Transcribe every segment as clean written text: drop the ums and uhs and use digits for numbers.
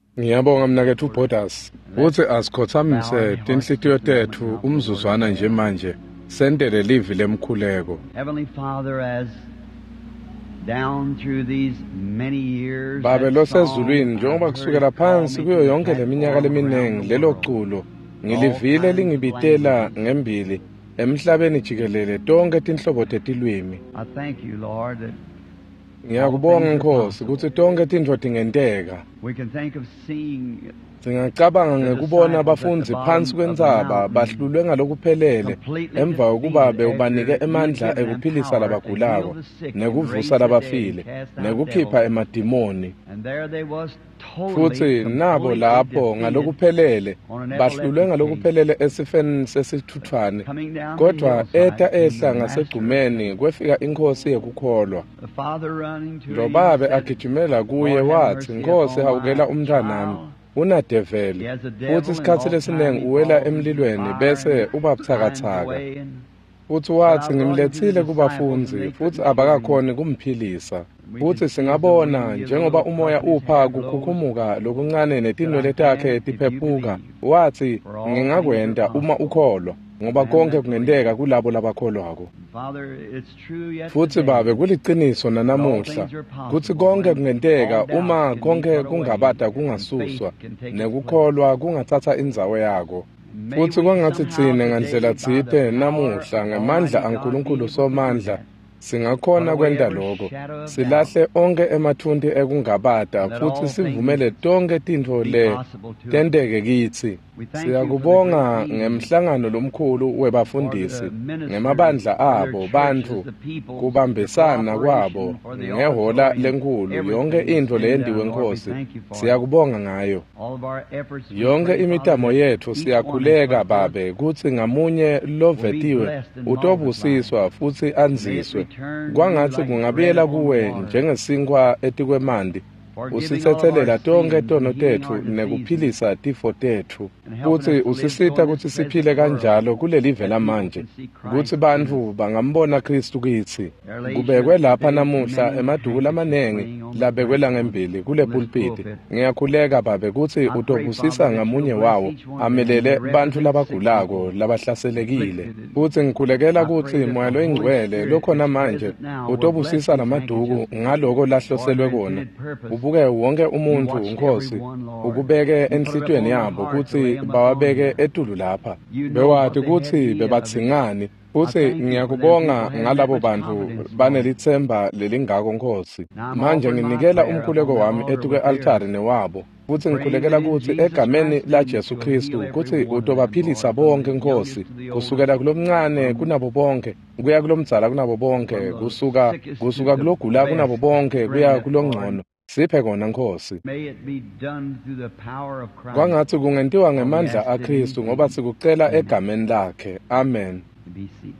Ngiyabonga mnakethu uBodas. Uthi asikhothamise tinhlitiyo tethu umzuzwana nje manje. Sendele livi lemkhuleko. Heavenly Father, as down through these many years, Babe lo sezulwini njengoba kusukela phansi kuyo yonke leminyaka leminengi lelo culo ngilivile lingibitela ngembili emhlabeni jikelele tonke tinhlobo tetilwimi. I thank you, Lord, that Ngiyakubonga Nkosi ukuthi tonke tintfo tingenteka. we can think of seeing Singacabanga ngekubona abafunzi phansi kwentsaba bahlulwe ngalokuphelele emva kokuba bewubanike emandla ekuphilisa labagulako nekuvusa labafile nekukhipha emadimoni. and there they was Futhi nabo lapho ngalokuphelele bahlulwe ngalokuphelele esifeni sesithuthwane kodwa eta ehla ngasegcumeni kwefika inkosi yekukholwa. the Father running to Lo babe agijimela kuye wathi, Nkosi hawukela umntwanami unadevele futhi isikhathi lesinengi uwela emlilweni bese uba buthakathaka. Futhi wathi ngimlethile kubafunzi futhi abakakhoni kumphilisa. Futhi singabona njengoba umoya upha kukhukhumuka lokuncane netinwele takhe tiphephuka. Wathi ngingakwenda uma ukholwa ngoba konke kungenteka kulabo labakholwako. Father, it's true yet Futhi babe kuliciniso nanamuhla kuthi konke kungenteka uma konke kungabada kungasuswa nekukholwa kungathatha indzawo yako. Futhi kwangathi thina ngandlela tsite namuhla ngamandla aNkulunkulu somandla singakhona kwenta lokho. Silahle onke emathunti ekungabada futhi sivumele tonke tintfo tenteke kithi. Siyakubonga ngemhlangano lomkhulu webafundisi ngemabandla abo bantfu kubambisana kwabo ngehola lenkulu yonke intfo leyendiwe Nkosi siyakubonga ngayo. all of our efforts Yonke imitamo yethu siyakhuleka babe kuthi ngamunye lovetiwe utobusiswa futhi anziswe kwangathi kungabuyela kuwe njengesinkwa etikwemanti usithethelela tonke tono tethu nekuphilisa tifo tethu futhi usisita ukuthi siphile kanjalo kulelive lamanje ukuthi bantfu bangambona Kristu kithi. Kubekwe lapha namuhla emaduku lamanengi labekwela ngembili kule pulpiti. Ngiyakhuleka babe kuthi utobusisa ngamunye wawo amelele bantfu labagulako labahlaselekile. Futhi ngikhulekela ukuthi moya loyingcwele lokhona manje utobusisa lamaduku ngaloko lahloselwe kona. Ubuke wonke umuntu Nkosi ukubeke enhlitweni yabo ukuthi bawabeke etulu lapha. Bewathi ukuthi bebatsingani futhi ngiyakubonga ngalabo bantu banelithemba lelingako Nkosi. Manje nginikela umkhuleko wami etuke altare newabo futhi ngikhulekela ukuthi egameni la Jesu Kristu ukuthi utobaphilisa bonke Nkosi kusukela kulomncane kunabo bonke kuya kulomdzala kunabo bonke kusuka kulogula kunabo bonke kuya kulongcono. Siphe kona Nkosi. may it be done through the power of Christ. Kwangathi kungentiwa ngemandla aKristu ngoba sikucela egameni lakhe. Amen. To be seated.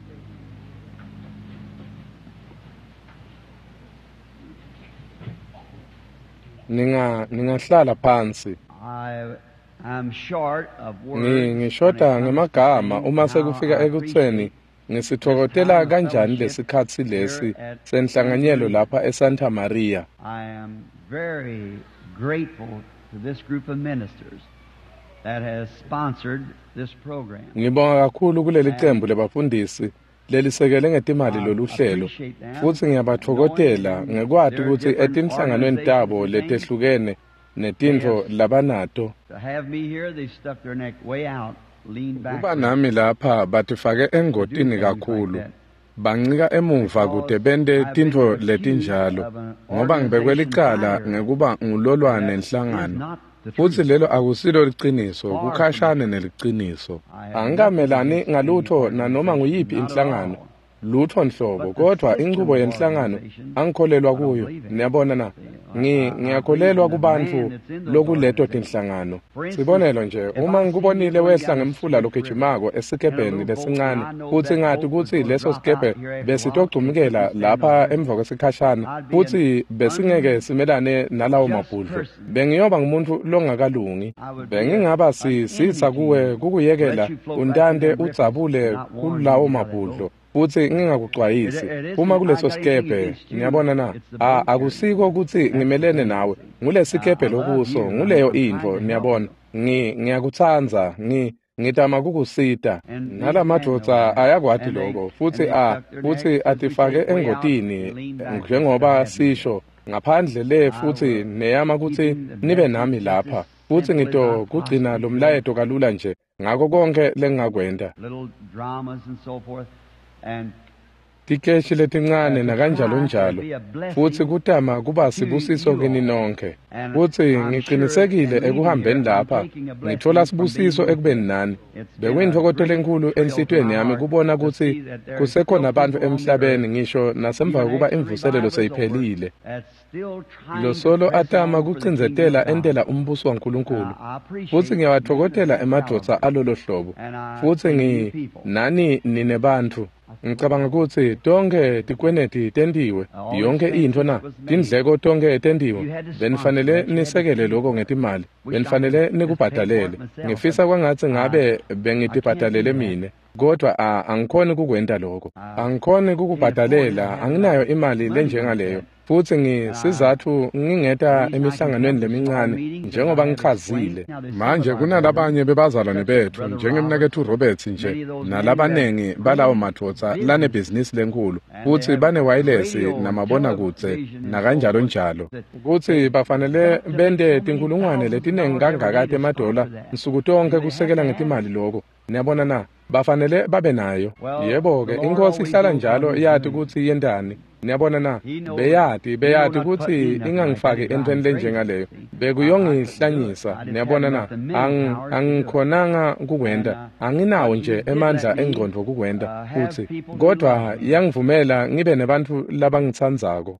Ningahlala phansi. I'm short of words. Ngishoda ngemagama uma sekufika ekutheni ngisithokotela kanjani lesikhathi lesi senhlanganyelo lapha eSanta Maria. I am very grateful to this group of ministers that has sponsored this program. Ngibonga kakhulu kuleli qembu lebafundisi lelisekele ngetimali loluhlelo futhi ngiyabathokotela ngekwati ukuthi etinhlanganweni tabo letehlukene netintfo labanato. To have me here, they stuck their neck way out, leaned back. Kuba nami lapha batifake engotini kakhulu. Bancika emuva kude bende tintfo letinjalo ngoba ngibekwela icala ngekuba ngulolwane enhlangano. Futhi lelo akusilo liciniso kukhashane neliciniso. Angikamelani ngalutho nanoma nguyiphi inhlangano lutho nhlobo kodwa inqubo yenhlangano angikholelwa kuyo. Niyabona na ngiyakholelwa kubantu lokuleto tinhlangano. Sibonelo nje uma ngikubonile wehla ngemfula lokejimako esikebheni lesincane futhi ngathi ukuthi leso sikebhe besitogcumukela lapha emva kwesikhashana futhi besingeke simelane nalawo mabhudlo bengiyoba ngumuntu longakalungi. Bengingaba sisitha kuwe kukuyekela untande udzabule kulawo mabhudlo futhi ngingakuxwayisi uma kuleso sikebhe ngiyabona na akusiko ukuthi ngimelene nawe ngulesi sikebhe lokuso nguleyo into niyabona ngiyakuthanza ngitama kukusita nalamadoda ayakwadi lokho futhi atifake engotini njengoba sisho ngaphandle futhi neyama ukuthi nibe nami lapha futhi ngito kugcina lo mlayeto kalula nje ngako konke lengingakwenda tikeshi letincane nakanjalo njalo futhi kutama kuba sibusiso kini nonke futhi ngiqinisekile ekuhambeni lapha ngithola sibusiso ekubeni nani bekuyinhlokotelo enkulu enhlitweni yami kubona ukuthi kusekhona abantu emhlabeni ngisho nasemva kokuba imvuselelo seyiphelile lo solo atama kucinzetela entela umbuso waNkulunkulu futhi ngiyawathokothela emadoda alolo hlobo futhi nani ninebantu ngicabanga ukuthi tonke tikweneti tendiwe yonke into na tindleko tonke tendiwe benifanele nisekele lokho ngetimali benifanele nikubhadalele ngifisa kwangathi ngabe bengitibhadalele mina kodwa angikhoni kukwenda lokho angikhoni kukubhadalela anginayo imali lenjengaleyo futhi ngisizathu ngingeta emihlanganweni lemincane njengoba ngichazile manje kunalabanye bebazalwane bethu njengemnakethu Robert nje nalabanengi balawo madoda lane business lenkulu futhi bane wireless namabona kude nakanjalo njalo ukuthi bafanele bende tinkulungwane letinengi kangakade emadola nsuku tonke kusekela ngetimali lokho niyabona na bafanele babe nayo yebo ke inkosi ihlala njalo yathi ukuthi yendani niyabona na beyati ukuthi ingangifaki entweni lenjengaleyo bekuyongihlanyisa niyabona na angikhonanga kukwenda anginawo nje emandla engqondo kukwenda futhi kodwa yangivumela ngibe nabantu labangitsandzako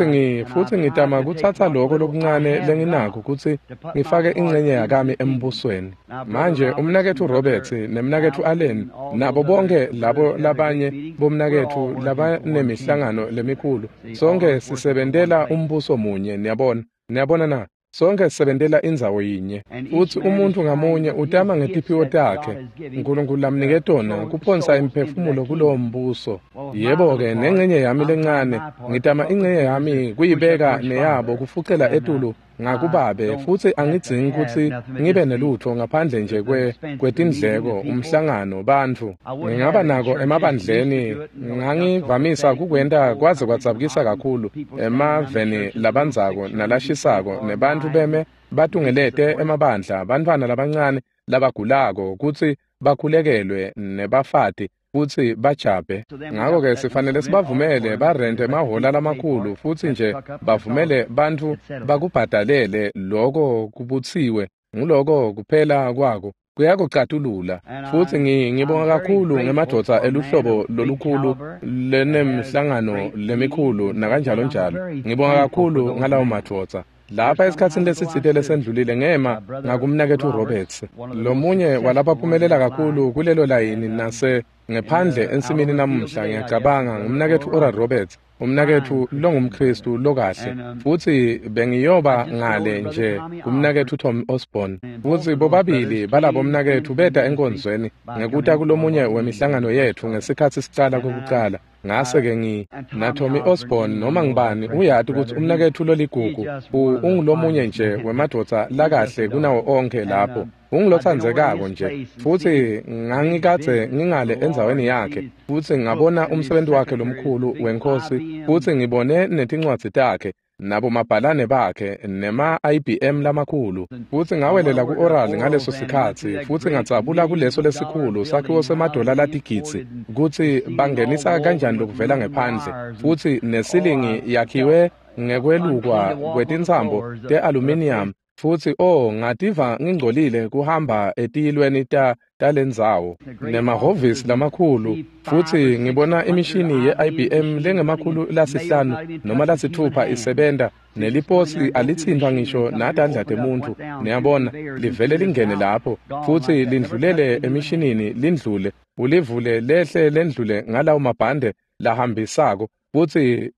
futhi ngitama kuthatha lokho lokuncane lenginako ukuthi ngifake ingcenye yakami embusweni manje umnakethu Robert nemnakethu Allen nabo bonke labo labanye bomnakethu labanemihlangano lemikhulu sonke sisebentela umbuso munye niyabona na sonke sisebentela indzawo yinye uthi umuntu ngamunye utama ngetiphiwo takhe uNkulunkulu lamnike tona kuphonsa imphefumulo kulowo mbuso yebo ke nengcenye yami lencane ngitama ingcenye yami kuyibeka neyabo kufucela etulu ngakubabe futhi angidzingi ukuthi ngibe nelutho ngaphandle nje kwetindleko umhlangano bantu ngingaba nako emabandleni ngangivamisa kukwenda kwaze kwatsabukisa kakhulu emaveni labanzako nalashisako nebantu beme batungelete emabandla bantwana labancane labagulako ukuthi bakhulekelwe nebafati futhi bajabe ngako ke sifanele sibavumele barente emahola lamakhulu futhi nje bavumele bantu bakubhadalele lokho kubutsiwe nguloko kuphela kwako kuyakucatulula futhi ngibonga kakhulu ngemadoda eluhlobo lolukhulu lenemhlangano lemikhulu nakanjalo njalo ngibonga kakhulu ngalawo madoda lapha esikhatsini lesitsite lesendlulile ngema ngakumnakethu Roberts lomunye walabaphumelela kakhulu kulelo layini nase ngephandle ensimini namuhla ngiyacabanga ngumnakethu Oral Roberts umnakethu longumKristu lokahle futhi bengiyoba ngale nje kumnakethu Tom Osborne futhi bobabili balabo umnakethu beda enkonzweni ngekuta kulomunye wemihlangano yethu ngesikhathi sicala kokuqala ngase ke naTommy Osborne noma ngibani uyathi ukuthi umnakethu loligugu ungilomunye nje wemadoda lakahle kunawo onke lapho ungilothandzekako nje futhi ngangikade ngingale enzaweni yakhe futhi ngabona umsebenzi wakhe lomkhulu wenkosi futhi ngibone netincwadzi takhe nabo mabhalane bakhe nema IBM lamakhulu futhi ngawelela kuOral ngaleso sikhathi futhi ngatsabula kuleso lesikhulu sakhiwo semadola latigitsi ukuthi bangenisa kanjani lokuvela ngephandle futhi nesilingi yakhiwe ngekwelukwa kwetintsambo te-aluminium futhi ngativa ngingcolile kuhamba etilweni talendzawo nemahhovisi lamakhulu futhi ngibona imishini ye-IBM lengemakhulu lasihlanu noma lasithupha isebenta neliposi alithintwa ngisho nadandla temuntu niyabona livele lingene lapho futhi lindlulele emishinini lindlule ulivule lehle lendlule ngalawo mabhande lahambisako futhi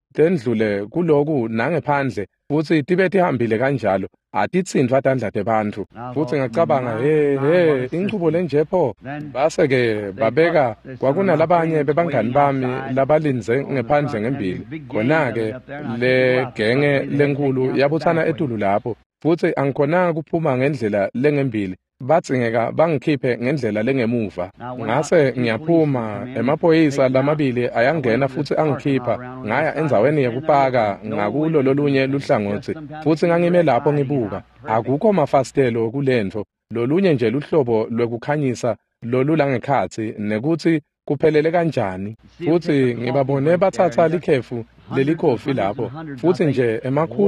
tendlule kuloku nangephandle futhi tibe tihambile kanjalo atitsindwa tandla tebantu futhi ngacabanga inqubo lenje pho base ke babeka kwakunalabanye bebangani bami labalinze ngephandle ngembili khona ke le genge lenkulu yabuthana etulu lapho futhi angikhona kuphuma ngendlela lengembili batsingeka bangikhiphe ngendlela lengemuva ngase ngiyaphuma emaphoyisa lamabili ayangena futhi angikhipha ngaya endzaweni yekupaka ngakulo lolunye luhlangothi futhi ngangime lapho ngibuka akukho mafastelo kulento lolunye nje luhlobo lwekukhanyisa lolulangekhathi nekuthi kuphelele kanjani futhi ngibabone bathatha likhefu lelikhofi lapho futhi nje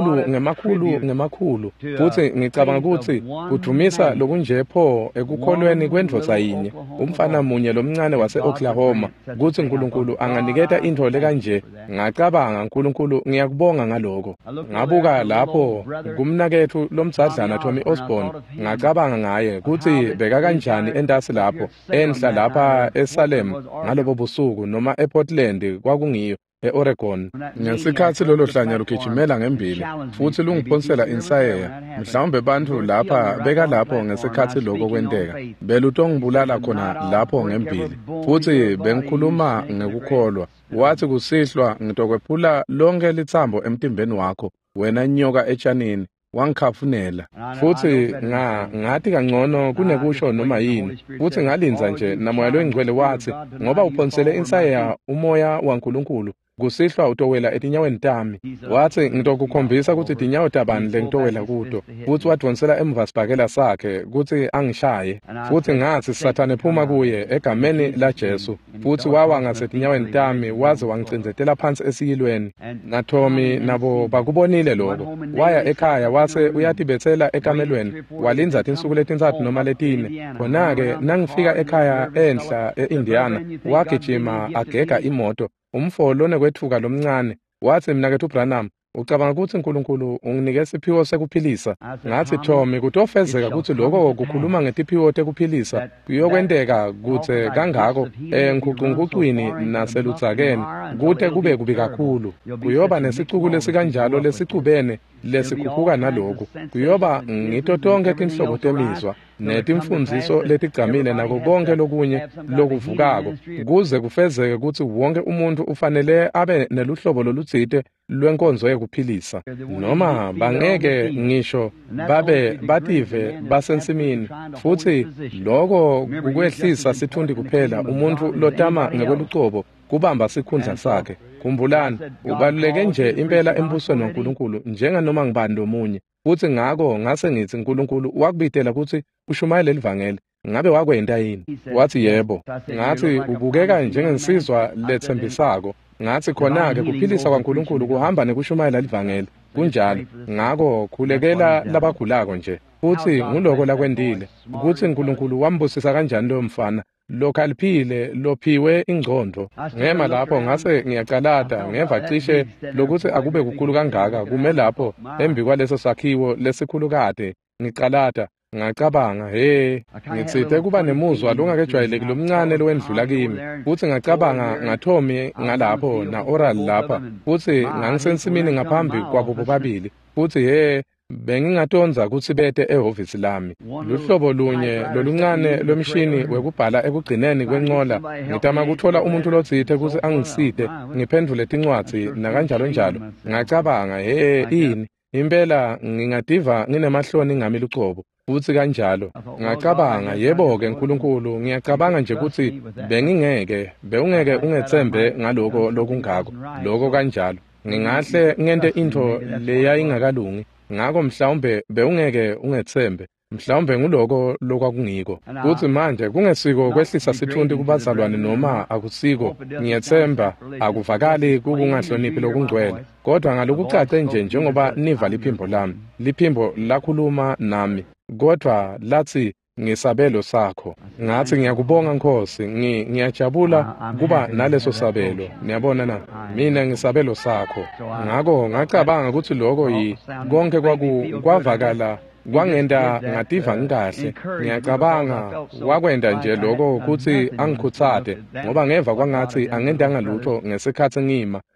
ngemakhulu futhi ngicabanga ukuthi udumisa lokunje pho ekukholweni kwendvodza yinye umfana munye lomncane wase-Oklahoma ukuthi uNkulunkulu anganiketa into lekanje ngacabanga uNkulunkulu ngiyakubonga ngaloko ngabuka lapho kumnakethu lomdzadlana Tommy Osborne ngacabanga ngaye ukuthi beka kanjani entasi lapho enhla lapha eSalem ngalobo busuku noma ePortland kwakungiyo e-Oregon ngesikhathi lolo hlanya lugijimela ngembili futhi lungiphonsela insayeya mhlawumbe bantu lapha beka lapho ngesikhathi lokho kwenteka belutongibulala khona lapho ngembili futhi bengikhuluma ngekukholwa wathi kusihlwa ngitokwephula lonke lithambo emtimbeni wakho wena nyoka etshanini wangikhafunela futhi ngathi kangcono kunekusho noma yini futhi ngalinza nje namoya loyingcwele wathi ngoba uphonsele insayeya umoya waNkulunkulu kusihlwa utowela etinyaweni tami wathi ngitokukhombisa ukuthi tinyawo tabani lengitowela kuto futhi wadonsela emva sibhakela sakhe ukuthi angishaye futhi ngathi Sathane phuma kuye egameni laJesu futhi wawa ngasetinyaweni tami waze wangicindzetela phansi esiyilweni naThomi nabo bakubonile lokho waya ekhaya wase uyatibethela ekamelweni walinza insuku letintathu noma letine khona-ke nangifika ekhaya enhla e-Indiana wagijima agega imoto umfolo nekwethuka lomncane wathi mina kethu Branham ucabanga ukuthi uNkulunkulu unginike isiphiwo sekuphilisa ngathi Thomi kutofezeka ukuthi lokho kukhuluma ngetiphiwo tekuphilisa kuyokwenteka kuthe kangako ngikuqunguqwini naseludzakeni kute kube kubi kakhulu kuyoba nesicuku lesikanjalo lesicubene lesikhuphuka naloku kuyoba ngito tonke tinhlobo temizwa netimfundiso letigcamile nako konke lokunye lokuvukako kuze kufezeke ukuthi wonke umuntu ufanele abe neluhlobo lolutsite lwenkonzo yekuphilisa noma bangeke ngisho babe bative basensimini futhi lokho kukwehlisa sithundi kuphela umuntu lotama ngekwelucobo kubamba sikhundla sakhe khumbulani ubaluleke nje impela embusweni waNkulunkulu njenganoma ngibani lomunye futhi ngako ngase ngithi uNkulunkulu wakubitela ukuthi ushumayele livangeli ngabe wakwenta yini wathi yebo ngathi ubukeka njengensizwa lethembisako ngathi khona-ke kuphilisa kwaNkulunkulu kuhamba nekushumayela livangeli kunjalo ngako khulekela labagulako nje futhi nguloko lakwendile ukuthi uNkulunkulu wambusisa kanjani lo mfana lokhaliphile lophiwe ingcondo ngema lapho ngase ngiyaqalata ngeva cishe lokuthi akube kukhulu kangaka kume lapho embi kwaleso sakhiwo lesikhulukade ngiqalata ngacabanga ngitsithe kuba nemuzwa longakejwayeleki lomncane lowendlula kimi futhi ngacabanga ngaThomi ngalapho na-Oral lapha futhi ngangisensimini ngaphambi kwabo bobabili futhi bengingatonza ukuthi bete ehhovisi lami luhlobo lunye loluncane lomshini wekubhala ekugcineni kwenqola ngitama kuthola umuntu lotsithe ukuthi angiside ngiphendule tincwadzi nakanjalo njalo ngacabanga ini impela ngingadiva nginemahloni ngami lucobo futhi kanjalo ngacabanga yebo-ke uNkulunkulu ngiyacabanga nje ukuthi bengingeke ungethembe ngaloko lokungako loko kanjalo ngingahle ngente into leyayingakalungi ngako mhlawumbe beungeke ungethembe mhlawumbe nguloko lokwakungiko futhi manje kungesiko kwehlisa sithundi kubazalwane noma akusiko ngiyethemba akuvakali kukungahloniphi lokungcwele kodwa ngalokucace nje njengoba niva liphimbo lami liphimbo lakhuluma nami kodwa lathi ngisabelo sakho ngathi ngiyakubonga Nkosi ngiyajabula kuba naleso sabelo niyabona na mina ngisabelo sakho ngako ngacabanga ukuthi lokho konke kwavakala kwangenda ngativa ngikahle ngiyacabanga wakwenda nje lokho ukuthi angikhuthade ngoba ngeva kwangathi angendanga lutho ngesikhathi ngima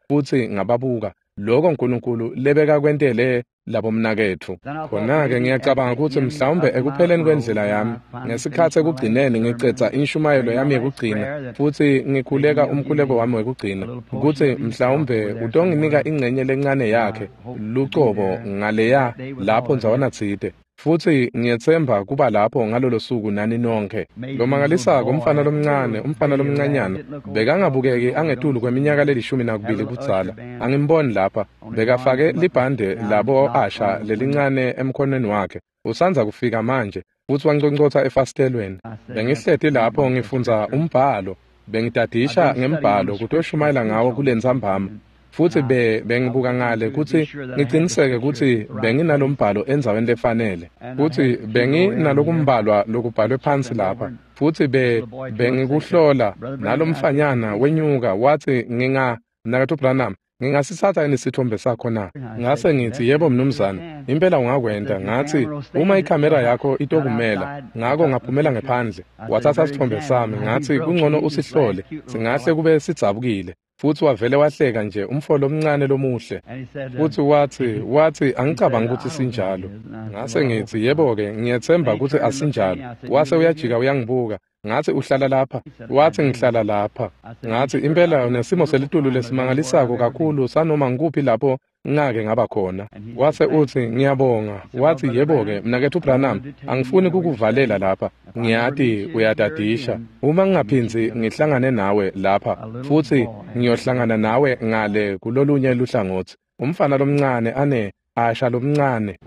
futhi ngababuka lokho uNkulunkulu lebeka kwentele labo mnakethu. Khona-ke ngiyacabanga ukuthi mhlawumbe ekupheleni kwendlela yami ngesikhathi ekugcineni ngicetha inshumayelo yami yokugcina futhi ngikhuleka umkhuleko wami wokugcina ukuthi mhlawumbe utonginika ingcenye lencane yakhe lucobo ngaleya lapho nzawana thide. Futhi ngiyethemba kuba lapho ngalolo suku nani nonke. Lo mangalisako umfana lomncanyana bekangabukeki angetulu kweminyaka le12 kutsala. Angimboni lapha bekafake libhande labo asha lelincane emkhonweni wakhe. Usanza kufika manje futhi wanconcotha efastelweni. Bengihleti lapho ngifunza umbhalo, bengidadisha ngembhalo kutoshumayela ngawo kulenzambama. Futhi bengibuka ngale ukuthi ngiciniseke ukuthi benginalombhalo enzaweni lefanele futhi benginalokumbalwa lokubhalwe phansi lapha futhi bengikuhlola nalomfanyana wenyuka wathi mnakethu Branham ngingasithatha yini isithombe sakho na? Ngase ngithi yebo mnumzane, impela ungakwenda. Ngathi uma ikhamera yakho itokumela ngako ngaphumela ngephandle wathatha isithombe sami. Ngathi kungcono usihlole singahle kube sidzabukile. Futhi wavele wahleka nje umfolo omncane lomuhle futhi wathi angicabangi ukuthi sinjalo. Ngase ngithi yebo-ke ngiyethemba ukuthi asinjalo. Wase uyajika uyangibuka. Ngathi uhlala lapha? Wathi ngihlala lapha. Ngathi impela unesimo selitulu lesimangalisako kakhulu sanoma ngikuphi lapho ngake ngaba khona. Wase uthi ngiyabonga. Wathi yebo-ke mnakethu Branham angifuni kukuvalela lapha. Ngiyathi uyadadisha. Uma ngingaphinzi ngihlangane nawe lapha futhi ngiyohlangana nawe ngale kulolunye luhlangothi. Umfana lomncane asha lomncane.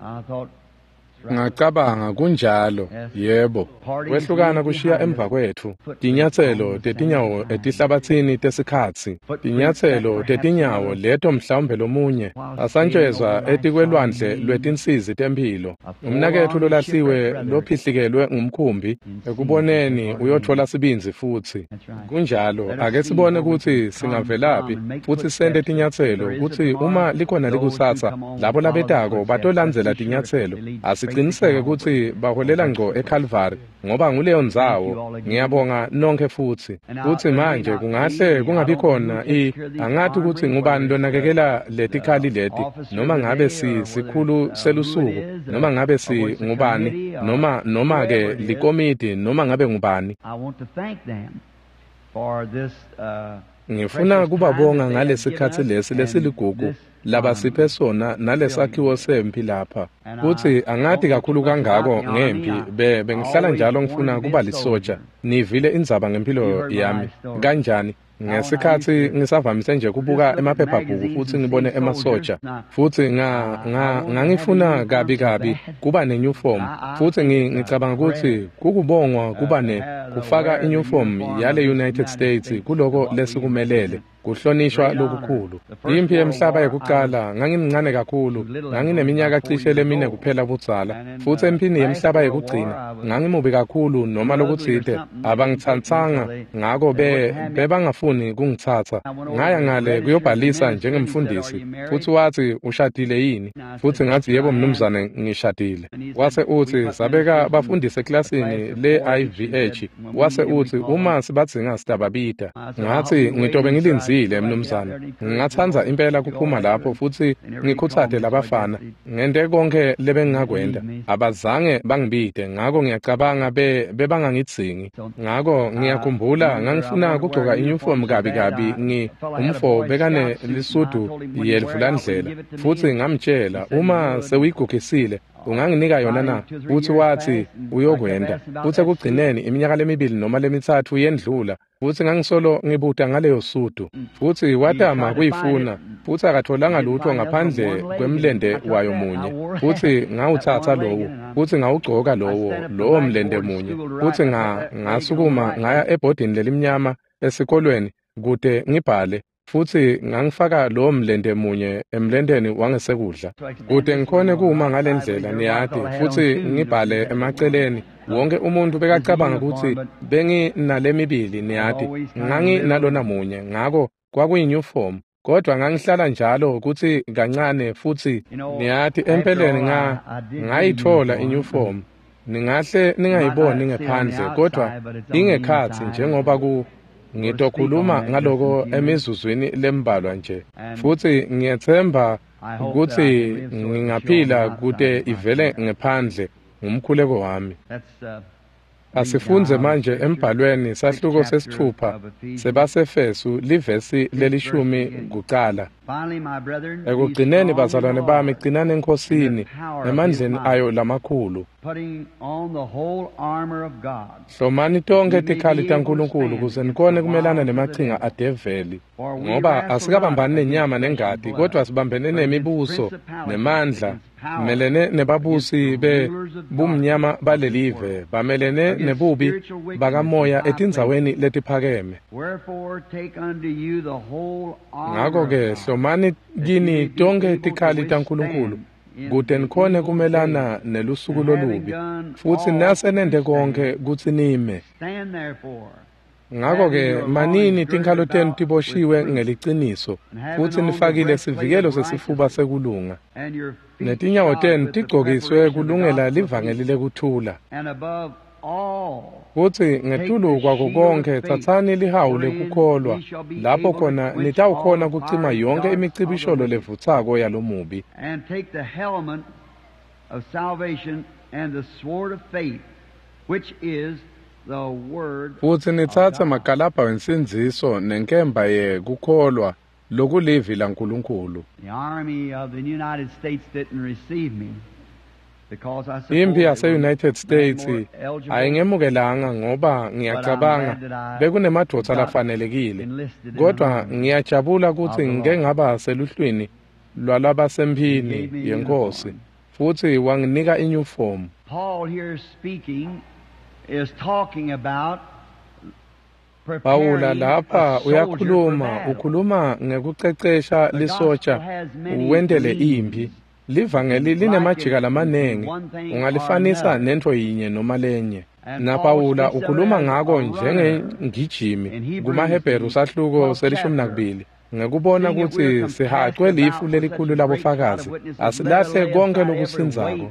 Ngacabanga kunjalo, yebo. Kwehlukana kushiya emva kwethu. Tinyathelo tetinyawo etihlabathini tesikhatsi. Tinyathelo tetinyawo leto mhlawumbe lomunye asantshezwa etikwelwandle lwetinsizi tempilo. Umnakethu lolahliwe lophihlikelwe ngumkhumbi ekuboneni uyothola sibinzi futhi. Kunjalo ake sibone ukuthi singavelaphi futhi sende tinyathelo ukuthi uma likhona likusatsa labo labetako batolandzela tinyathelo siqiniseke ukuthi baholela ngqo eCalvary ngoba nguleyo ndzawo. Ngiyabonga nonke futhi manje kungahle kungabi khona angathi ukuthi ngubani lonakekela letikhali leti noma ngabe sikhulu selusuku noma ngabe ngubani noma ke likomiti noma ngabe ngubani. Ngifuna kubabonga ngalesikhathi lesiligugu labasiphe sona nalesakhiwo sempi lapha. Futhi angathi kakhulu kangako ngempi bengihlala njalo ngifuna kuba lisotsha. Nivile indzaba ngempilo yami kanjani ngesikhathi ngisavamise nje kubuka emaphephabhuku futhi ngibone emasotsha futhi ngangifuna kabi kuba neuniform futhi ngicabanga ukuthi kukubongwa kuba kufaka iuniform yale United States kuloko lesikumelele kuhlonishwa lokukhulu. Impi emhlaba yokuqala ngangimncane kakhulu, ngangineminyaka cishe lemine kuphela budzala futhi empini yemhlaba yokugcina ngangimubi kakhulu noma lokuthide abangithathanga ngako bebangafuni kungithatha. Ngaya ngale kuyobhalisa njengemfundisi futhi wathi ushadile yini futhi ngathi yebo mnumzane ngishadile. Wase uthi sabeka bafundise eklasini le-IVH. Wase uthi uma sibatsinga sitababida. Ngathi ngitobe ngilinzile mnumzane, ngingathanza impela kuphuma lapho futhi ngikhuthade labafana ngente konke lebengingakwenda. Abazange bangibide ngako ngiyacabanga bebangangidzingi. Ngako ngiyakhumbula ngangifuna kugcoka iuniform kabi umfo bekane lisudu yelivulandlela futhi ngamtshela uma sewuyigugisile unganginika yona na. Futhi wathi uyokwenda futhi ekugcineni iminyaka lemibili noma lemithathu yendlula futhi ngangisolo ngibuta ngaleyo sudu futhi watama kuyifuna futhi akatholanga lutho ngaphandle kwemlende wayo munye futhi ngawuthatha lowo futhi ngawugcoka lowo mlende munye futhi ngasukuma ngaya ebhodini lelimnyama esikolweni kude ngibhale futhi ngangifaka lowo mlende munye emlendeni wangesekudla kude ngikhone kuma ngalendlela niyade futhi ngibhale emaceleni. Wonke umuntu bekacabanga ukuthi benginale niyade nganginalona munye ngako kwakuyiuniform kodwa ngangihlala njalo ukuthi kancane futhi niyade empeleni ngayithola iuniform. Ningahle ningayiboni ngephandle kodwa ingekhathi njengoba ngitokhuluma ngaloko emizuzwini lembalwa nje futhi ngiyethemba ukuthi ngingaphila kude ivele ngephandle ngumkhuleko wami. Asifunze manje embhalweni sahluko sesithupha sebasefesu livesi lelishumi kuqala. Ekugcineni bazalwane bami, gcinani enkosini emandleni ayo lamakhulu. Hlomani tonke tikhali taNkulunkulu ukuze nikone kumelana nemachinga adeveli. Ngoba asikabambani nenyama nengadi, kodwa sibambene nemibuso nemandla, melene nebabusi bumnyama balelive, bamelene nebubi bakamoya etindzaweni letiphakeme. Ngakho-ke hlomani kini tonke tikhali taNkulunkulu kude nikhone kumelana nelusuku lolubi, futhi nase nende konke kutsi nime. Ngakho-ke manini tinkhalo tenu tiboshiwe ngeliciniso, futhi nifakile sivikelo sesifuba sekulunga, netinyawo tenu tigqokiswe kulungela livangeli lekuthula. Futhi ngetulu kwako konke tsatsani lihawu lekukholwa, lapho khona nitawukhona kucima yonke imicibisholo levutsako yalomubi. Futhi nitsatse magalabha wensindziso nenkemba yekukholwa lokulivi laNkulunkulu. Impi yase-United States ayingemukelanga ngoba ngiyacabanga bekunemadvodza lafanelekile, kodwa ngiyajabula ukuthi ngike ngaba seluhlwini lwalabasempini yenkosi, futhi wanginika inyufomu. Pawula lapha ukhuluma ngekucecesha lisotsha uwendele impi. Livangeli linemajika lamanengi, ungalifanisa nento yinye noma lenye. NaPawula ukhuluma ngako njengengijimi kumaHebheru sahluko selishumi nakubili. Ngekubona ukuthi sihaqwe lifu lelikhulu labofakazi, asilahle konke lokusinzako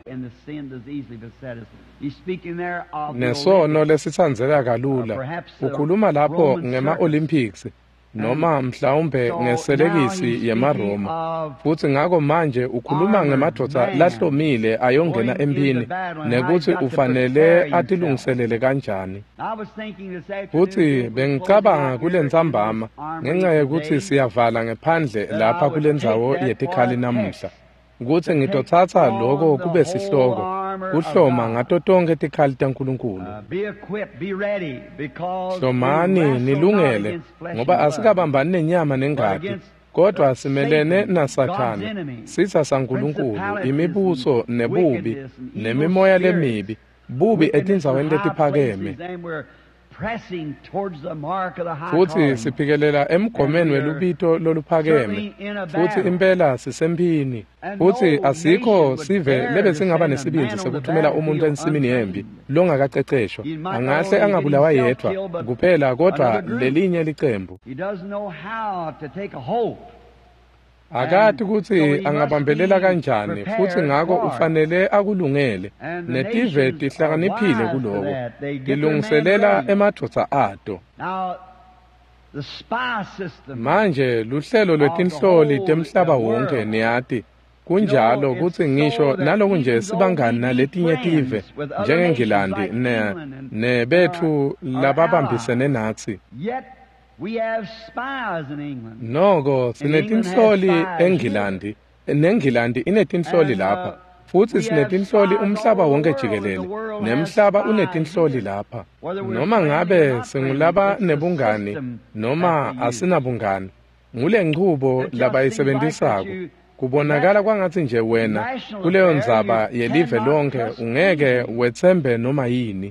nesono lesitsandzeka kalula. Ukhuluma lapho ngema-Olympics noma mhlawumbe ngeselekisi yemaroma, futhi ngako manje ukhuluma ngemadvodza lahlomile ayongena empini nekuthi ufanele atilungiselele kanjani. Futhi bengicabanga kule ntsambama ngenxa yokuthi siyavala ngephandle lapha kule ndzawo yetikhali namuhla, ukuthi ngitothatha loko kube sihloko kuhloma ngato tonke tikhali taNkulunkulu. Hlomani nilungele, ngoba asikabambani nenyama nengadi, kodwa simelene naSathane, sitha saNkulunkulu, imibuso nebubi nemimoya lemibi, bubi etindzaweni letiphakeme. Futhi siphikelela emgomeni welubito loluphakeme, futhi impela sisempini. Futhi asikho sive lebe singaba nesibinzi sokuthumela umuntu ensimini yembi longakaqeqeshwa, angahle angabulawa yedwa kuphela kodwa lelinye licembu. Akati ukuthi angabambelela kanjani, futhi ngako ufanele akulungele, netive tihlakaniphile kuloko, tilungiselela emadvodza ato. Manje luhlelo lwetinhloli temhlaba wonke niyati, kunjalo kutsi ngisho nalokunje sibangani naletinye tive njengeNgilandi nebethu lababambisene natsi. Noko sinetinhloli eNgilandi, neNgilandi inetinhloli lapha, futhi sinetinhloli umhlaba wonke jikelele, nemhlaba unetinhloli lapha. Noma ngabe singulaba nebungani noma asinabungani, ngule nqubo labayisebenzisako, kubonakala kwangathi nje wena kuleyo ndzaba yelive lonke ungeke wethembe noma yini.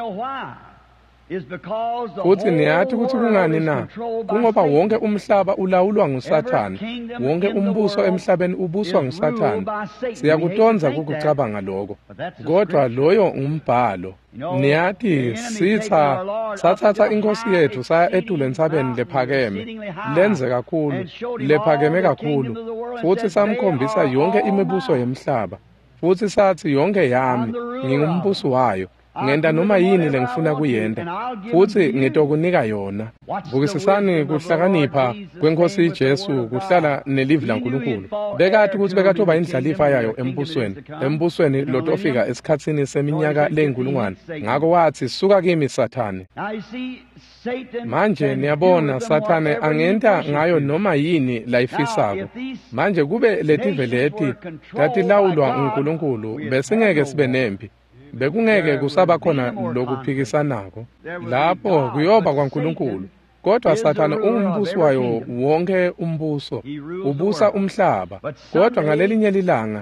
Futhi niyathi ukuthi kungani na? Kungoba wonke umhlaba ulawulwa nguSathane, wonke umbuso emhlabeni ubuswa nguSathane. Siyakutonza kukucabanga lokho, kodwa loyo ngumbhalo. Niyathi sathatha inkosi yethu saya etule entsabeni lephakeme, lenze kakhulu, lephakeme kakhulu, futhi samkhombisa yonke imibuso yemhlaba, futhi sathi yonke yami ngingumbuso wayo. ngenda noma yini lengifuna kuyenza futhi ngitokunika yona. Bukisisani kuhlakanipha kwenkosi Jesu kuhlala nelivi laNkulunkulu. Bekathi ukuthi bekathoba indlalifa yayo embusweni lotofika esikhatsini seminyaka ley'nkulungwane. Ngakho wathi suka kimi Sathane. Manje niyabona Sathane angenta ngayo noma yini layifisako. Manje kube letive leti tatilawulwa uNkulunkulu besingeke sibe nempi. Bekungeke kusaba khona lokuphikisanako. Lapho kuyoba kwaNkulunkulu. Kodwa Sathane umbuso wayo wonke umbuso ubusa umhlaba. Kodwa ngalelinye ilanga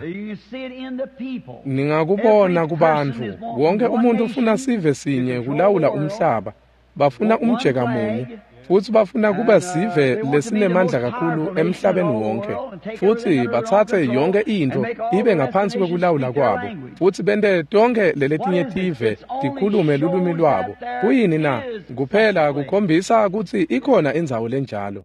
ningakubona kubantu wonke umuntu ufuna sive sinye kulawula umhlaba. Bafuna umjeka munye futhi bafuna kuba sive lesinemandla kakhulu emhlabeni wonke futhi bathathe yonke into ibe ngaphansi kwekulawula kwabo futhi bende tonke leletinye tive tikhulume lulumi lwabo. Kuyini na kuphela kukhombisa ukuthi ikhona indzawo lenjalo.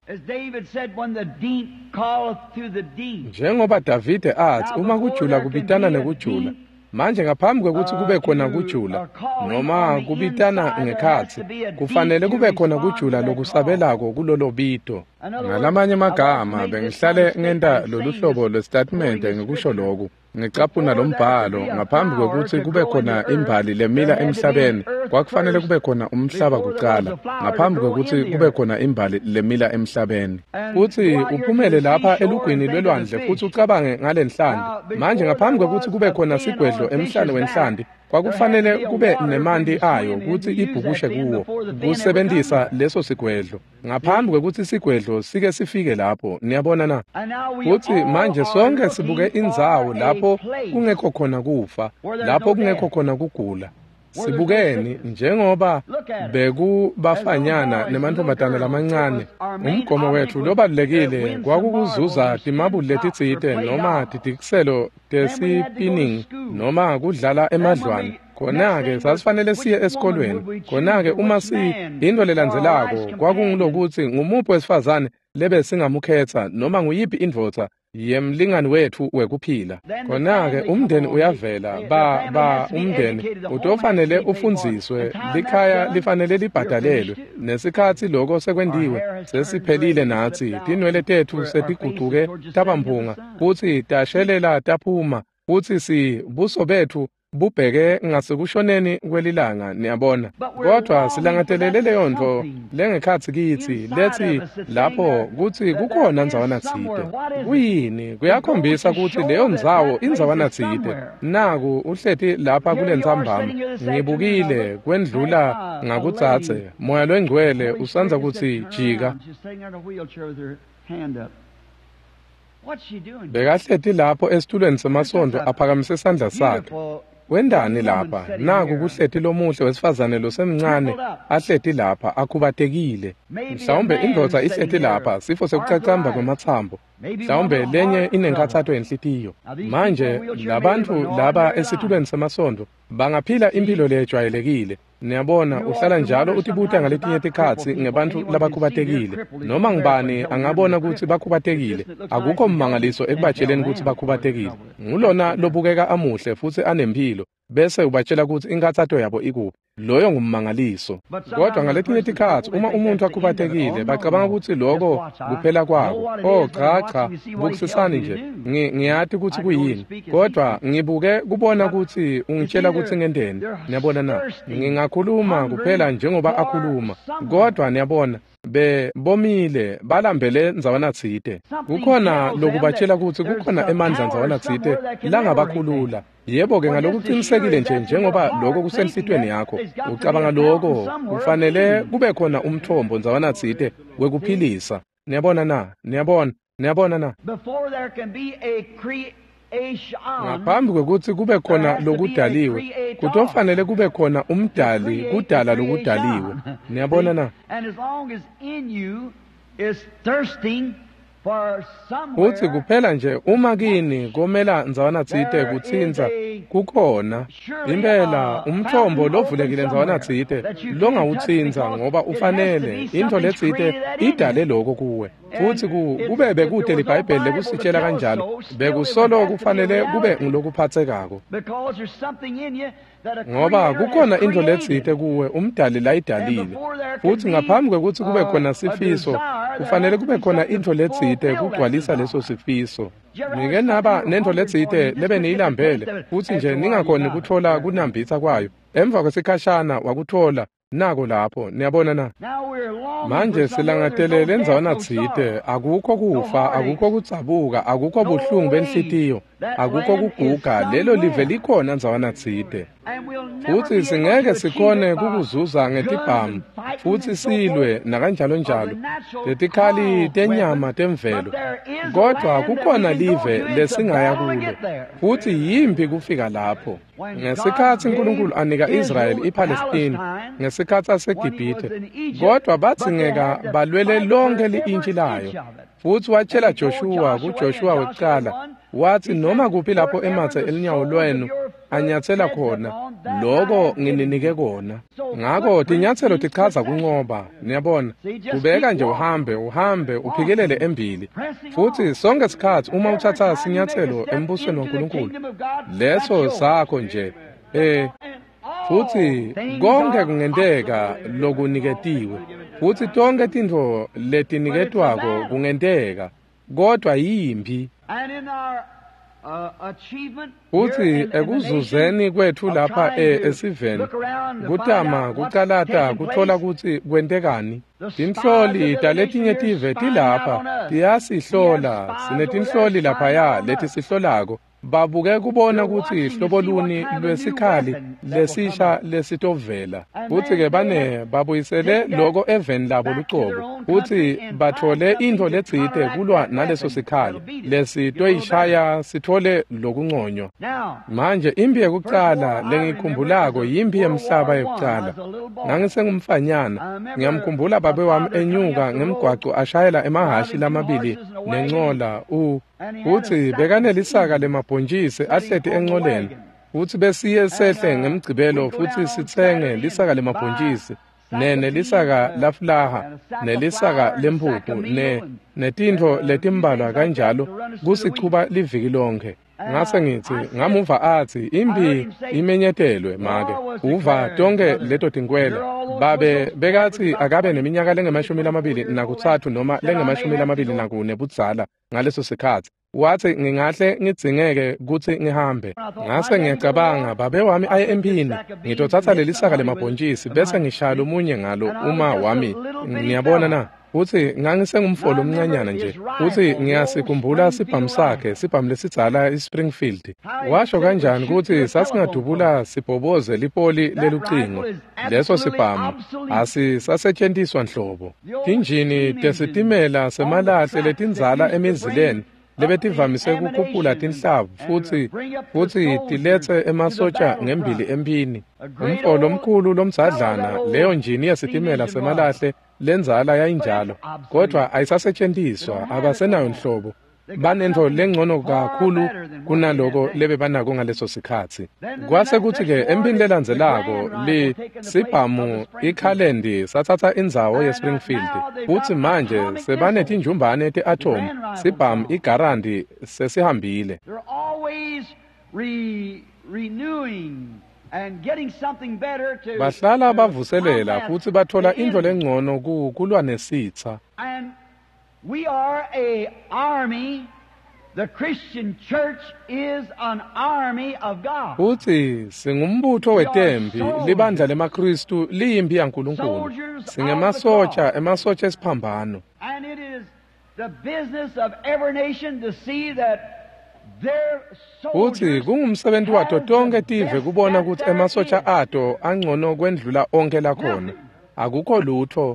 Njengoba Davide athi uma kujula kubitana nekujula. Manje ngaphambi kwekuthi kube khona kujula noma kubitana ngekhathi kufanele kube khona kujula lokusabelako kulolo bito. Ngalamanye amagama bengihlale ngenta lolu hlobo lwestatement ngikusho lokho. Ngicaphuna lo mbhalo ngaphambi kwekuthi kube khona imbali lemila emhlabeni kwakufanele kube khona umhlaba kuqala ngaphambi kwekuthi kube khona imbali lemila emhlabeni. Futhi uphumele lapha elugwini lwelwandle futhi ucabange ngalenhlandi. Manje ngaphambi kwekuthi kube khona sigwedlo emhlane wenhlandi kwakufanele kube nemanti ayo ukuthi ibhukushe kuwo kusebenzisa leso sigwedlo. Ngaphambi kwekuthi isigwedlo sike sifike lapho niyabona na. Futhi manje sonke sibuke indzawo lapho kungekho khona kufa, lapho kungekho khona kugula. Sibukeni njengoba bekubafanyana nemantombazana lamancane. Umgomo wethu lobalulekile kwakukuzuza timabuli letitsite noma tidikiselo tesipinning noma kudlala emadlwane. Khona-ke sasifanele siye esikolweni. Khona-ke uma into lelandzelako kwakungilokuthi ngumuphi wesifazane lebe singamukhetha noma nguyiphi indvodza yemlingani wethu wekuphila. Khona-ke umndeni uyavela umndeni utofanele ufundziswe, likhaya lifanele libhadalelwe. Nesikhathi lokho sekwendiwe sesiphelile nathi tinwele tethu setiguquke tabampunga futhi tashelela taphuma futhi sibuso bethu bubheke ngasekushoneni kwelilanga niyabona. Kodwa silangazelele leyo nto lengekhathi kithi lethi lapho kuthi kukhona indzawana tsite. Kuyini kuyakhombisa ukuthi leyo ndzawo indzawana tsite. Naku uhlethi lapha kule ntsambama ngibukile kwendlula ngakutsatse moya lwengcwele usanza kuthi jika. Bekahlethi lapho esitulweni semasondo aphakamise isandla sakhe. Wendani lapha naku kuhlethi lomuhle wesifazane losemncane ahlethi lapha akhubatekile. Mhlawumbe indvodza ihlethi lapha sifo sekucacamba kwamathambo. Mhlawumbe lenye inenkathatho yenhlitiyo. Manje labantu laba esitulweni semasondo bangaphila impilo lejwayelekile. Niyabona uhlala njalo utibuta ngaletinye tikhatsi ngebantu labakhubatekile. Noma ngibani angabona ukuthi bakhubatekile. Akukho mmangaliso ekubatsheleni ukuthi bakhubatekile. Ngulona lobukeka amuhle futhi anempilo bese ubatshela ukuthi inkathatho yabo ikuphi. Loyo ngummangaliso. Kodwa ngaletinye tikhatsi uma umuntu akhubatekile bacabanga ukuthi lokho kuphela kwabo. Cha, bukisisani nje. Ngiyathi ukuthi kuyini. Kodwa ngibuke kubona ukuthi ungitshela ukuthi ngendeni. Niyabona na. Ngingakhuluma kuphela njengoba akhuluma. Kodwa niyabona bomile balambele ndzawana tsite. Kukhona lokubatshela ukuthi kukhona emandla ndzawana tsite langabakhulula. Yebo ke ngalokuqinisekile nje njengoba lokho kusenhlitweni yakho ucabanga lokho kufanele kube khona umthombo ndzawana tsite wekuphilisa. Niyabona na. Before there can be a ngaphambi kwekuthi kube khona lokudaliwe kutofanele kube khona umdali kudala lokudaliwe. Niyabona na. And as long as in you is thirsting Uthi kuphela nje uma kini komela ndzwana tsite kutsinza kukhona impela umthombo lovulekile ndzwana tsite longawutsinza ngoba ufanele into letsite idale lokho kuwe futhi kube bekude liBhayibheli lekusitshela kanjalo bekusolo kufanele kube ngilokuphathekako ngoba kukhona into letsite kuwe umdali la idalile futhi ngaphambi kwekuthi kube khona sifiso kufanele kube khona into letsite kugcwalisa leso sifiso ngike naba nento letsite lebe niyilambele futhi nje ningakhona ukuthola kunambitha kwayo emva kwesikhashana wakuthola nako lapho niyabona na manje silangadelele ndzwana tsite akukho kufa akukho kutsabuka akukho buhlungu benhlitiyo akukho kuguga lelo live likhona ndzwana tsite futhi singeke sikhone kukuzuza ngetibhamu futhi silwe nakanjalo njalo letikhali tenyama temvelo kodwa kukhona live lesingaya kulo futhi yimbi kufika lapho ngesikhathi uNkulunkulu anika Israel iPalestine ngesikhathi saseGibhithe kodwa bathingeka balwele lonke liintshi layo futhi watshela Joshua kuJoshua wekuqala wathi noma kuphi lapho emathe elinyawo lwenu anyathela khona lokho ngininike kona ngakho tinyathelo tichaza kunqoba niyabona kubeka nje uhambe uphikelele embili futhi sonke isikhathi uma uthatha sinyathelo embusweni waNkulunkulu leso sakho nje futhi konke kungenteka lokuniketiwe futhi tonke tintfo letiniketwako kungenteka kodwa yimbi futhi ekuzuzeni kwethu lapha esiveni kutama kucalata kuthola ukuthi kwentekani tinhloli taletinye tive tilapha tiyasihlola sinetinhloli laphaya leti sihlolako babuke kubona ukuthi hlobo luni lwesikhali lesisha lesitovela futhi ke bane babuyisele lokho eveni labo lucobo futhi bathole into letsite kulwa naleso sikhali lesitoyishaya sithole lokunconywa manje impi yokuqala lengikhumbulako yimpi yemhlaba yokuqala ngangisengumfanyana ngiyamkhumbula babe wami enyuka ngemgwaco ashayela emahashi lamabili nencola futhi bekanelisaka lemabhontshisi ahlete encoleni futhi besiye sehle ngemgcibelo futhi sithenge lisaka lemabhontshisi nelisaka lafulaha nelisaka lempuphu netintho letimbalwa kanjalo kusichuba liviki lonke ngase ngithi ngamuva athi impi imenyetelwe make uva tonke leto tinkwele babe bekathi akabe neminyaka lenge-23 noma lenge-24 budzala ngaleso sikhathi wathi ngingahle ngidingeke ukuthi ngihambe ngase ngiyacabanga babe wami aye empini ngitothatha lelisaka lemabhontshisi bese ngishaya omunye ngalo uma wami ngiyabona na futhi ngangisengumfolo omncanyana nje futhi ngiyasikhumbula sibhamu sakhe sibhamu lesidzala iSpringfield washo kanjani ukuthi sasingadubula sibhoboze lipoli lelucingo leso sibhamu asisasetshenziswa nhlobo tinjini tesitimela semalahle letindzala emizileni lebetivamise kukhuphula tinhlavu futhi tilethe emasotsha ngembili empini umfolo omkhulu lomdzadlana leyo njini yesitimela semalahle lenzala yayinjalo kodwa ayisasetshenziswa abasenayo nhlobo banento lengcono kakhulu kunaloko lebe banako ngaleso sikhathi kwase kuthi ke empini lelandzelako sibhamu ikhalendi sathatha indzawo yeSpringfield futhi manje sebanetinjumbane te-atom sibhamu igarandi sesihambile bahlala bavuselela futhi bathola into lengcono kulwa nesitha We are an army. The Christian church is an army of God. Uthi singumbutho wetembi libandla lemaKristu liyimpi yaNkulunkulu singemasotsha emasotsha esiphambano and it is the business of every nation to see that their soldiers uthi kungumsebenzi wato tonke tive kubona ukuthi emasotsha ato angcono kwendlula onke lakhona akukho lutho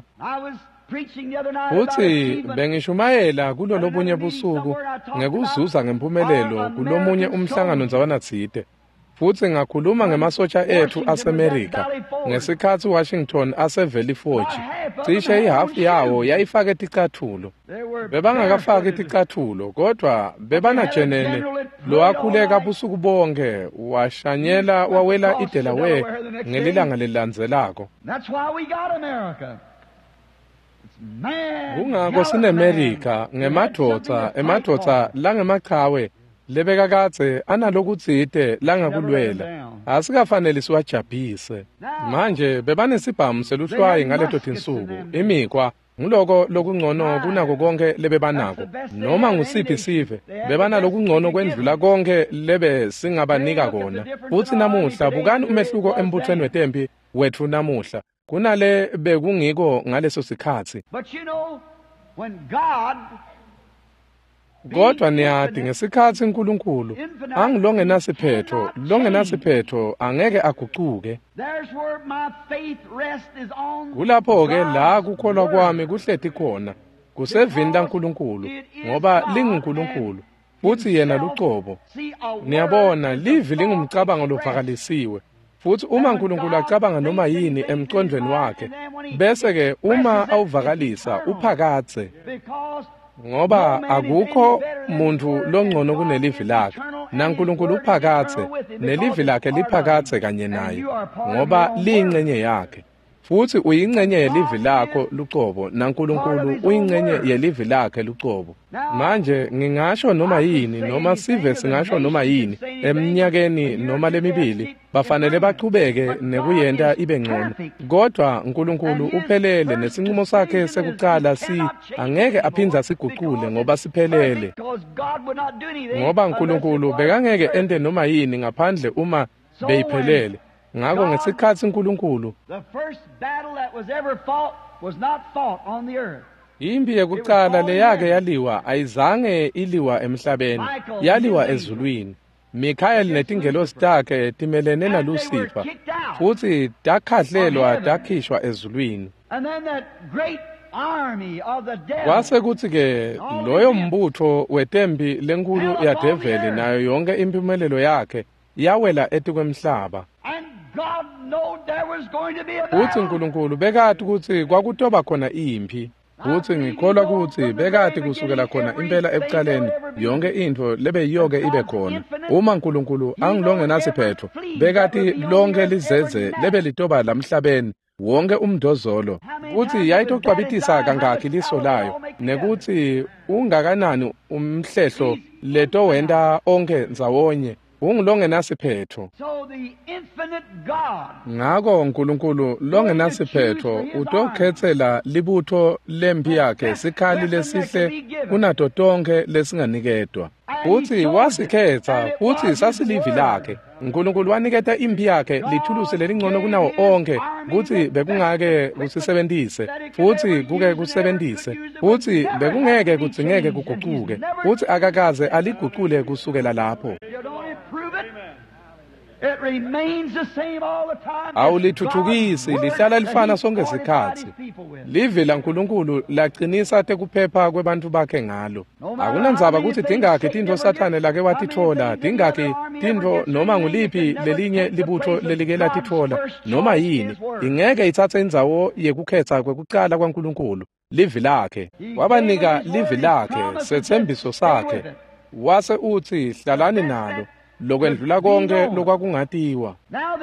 uthi bengishumayela kulo lobunye busuku ngekuzuza ngempumelelo kulomunye umhlangano ndzabana tsite futhi ngakhuluma ngemasotsha ethu aseMerika ngesikhathi Washington ase Valley Forge cishe ihalf yawo yayifake ticathulo bebangakafaki ticathulo kodwa bebanajenene lowakhuleka busuku bonke washanyela wawela iDelaware ngelilanga lilandzelako. Kungako sineMelika emadvodza langemachawe lebekakatse analokutsite langakulwela asikafanele siwajabhise. Manje bebanesibhamu seluhlwayi ngaleto tinsuku imikwa nguloko lokungcono kunako konke lebebanako noma ngusiphi sive bebanalokungcono kwendlula konke lebe singabanika kona. Futhi namuhla bukani umehluko embuthweni wetempi wethu namuhla kunale bekungiko ngaleso sikhatsi. Kodwa niyati ngesikhatsi uNkulunkulu longenasiphetho angeke agucuke. Kulapho-ke la kukholwa kwami kuhleti khona kusevini laNkulunkulu ngoba linguNkulunkulu futhi yena lucobo. Niyabona livi lingumcabango lovakalisiwe futhi uma uNkulunkulu acabanga noma yini emcondweni wakhe bese-ke uma awuvakalisa uphakathe. Ngoba akukho muntu longcono kunelivi lakhe naNkulunkulu uphakathe nelivi lakhe liphakathe kanye naye ngoba liyingcenye yakhe futhi uyingcenye yelivi lakho lucobo naNkulunkulu uyingcenye yelivi lakhe lucobo. Manje ngingasho noma yini noma sive singasho noma yini eminyakeni noma lemibili bafanele baqhubeke nekuyenta ibe ngcono kodwa uNkulunkulu uphelele nesinqumo sakhe sekuqala angeke aphinda siguqule ngoba siphelele. Ngoba uNkulunkulu bekangeke ente noma yini ngaphandle uma beyiphelele. Ngakho ngesikhathi uNkulunkulu impi yekuqala leyake yaliwa ayizange iliwa emhlabeni yaliwa ezulwini. Mikaeli netingelosi takhe timelene naLucifer futhi takhadlelwa takhishwa ezulwini. Kwase kuthi-ke loyo mbutho wetempi lenkulu yadeveli nayo yonke impumelelo yakhe yawela etikwemhlaba. Uthi uNkulunkulu bekati ukuthi kwakutoba khona impi futhi ngikholwa ukuthi bekati kusukela khona impela ekuqaleni yonke into lebeyiyoke ibe khona. Uma uNkulunkulu angilongenasiphetho bekati lonke lizeze lebe litoba lamhlabeni wonke umndozolo futhi yayitocwabitisa kangaki liso layo nekuthi ungakanani umhlehlo leto wenda onke nzawonye ungilongenasiphetho. Ngako uNkulunkulu longenasiphetho utokhethela libutho lempi yakhe sikhali lesihle kunato tonke lesinganikedwa futhi wasikhetha futhi sasilivi lakhe. uNkulunkulu waniketa impi yakhe lithulusi lelingcono kunawo onke ukuthi bekungake kusisebentise futhi kuke kusebentise futhi bekungeke kudzingeke kuguquke futhi akakaze aliguqule kusukela lapho. Awulithuthukisi lihlala lifana sonke isikhathi. Livi laNkulunkulu laqinisa tekuphepha kwebantu bakhe ngalo. Akunandzaba ukuthi dingaki tintfo Sathane lake watithola, dingaki tintfo noma nguliphi lelinye libutho lelike latithola noma yini ingeke ithathe indzawo yekukhetha kwekuqala kwaNkulunkulu. Livi lakhe wabanika livi lakhe sethembiso sakhe wase uthi hlalani nalo lokwendlula konke lokwakungatiwa.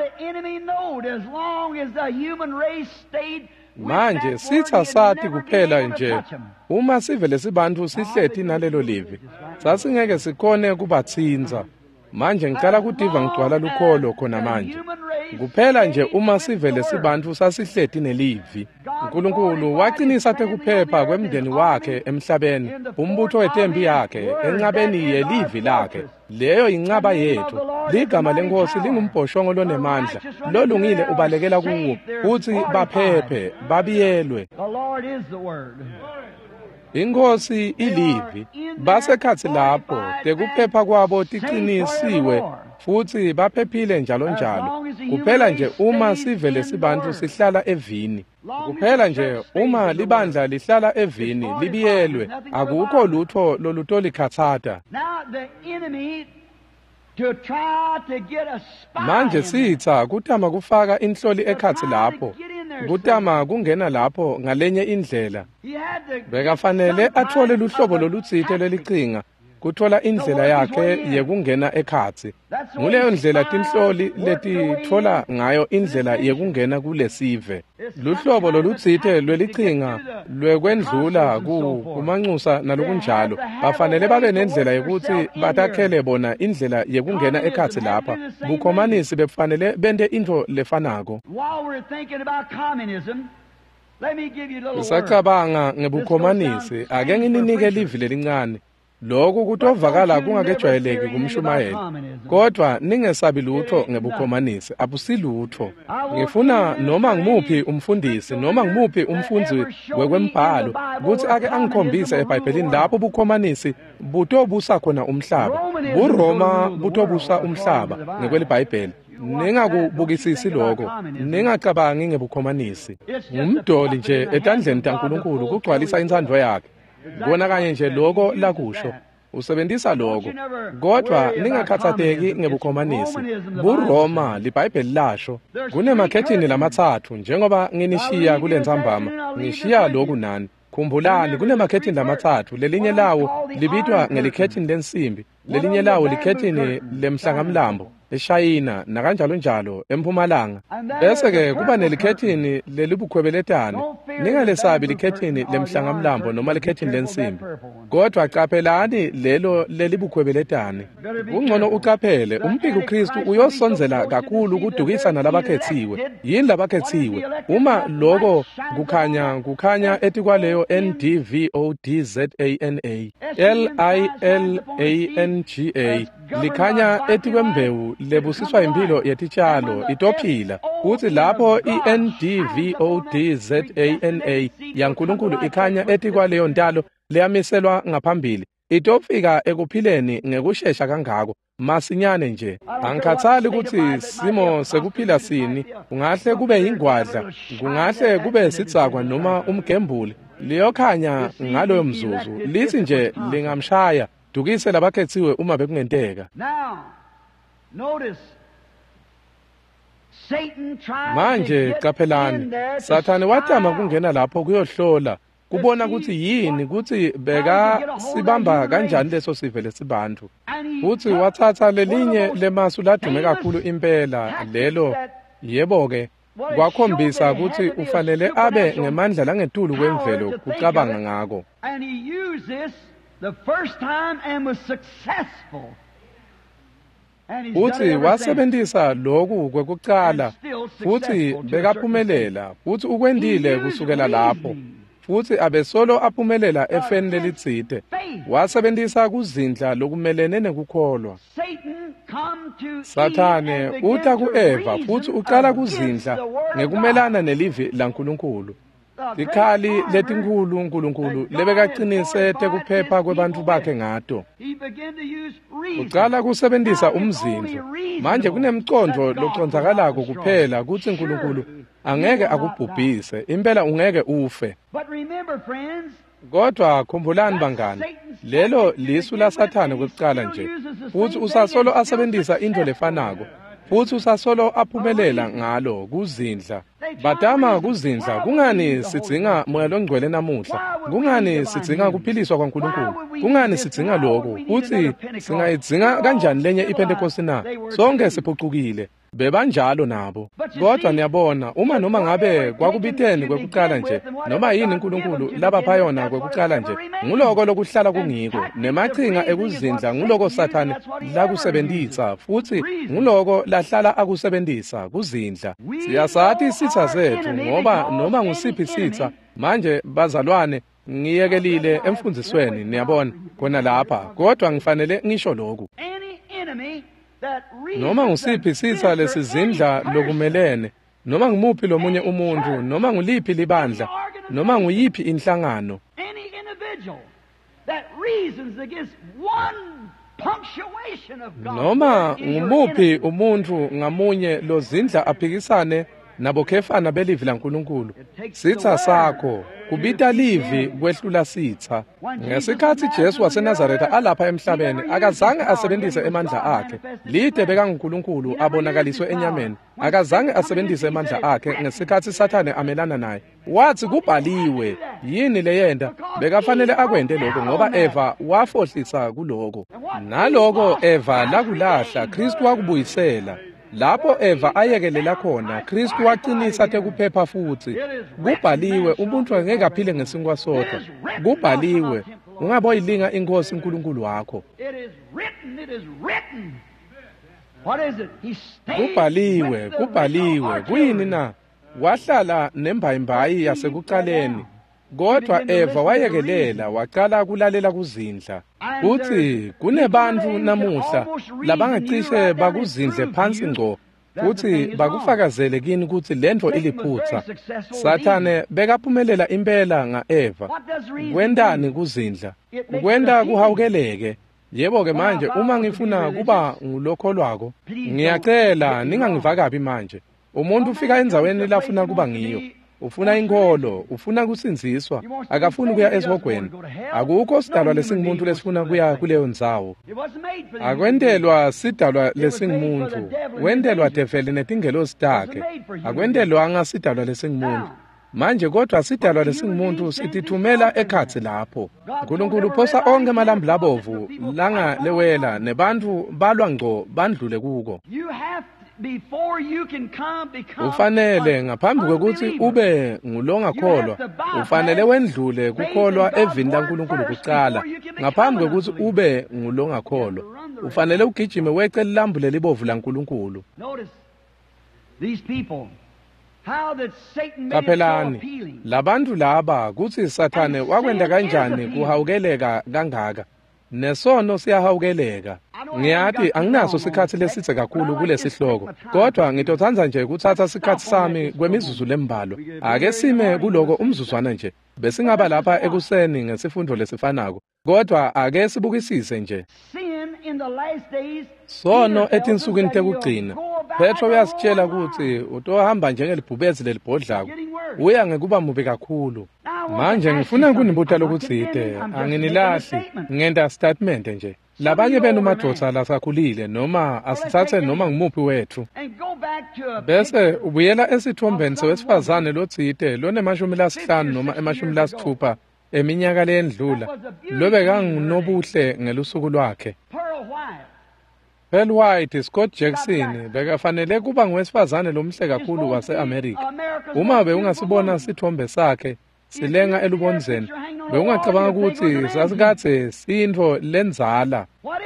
Manje sitha sathi kuphela nje uma sivele sibantu sihlethi nalelo livi sasingeke sikhone kubatsinza. Manje ngicala kudiva ngigcwala lukholo khona manje kuphela nje uma sivele sibantu sasihlethi nelivi. uNkulunkulu waqinisa tekuphepha kwemndeni wakhe emhlabeni umbutho wetempi yakhe enqabeni yelivi lakhe. Leyo inqaba yethu ligama lenkosi lingumbhoshongo lonemandla lolungile ubalekela kuwo futhi baphephe babiyelwe. Inkosi ilivi basekhathi lapho tekuphepha kwabo tiqinisiwe futhi baphephile njalo njalo. Kuphela nje uma sivele sibantu sihlala evini. Kuphela nje uma libandla lihlala evini libiyelwe akukho lutho lolutolikhathata. Manje sitha kutama kufaka inhloli ekhathi lapho kutama kungena lapho ngalenye indlela bekafanele athole luhlobo lolutsite lelicinga kuthola indlela yakhe yekungena ekhatsi nguleyo ndlela tinhloli letithola ngayo indlela yekungena kulesive luhlobo lolutsite lwelicinga lwekwendlula kumanxusa nalokunjalo bafanele babe nendlela yokuthi batakhele bona indlela yekungena ekhatsi lapha bukhomanisi befanele bente into lefanako usacabanga ngebukhomanisi ake ngininike livi lelincane lokhu kutovakala kungakejwayeleki kumshumayeli kodwa ningesabi lutho ngebukhomanisi abusilutho ngifuna noma ngimuphi umfundisi noma ngimuphi umfundzi wekwembhalo ukuthi ake angikhombise eBhayibhelini lapho bukhomanisi butobusa khona umhlaba buRoma butobusa umhlaba ngekwelibhayibheli ningakubukisisi lokho ningacabangi ngebukhomanisi ngumdoli nje etandleni taNkulunkulu kugcwalisa insandvo yakhe kona kanye nje lokho lakusho usebenzisa lokho kodwa ningakhathateki ngebukhomanisi buRoma liBhayibheli lasho kunemakhethini lamathathu njengoba nginishiya kulentsambama ngishiya lokhu nani khumbulani kunemakhethini lamathathu lelinye lawo libitwa ngelikhethini lensimbi lelinye lawo likhethini lemhlangamlambo eShayina nakanjalo njalo empumalanga bese ke kuba nelikhethini lelibukhwebeletane ningalesabi likhethini lemhlangamlambo noma likhethini lensimbi kodwa qaphelani lelo lelibukhwebeletane ungcono uqaphele umpiki uKristu uyosonzela kakhulu kudukisa nalabakhethiwe yini labakhethiwe uma lokho kukhanya etikwaleyo NDVODZANA LILANGA likhanya etikwembewu lebusiswa impilo yetitshalo itophila kuthi lapho iNDVODZANA yaNkulunkulu ikhanya etikwaleyo ntalo leyamiselwa ngaphambili itofika ekuphileni ngekushesha kangako masinyane nje angikhathali ukuthi simo sekuphila sini kungahle kube yingwadla kungahle kube sitsakwa noma umgembuli liyokhanya ngaloyo mzuzu lithi nje lingamshaya dukise labakhethiwe uma bekungenteka manje qaphelani sathane watama kungena lapho kuyohlola kubona ukuthi yini ukuthi beka sibamba kanjani leso sive lesibantu uthi wathatha lelinye lemasu ladume kakhulu impela lelo yebo ke kwakhombisa ukuthi ufanele abe ngemandla langetulu kwemvelo kucabanga ngako futhi wasebenzisa lokhu kwekucala futhi bekaphumelela futhi ukwendile kusukela lapho futhi abesolo aphumelela efeni lelitsite wasebenzisa kuzindla lokumelene nekukholwa Sathane uta kuEva futhi uqala kuzindla ngekumelana nelivi laNkulunkulu likhali letinkulu uNkulunkulu lebekaqinise tekuphepha kwebantu bakhe ngato uqala kusebenzisa umzindlo manje kunemcondo loconzakalako kuphela ukuthi uNkulunkulu angeke akubhubhise impela ungeke ufe kodwa khumbulani bangani lelo lisu la Sathane kwekucala nje futhi usasolo asebenzisa into lefanako futhi usasolo aphumelela ngalo kuzindla badama kuzindla kungani sidzinga moya longcwele namuhla kungani sidzinga kuphiliswa kwaNkulunkulu kungani sidzinga lokho futhi singayidzinga kanjani lenye iPentecost na sonke siphucukile bebanjalo nabo kodwa niyabona uma noma ngabe kwakubitheni kwekucala nje noma yini uNkulunkulu labaphayona kwekucala nje nguloko lokuhlala kungiko nemachinga ekuzindla nguloko Sathane lakusebenzisa futhi nguloko lahlala akusebenzisa kuzindla siyasathi sitha zethu ngoba noma ngusiphi sitha manje bazalwane ngiyekelile emfundisweni niyabona khona lapha kodwa ngifanele ngisho lokho noma ngusiphi sitha lesizindla lokumelene noma ngimuphi lomunye umuntu noma nguliphi libandla noma nguyiphi inhlangano noma ngumuphi umuntu ngamunye lozindla aphikisane nabo khefana belivi laNkulunkulu. Sitha sakho kubita livi kwehlula sitha. Ngesikhathi Jesu waseNazaretha alapha emhlabeni akazange asebenzise emandla akhe. Lide bekaNkulunkulu abonakaliswe enyameni. Akazange asebenzise emandla akhe ngesikhathi Sathane amelana naye. Wathi kubhaliwe, yini leyenda bekafanele akwende lokho ngoba Eva wafohlisa kuloko. Naloko Eva lakulahla Kristu wakubuyisela. Lapho Eva ayekelela khona Kristu waqinisa tekuphepha futhi. Kubhaliwe umuntu angeke aphile ngesinkwa sodwa. Kubhaliwe ungaboyilinga inkosi uNkulunkulu wakho. Kubhaliwe kuyini na? Wahlala nembayimbayi yasekuqaleni. Kodwa Eva wayekelela waqala kulalela kuzindla. Uthi kunebantu namuhla labangacishe bakuzindle phansi ngco futhi bakufakazele kini ukuthi lento iliphutha. Sathane bekaphumelela impela ngaEva. Kwendani kuzindla? Kwenda kuhawukeleke. Yebo ke manje uma ngifuna kuba ngulokholwako ngiyacela ningangivakabi manje. Umuntu ufika enzaweni lafuna kuba ngiyo. Ufuna inkolo, ufuna kusinziswa, akafuni kuya esihogweni. Akukho sidalwa lesingumuntu lesifuna kuya kuleyo ndzawo. Akwendelwa sidalwa lesingumuntu, wendelwa develi netingelosi takhe. Akwendelwa ngasidalwa lesingumuntu. Manje kodwa sidalwa lesingumuntu sitithumela ekhatsi lapho. uNkulunkulu phosa onke amalambu labovu langa lewela nebantu balwa ngco bandlule kuko. Ufanele ngaphambi kokuthi ube ngulongakholwa ufanele wendlule kukholwa evini laNkulunkulu kuqala. Ngaphambi kokuthi ube ngulongakholwa ufanele ugijime weqe lilambu lelibovu laNkulunkulu. Kaphelani labantu laba kuthi Sathane wakwenda kanjani kuhawukeleka kangaka. Nesono siyahawukeleka. Ngiyathi anginaso sikhathi lesithe kakhulu kulesihloko. Kodwa ngitothanza nje ukuthatha isikhathi sami kwemizuzu lembalo. Ake sime kuloko umzuzwana nje. Besingaba lapha ekuseni ngesifundo lesifanako. Kodwa ake sibukisise nje. Sono etinsukwini tekugcina. Petro uyasitshela ukuthi utohamba njengelibhubezi lelibhodlako. Uya ngekuba mubi kakhulu. Manje ngifuna kunibutha lokutsite, anginilahli, ngenda statement nje. Labanye benu madoda lasakhulile noma asithathe noma ngimuphi wethu. Bese ubuyela esithombeni sewesifazane lotsite lonemashumi lasihlanu noma emashumi lasithupha eminyaka lendlula. Lobe nginobuhle ngelusuku lwakhe. Pearl White, Scott Jackson bekafanele kuba ngowesifazane lomhle kakhulu wase-America. Uma beungasibona sithombe sakhe silenga elubonzeni beungacabanga ukuthi sasikathe sintho lenzala.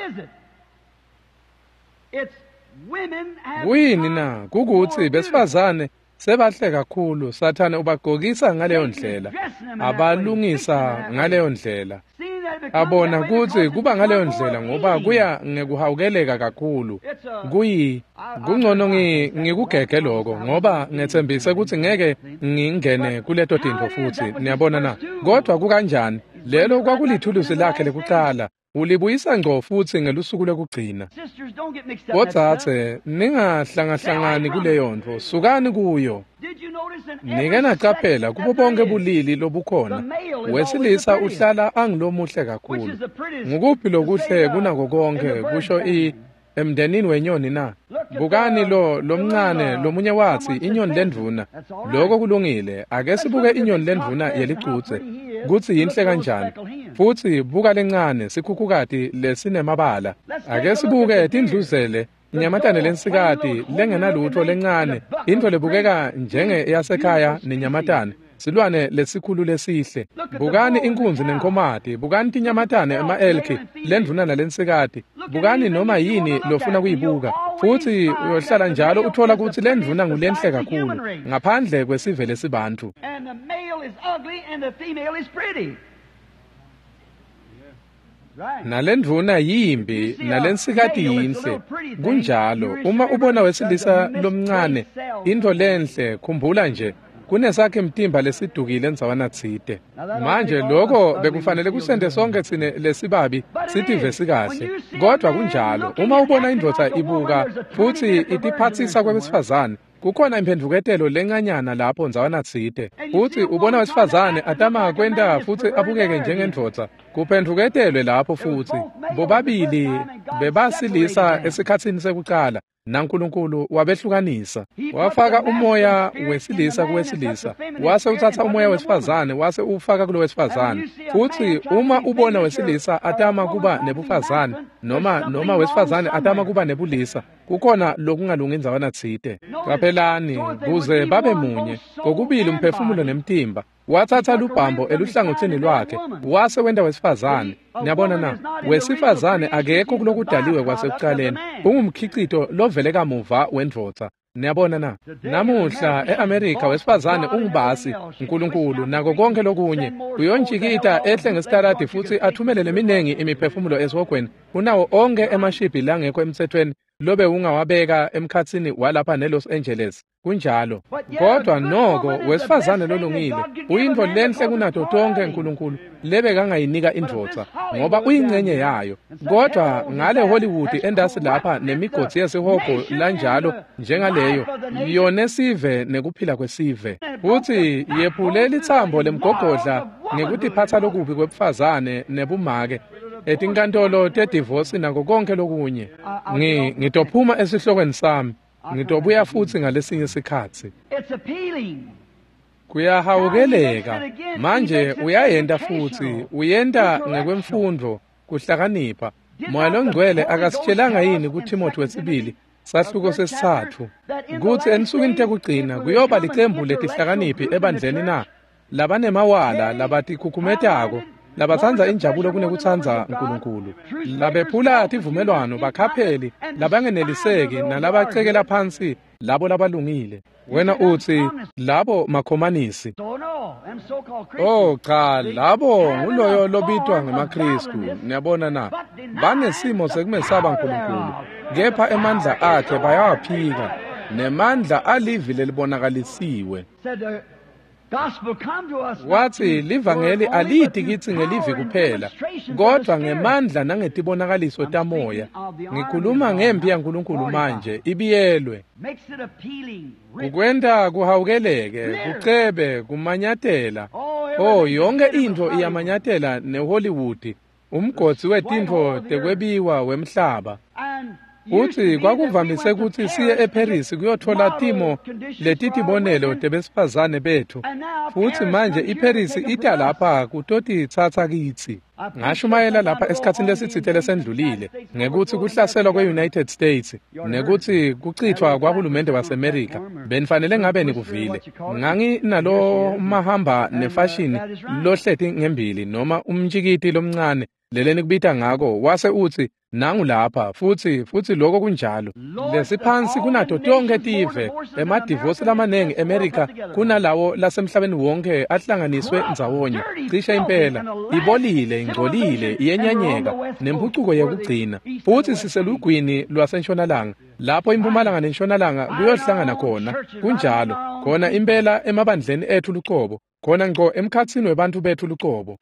Kuyini na kukuthi besifazane sebahle kakhulu Sathane ubagqokisa ngaleyo ndlela abalungisa ngaleyo ndlela. Abona ukuthi kuba ngaleyo ndlela ngoba kuya ngekuhawukeleka kakhulu. Kungcono ngikugege lokho ngoba ngethembise ukuthi ngeke ngingene kuleto tinto futhi. Niyabona na? Kodwa kukanjani? Lelo kwakulithulusi lakhe lekuqala. Ulibuyisa ngco futhi ngelusuku lokugcina. Kodwa ningahlangahlangani kuleyo nto. Sukani kuyo. Nike naqaphela kubo bonke bulili lobukhona. Wesilisa uhlala angilomuhle kakhulu. Ngukuphi lokuhle kunako konke kusho emndenini wenyoni na? Bukani lomncane lomunye wathi inyoni lendvuna. Lokho kulungile. Ake sibuke inyoni lendvuna yeliquthe. Kuthi yinhle kanjani. Futhi buka lencane sikhukhukati lesinemabala. Ake sibuke tindluzele inyamatane lensikati lengenalutho lencane. Into lebukeka njenge yasekhaya nenyamatane. Silwane lesikhulu lesihle. Bukani inkunzi nenkomati, bukani tinyamatane ema-elk, lendvuna nalensikati. Bukani noma yini lofuna kuyibuka. Futhi uyohlala njalo uthola ukuthi lendvuna ngulenhle kakhulu ngaphandle kwesive lesibantu. Nalendvuna yimbi nalensikati yinhle. Kunjalo uma ubona wesilisa lomncane into lenhle khumbula nje kunesakhe mtimba lesidukile enzawana tsite. Manje lokho bekufanele kusende sonke tsine lesibabi sitive sikahle. Kodwa kunjalo uma ubona indoda ibuka futhi itiphathisa kwabesifazane kukhona imphendvuketelo lencanyana lapho nzawana tsite futhi ubona wesifazane atama kwenda futhi abukeke njengendvodza kuphendvuketelwe lapho futhi bobabili bebasilisa esikhatsini sekuqala naNkulunkulu wabehlukanisa wafaka umoya wesilisa kuwesilisa wase uthatha umoya wesifazane wase ufaka kulo wesifazane futhi uma ubona wesilisa atama kuba nebufazane noma wesifazane atama kuba nebulisa kukhona lokungalungi inzawana tsite qaphelani kuze babe munye kokubili umphefumulo nemtimba wathatha lubhambo eluhlangothini lwakhe wase wenda wesifazane niyabona na wesifazane akekho kulokudaliwe kwasekuqaleni ungumkhicito lovele kamuva wendvodza niyabona na namuhla eAmerika wesifazane ungubasi uNkulunkulu nako konke lokunye uyontshikita ehle ngesitaradi futhi athumele leminengi imiphefumulo esihogweni unawo onke emashibhi langekho emthethweni lobe ungawabeka emkhatsini walapha neLos Angeles kunjalo kodwa noko wesifazane lolungile uyindvo lenhle kunato tonke uNkulunkulu lebe kangayinika indvodza ngoba uyingcenye yayo kodwa ngale Hollywood endasi lapha nemigodzi yesihogo lanjalo njengaleyo yone sive nekuphila kwesive futhi yephule lithambo lemgogodla ngekuti phatha lokubi kwebufazane nebumake etinkantolo tedivorce nako konke lokunye ngitophuma esihlokweni sami ngitobuya futhi ngalesinye isikhathi kuyahawukeleka manje uyayenda futhi uyenda ngekwemfundo kuhlakanipha moya longcwele akasitshelanga yini kuTimothy wesibili sahluko sesithathu kuthi ensukwini tekugcina kuyoba licembu letihlakaniphi ebandleni na labanemawala labatikhukumetako labatsanza injabulo kunekutsanza uNkulunkulu labephula tivumelwano bakhapheli labangeneliseki nalabacekela phansi labo labalungile wena uthi labo makhomanisi cha labo nguloyo lobitwa ngemaKristu niyabona na banesimo sekumesaba uNkulunkulu kepha emandla akhe bayawaphika nemandla alivile libonakalisiwe wathi livangeli alithi kithi ngelivi kuphela kodwa ngemandla nangetibonakaliso tamoya ngikhuluma ngempi yaNkulunkulu manje ibiyelwe kukwenda kuhawukeleke kucebe kumanyatela yonke into iyamanyatela neHollywood umgodzi wetintfo tekwebiwa wemhlaba uthi kwakuvamise ukuthi siye eParis kuyothola timo letitibonelo tebesifazane bethu futhi manje iParis ita lapha kutoti ithatha kithi ngashumayela lapha esikhatsini lesitsitele sendlulile ngekuthi kuhlaselwa kweUnited States nekuthi kuchithwa kwahulumende waseMerika benifanele ngabe nikuvile nganginalo mahamba nefashion lohleti ngembili noma umtshikiti lomncane leleni kubita ngako wase uthi nangu lapha futhi lokho kunjalo lesiphansi kunato tonke tive emadivorce lamanengi eAmerika kunalawo lasemhlabeni wonke ahlanganiswe ndzawonye cisha impela ibolile ingcolile iyenyanyeka nempucuko yekugcina futhi siselugwini lwasentshonalanga lapho impumalanga nentshonalanga kuyohlangana khona kunjalo khona impela emabandleni ethu luqobo khona ngqo emkhatsini webantu bethu luqobo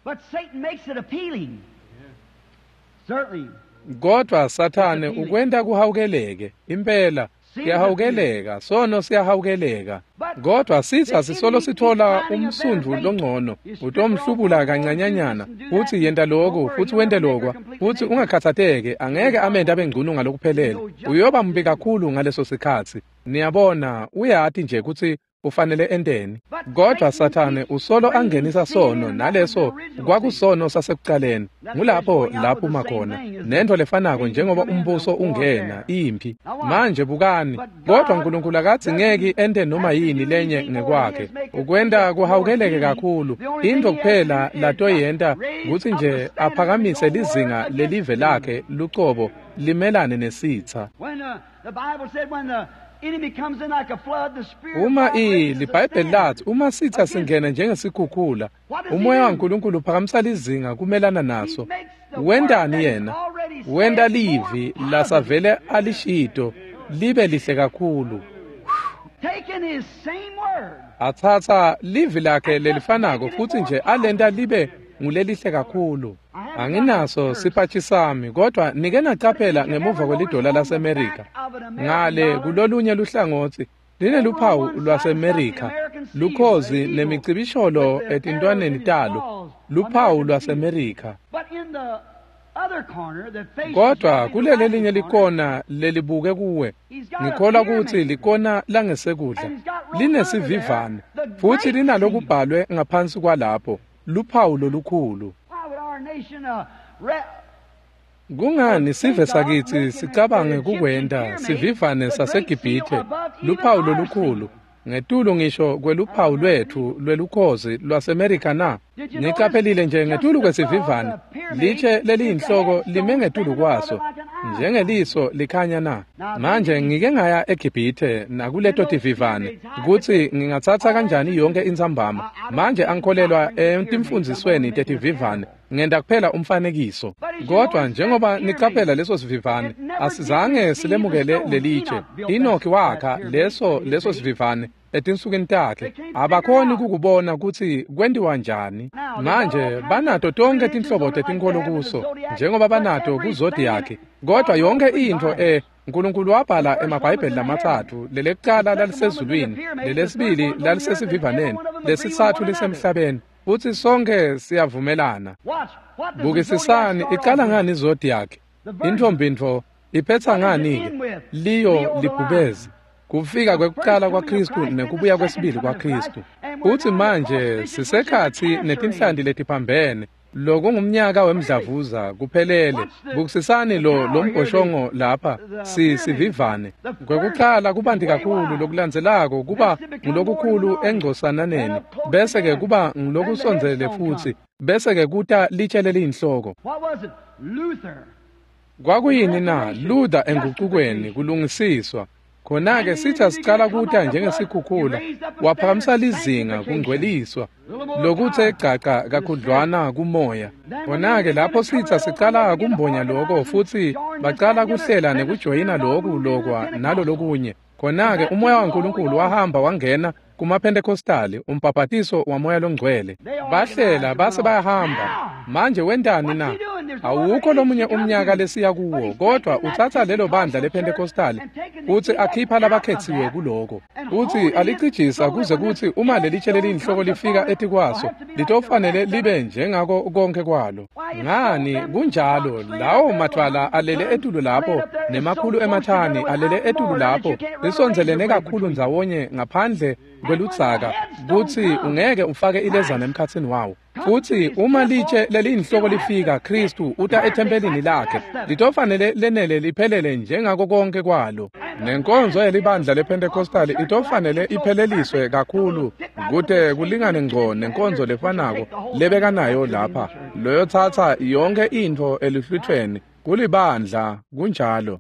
kodwa Sathane ukwenda kuhawukeleke impela siyahawukeleka sono siyahawukeleka kodwa sithi asisolo sithola umsundvu longcono utomhlubula kancanyanyana uthi yenda lokho futhi wende lokwa futhi ungakhathateke angeke amende abengcunu ngalokuphelele uyoba mbi kakhulu ngaleso sikhathi niyabona uyathi nje ukuthi ufanele endeni kodwa Sathane usolo angenisa sono naleso kwakusono sasekuqaleni ngulapho makhona nento lefanako njengoba umbuso ungena impi manje bukani kodwa uNkulunkulu akathi ngeke ende noma yini lenye ngekwakhe ukwenda kuhawukeleke kakhulu into kuphela latoyenda ukuthi nje aphakamise lizinga lelive lakhe luqobo limelane nesitha uma libhayibheli lathi uma sitha singena njengesikhukhula umoya waNkulunkulu uphakamisa lizinga kumelana naso wendani yena wenda livi lasavele alishito libe lihle kakhulu athatha livi lakhe lelifanako futhi nje alenda libe ngulelihle kakhulu anginaso siphathi sami kodwa nike nacaphela ngemuva kwelidola laseAmerika ngale kulolunye luhlangothi lineluphawu lwaseMerika, lukhozi nemicibisholo etintwaneni talo, luphawu lwaseMerika. Kodwa kuleli linye likona lelibuke kuwe, ngikholwa ukuthi likona langesekudla, linesivivane, futhi linalokubhalwe ngaphansi kwalapho, luphawu lolukhulu. Kungani sive sakithi sicabange kukwenda sivivane saseGibhithe, luphawu lolukhulu, ngetulo ngisho kweluphawu lwethu lwelukhozi lwaseMerika na? Ngicaphelile nje ngetulu kwesivivane, litshe leliyinhloko lime ngetulu kwaso, njengeliso likhanya na? Manje ngike ngaya eGibhithe nakuleto tivivane, ukuthi ngingathatha kanjani yonke inzambama. Manje angikholelwa emtimfundzisweni tetivivane, ngenda kuphela umfanekiso. Kodwa njengoba nicaphela leso sivivane, asizange silemukele lelitshe. Enoki wakha leso sivivane etinsukeni takhe, abakhoni kukubona ukuthi kwendiwa njani. Manje banato tonke tinhlobo tetinkholo kuso, njengoba banato kuzodiyakhe. Kodwa yonke into uNkulunkulu wabhala emabhayibheli lamathathu, lelekuqala lalisezulwini, lelesibili lalisesivivaneni, lesithathu lisemhlabeni, futhi sonke siyavumelana. Bukisisani, iqala ngani izodiyakhe? Inthombintfo iphetha ngani-ke? Liyo libhubezi. Kufika kwekuqala kwaKristu nekubuya kwesibili kwaKristu. Uthi manje sisekhathi netinhlandi letiphambene, lokungumnyaka wemdlavuza kuphelele. Bukisisani lo mbhoshongo lapha sivivane. Kwekuqala kubanti kakhulu, lokulandzelako kuba ngulokukhulu engcosananeni, bese ke kuba ngulokusonzele futhi, bese ke kuta litshe leliyinhloko. Kwakuyini na? Luther enguqukweni kulungisiswa. Khona-ke sithi sicala kuta njengesikhukhula, waphakamisa lizinga kungcweliswa, lokuthe gaqa kakhudlwana kumoya. Khona-ke lapho sithi sicala kumbonya lokho, futhi bacala kuhlela nekujoyina lokwa nalo lokunye. Khona-ke umoya waNkulunkulu wahamba wangena kumaPentekostali, umbhabhatiso wamoya longcwele. Bahlela base bayahamba. Manje wendani na? Awukho lomunye umnyaka lesiya kuwo, kodwa uthatha lelo bandla lePentekostali uthi akhipha labakhethiwe kuloko. Uthi alicijisa kuze kuthi uma lelitshe leliyinhloko lifika etikwaso, litofanele libe njengako konke kwalo. Ngani kunjalo? Lawo mathwala alele etulu lapho, nemakhulu emathani alele etulu lapho, lisonzelene kakhulu ndzawonye ngaphandle kweludzaka, kuthi ungeke ufake ilezana emkhatsini wawo. Futhi uma litshe leliyinhloko lifika, Kristu uta ethempelini lakhe, litofanele lenele liphelele njengako konke kwalo. Nenkonzo yelibandla lePentekostali itofanele ipheleliswe kakhulu, kude kulingane ngco nenkonzo lefanako lebekanayo lapha, loyothatha yonke into elihlwithweni kulibandla kunjalo.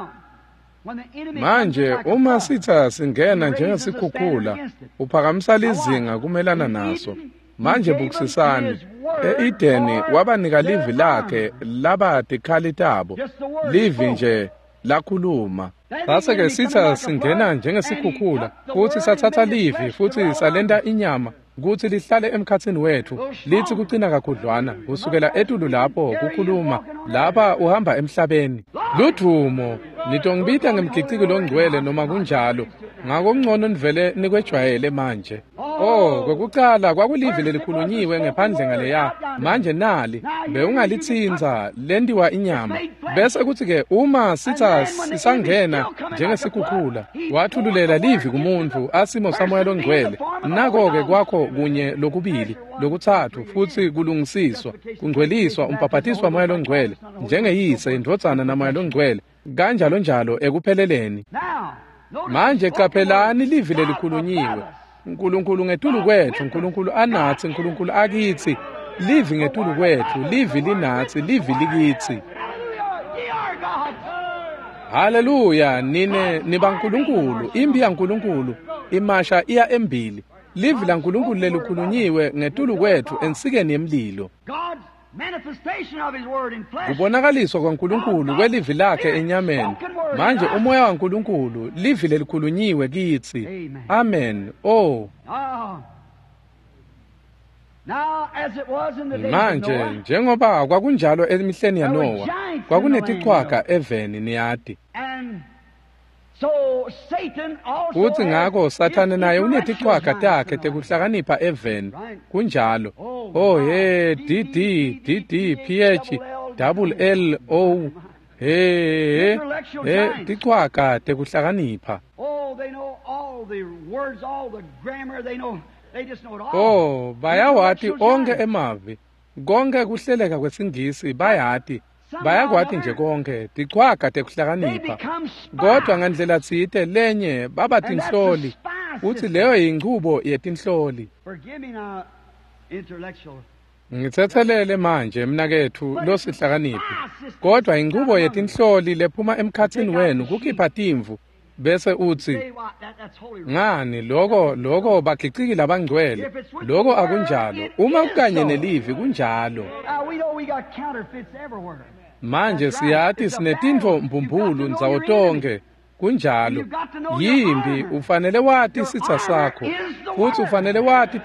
Manje uma sitha singena njengesikhukhula, uphakamisa lizinga kumelana naso. Manje bukisisani, e-Edeni wabanika livi lakhe laba tikhali tabo, livi nje lakhuluma. Sase-ke sitha singena njengesikhukhula, futhi sathatha livi futhi salenda inyama, kuthi lihlale emkhatsini wethu, lithi kucina kakhudlwana, kusukela etulu lapho kukhuluma, lapha uhamba emhlabeni. Ludumo, nitongibita ngemgiciko longcwele noma kunjalo, ngakongcono nivele nikwejwayele manje. Kwekuqala kwakulivi lelikhulunyiwe ngephandle ngaleya, manje nali bewungalitsinza lendiwa inyama. Bese kuthi-ke uma sitha sisangena njengesikhukhula, wathululela livi kumuntu asimo samoya longcwele, nako-ke kwakho kunye lokubili, lokuthathu, futhi kulungisiswa, kungcweliswa, umbhabhatiswa moya longcwele, njengeyise indvodzana namoya longcwele, kanjalo njalo ekupheleleni. Manje qaphelani livi lelikhulunyiwe. uNkulunkulu ngetulu kwethu, uNkulunkulu anathi, uNkulunkulu akithi, livi ngetulu kwethu, livi linathi, livi likithi. Haleluya, nine niba uNkulunkulu, imbi yaNkulunkulu, imasha iya embili. Livi la uNkulunkulu lelikhulunyiwe ngetulu kwethu ensikeni yemlilo. Kubonakaliswa kwaNkulunkulu kwelivi lakhe enyameni. Manje umoya waNkulunkulu livi lelikhulunyiwe kithi. Amen. Manje njengoba kwakunjalo emihleni yaNowa, kwakunetiqhwaga eveni niyadi. Futhi ngakho Sathane naye unetichwaka takhe tekuhlakanipha eveni. Kunjalo. Oh hey DD PH double L O hey tichwaka tekuhlakanipha. Oh bayawati onke emavi. Konke kuhleleka kwesingisi bayati. Bayakwati nje konke tichwaka tekuhlakanipha. Kodwa ngandlela tsite lenye baba tinhloli. Uthi leyo inqubo yetinhloli. Ngithethelele manje mnakethu losihlakaniphi. Kodwa inqubo yetinhloli lephuma emkhathini wenu kukhipha timvu. Bese uthi ngani lokho bagcicikile abangcwele lokho akunjalo uma ukanye nelivi kunjalo. Manje siyathi sinetintfo mbumbulu nzawo tonke kunjalo. Yimbi ufanele wati sitha sakho futhi ufanele wati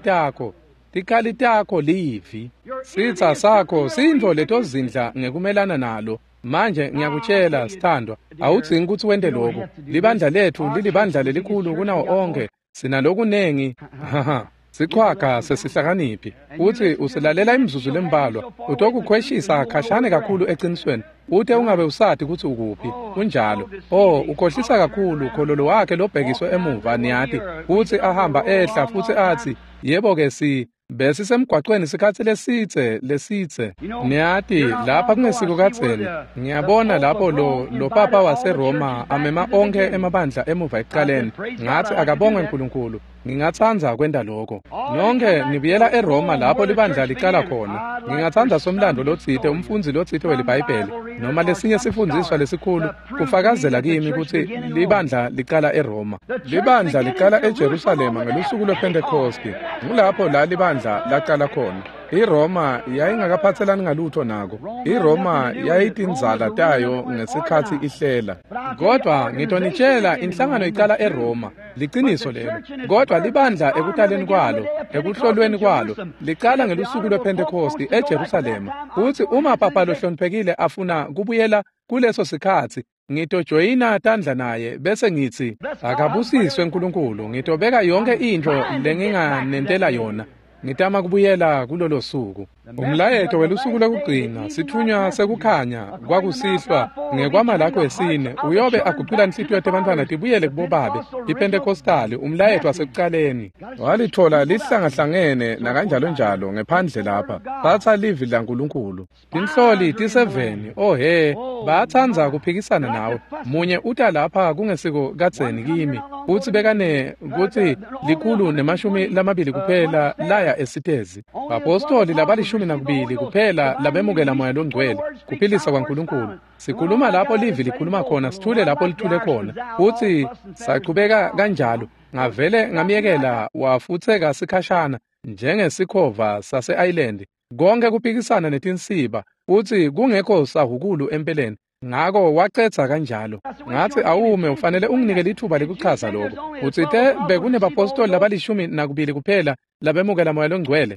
tikhali takho livi. Sitha sakho sintfo letozindla ngekumelana nalo. Manje ngiyakutshela sithandwa awudzingi ukuthi wende lokho. Libandla lethu lilibandla lelikhulu kunawo onke. Sinalokunengi. Sichwaka sesihlakaniphi. Uthi usilalela imizuzu lembalwa utokukhweshisa khashane kakhulu eqinisweni. Uthe ungabe usati ukuthi ukuphi. Kunjalo. Ukhohlisa kakhulu khololo wakhe lobhekiswe emuva niyati. Uthi ahamba ehla futhi athi yebo ke besisemgwaqweni sikhathi lesitse. Niyati lapha kungesiko katseni. Ngiyabona lapho lo papa waseRoma amema onke emabandla emuva ekuqaleni. Ngathi akabongwe uNkulunkulu. Ngingathanda kwenda lokho. Nonke nibiyela eRoma lapho libandla liqala khona. Ngingathanda somlando lotsite umfundzi lotsite weliBhayibheli noma lesinye sifundiswa lesikhulu kufakazela kimi ukuthi libandla liqala eRoma. Libandla liqala eJerusalema ngelusuku lwePentecost. Ngulapho la libandla laqala khona. iRoma yayingakaphathelani ngalutho nako. iRoma yayitinzala tayo ngesikhathi ihlela. Kodwa ngithonitshela inhlangano iqala eRoma. Liqiniso lelo. Kodwa libandla ekutaleni kwalo, ekuhlolweni kwalo, liqala ngelusuku lwePentecost eJerusalema. Uthi uma papa lohloniphekile afuna kubuyela kuleso sikhathi, ngitojoyina tandla naye bese ngithi akabusiswe uNkulunkulu. Ngitobeka yonke into lenginganentela yona. Ngitama kubuyela kulolo suku. Umlayeto welusuku lokugcina sithunywa sekukhanya kwakusihlwa ngekwama lakho esine uyobe aguqula inhlitiyo yabantwana tibuyele kubobabe. iPentekostali umlayeto wasekuqaleni walithola lihlangahlangene nakanjalo njalo ngephandle lapha. Batha livi laNkulunkulu. Tinhloli ti7 bathanza kuphikisana nawe. Munye uta lapha kungesiko kadzeni kimi. Uthi bekane ukuthi likhulu nemashumi lamabili kuphela laya esitezi. Apostoli labalishumi nakubili kuphela labemukela moya longcwele kuphilisa kwaNkulunkulu. Sikhuluma lapho livi likhuluma khona sithule lapho lithule khona. Uthi saqhubeka kanjalo ngavele ngamiyekela wafutheka sikhashana njengesikhova sase-Ireland. Konke kuphikisana netinsiba uthi kungekho sahukulu empeleni. Ngako waqetha kanjalo. Ngathi awume ufanele unginike lithuba likuchaza lokho. Uthithe bekunebapostoli labalishumi nakubili kuphela labemukela moya longcwele.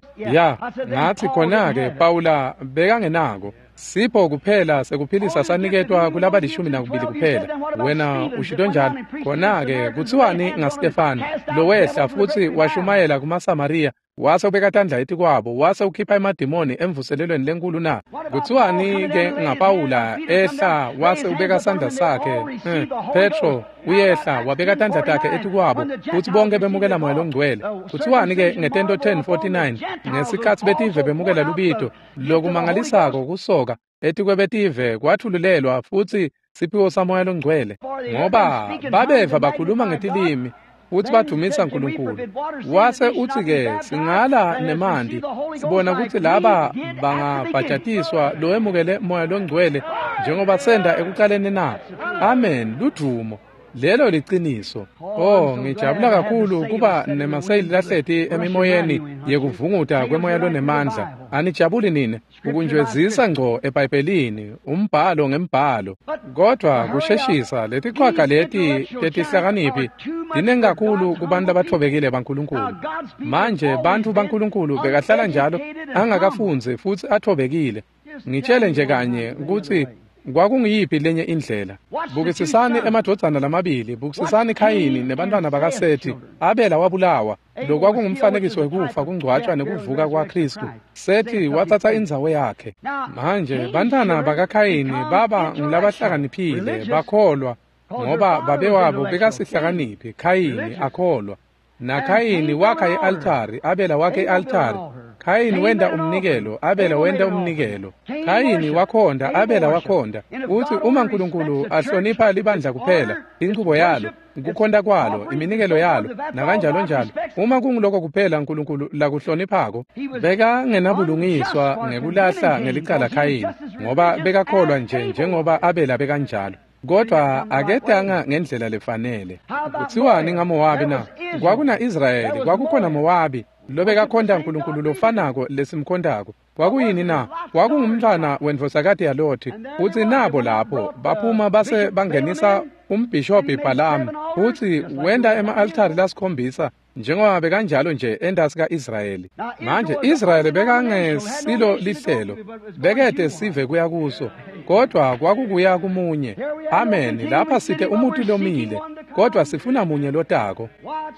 Ngathi khona-ke Pawula bekangenako. Sipho kuphela sekuphilisa saniketwa kulabalishumi nakubili kuphela. Wena ushito njalo. Khona-ke kuthiwani ngaStefano lo wehla futhi washumayela kumaSamariya wase ubeka tandla eti kwabo wase ukhipha emadimoni emvuselelweni lenkulu na. Kuthiwani ke ngaPawula ehla wase ubeka sandla sakhe. Petro uyehla wabeka tandla takhe eti kwabo futhi bonke bemukela moya longcwele. Kuthiwani ke ngetento 10:49 ngesikhathi betive bemukela lubito lokumangalisako kusoka eti kwebetive kwathululelwa futhi siphiwo samoya longcwele ngoba babeva bakhuluma ngetilimi uthi bathumisa uNkulunkulu. Wase uthi ke singala nemandi sibona ukuthi laba bangabhajatiswa lo emukele moya longcwele njengoba senda ekuqaleni na. Amen. Ludumo lelo liqiniso. Ngijabula kakhulu kuba nemasayili lahlethi emimoyeni yekuvunguta kwemoya lonemandla. Anijabuli nini ukunjwezisa ngco eBhayibhelini umbhalo ngembhalo. Kodwa kusheshisa letichwaka leti tetihlakaniphi linengakhulu kubantu abathobekile baNkulunkulu. Manje bantu baNkulunkulu bekahlala njalo angakafunzi futhi athobekile. Ngitshele nje kanye ukuthi kwakungiyiphi lenye indlela? Bukisisani emadodana lamabili, bukisisani Khayini nebantwana bakaSethi. Abela wabulawa, lo kwakungumfanekiso wekufa, kungcwatshwa nekuvuka kwaKristu. Sethi wathatha indzawo yakhe. Manje bantwana bakaKhayini baba ngulabahlakaniphile, bakholwa ngoba babewabo bekasihlakaniphi. Khayini akholwa, na Khayini wakha i-altari, Abela wakhe i-altari. Khayini wenda umnikelo, Abela wenda umnikelo. Khayini wakhonda, Abela wakhonda. Uthi uma uNkulunkulu ahlonipha libandla kuphela, inqubo yalo, ukukhonda kwalo, iminikelo yalo, nakanjalo njalo. Uma kungiloko kuphela uNkulunkulu lakuhloniphako, beka ngenabulungiswa ngekulahla ngelicala Khayini, ngoba bekakholwa njengoba Abela bekanjalo. Kodwa aketanga ngendlela lefanele. Kuthiwani ngaMowabi na? Kwakuna Israyeli, kwakukhona Mowabi, lobekakhonda uNkulunkulu lofanako lesimkhondako. Kwakuyini na? Kwakungumntwana wendvosakati yaLothi. Uthi nabo lapho baphuma base bangenisa umbhishobhi Balamu. Uthi wenda ema-altari lasikhombisa njengoba bekanjalo nje endasi ka-Israyeli. Manje Israyeli bekangesilo lihlelo, bekede sive kuya kuso, kodwa kwakukuya kumunye. Amen. Lapha sithe umuti lomile, kodwa sifuna munye lotako.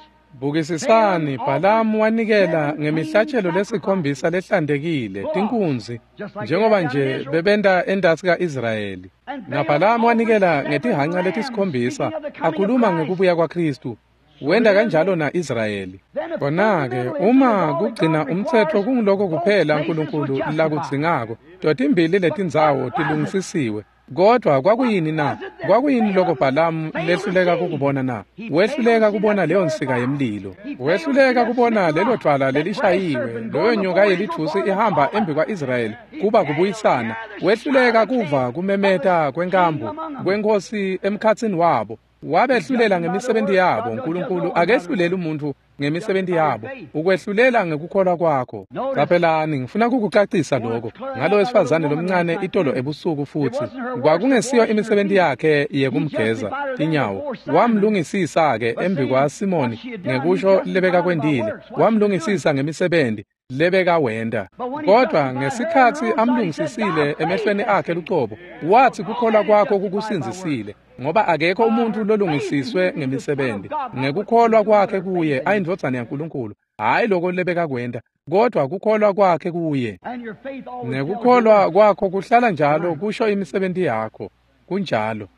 Bukisisani, Balamu wanikela ngemihlatshelo lesikhombisa lehlandekile, tinkunzi, njengoba nje bebenda endasi ka-Israyeli. Na Balamu wanikela ngetihanca letisikhombisa, akhuluma ngekubuya kwaKristu. Wenda kanjalo na Israyeli. Bona-ke uma kugcina umthetho kungiloko kuphela uNkulunkulu lakudzingako, totimbili letindzawo tilungisisiwe. Kodwa kwakuyini na? Kwakuyini loko Balamu lehluleka kukubona na? Wehluleka kubona leyo nsika yemlilo. Wehluleka kubona lelo dwala lelishayiwe, leyo nyoka yelithusi ihamba embi kwa-Israyeli kuba kubuyisana. Wehluleka kuva kumemeta kwenkambu kwenkosi emkhatsini wabo. Wabehlulela ngemisebenzi yabo. uNkulunkulu akehlulela umuntu ngemisebenzi yabo, ukwehlulela ngekukholwa kwakho. Qaphelani, ngifuna kukucacisa lokho. Ngalo wesifazane lomncane itolo ebusuku futhi kwakungesiyo imisebenzi yakhe yekumgeza inyawo. Wamlungisisa-ke embi kwa Simoni ngekusho lebeka kwendile, wamlungisisa ngemisebenzi lebeka wenda. Kodwa ngesikhathi amlungisisile emehlweni akhe lucobo, wathi kukholwa kwakho kukusinzisile, ngoba akekho umuntu lolungisiswe ngemisebenzi. Ngekukholwa kwakhe kuye ayindvodzana yaNkulunkulu, hayi lokho lebeka kwenda, kodwa kukholwa kwakhe kuye. Ngekukholwa kwakho kuhlala njalo kusho imisebenzi yakho, kunjalo.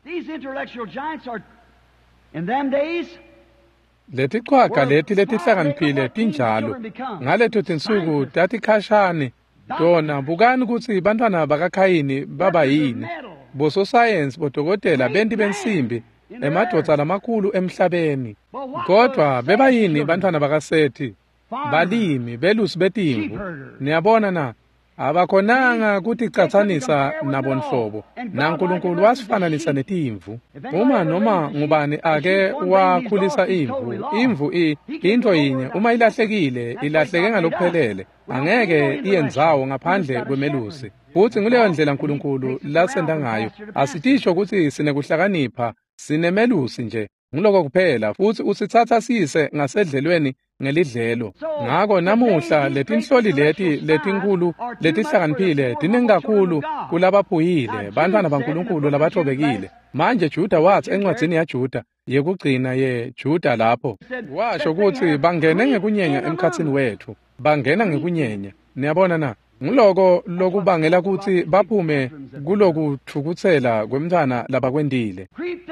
Letichwaga leti letihlakaniphile tinjalo. Ngaleto tinsuku tatikhashane. Tona bukani ukuthi bantwana bakaKhayini baba yini. Bososayensi, bodokotela, benti bensimbi, emadvodza lamakhulu emhlabeni. Kodwa beba yini bantwana bakaSethi? Balimi, belusi betimvu. Niyabona na? Abakhonanga kuticatsanisa nabonhlobo. NaNkulunkulu wasifananisa netimvu. Uma noma ngubani ake wakhulisa imvu into yinye, uma ilahlekile, ilahleke ngalokuphelele, angeke iyendzawo ngaphandle kwemelusi. Futhi nguleyo ndlela uNkulunkulu lasenda ngayo. Asitisho ukuthi sinekuhlakanipha, sinemelusi nje. Ngiloko kuphela, futhi usithatha siyise ngasedlelweni ngelidlelo. Ngako namuhla letinhloli letinkulu letihlakaniphile dinengakhulu kulabaphuhile, bantwana baNkulunkulu labathobekile. Manje Juda wathi encwadzini yaJuda yekugcina yeJuda lapho, washo ukuthi bangene ngekunyenya emkhatsini wethu, bangena ngekunyenya. Niyabona na? Ngiloko lokubangela ukuthi baphume kulokuthukuthela kwemntwana labakwendile.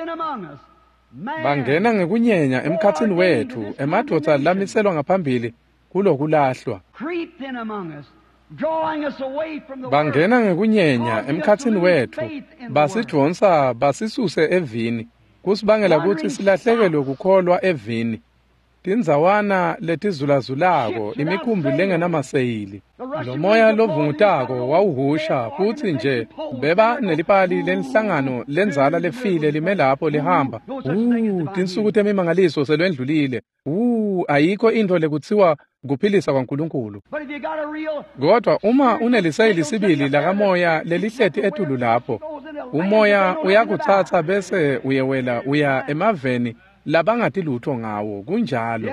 Bangena ngekunyenya emkhatsini wethu, emadvodza lamiselwa ngaphambili kulokulahlwa. Bangena ngekunyenya emkhatsini wethu, basidvonsa basisuse evini, kusibangela ukuthi silahlekelwe kukholwa evini. Tindzawana letizulazulako, imikhumbi lengenamaseyili. Lo moya lovungutako wawuhusha, futhi nje beba nelipali lenhlangano lenzala lefile lime lapho lihamba. Tinsuku temimangaliso selwendlulile. Ayikho into lekuthiwa kuphilisa kwaNkulunkulu. Kodwa uma uneliseyili sibili lakamoya lelihlethi etulu lapho, umoya uyakuthatha bese uyewela uya emaveni labangati lutho ngawo. Kunjalo.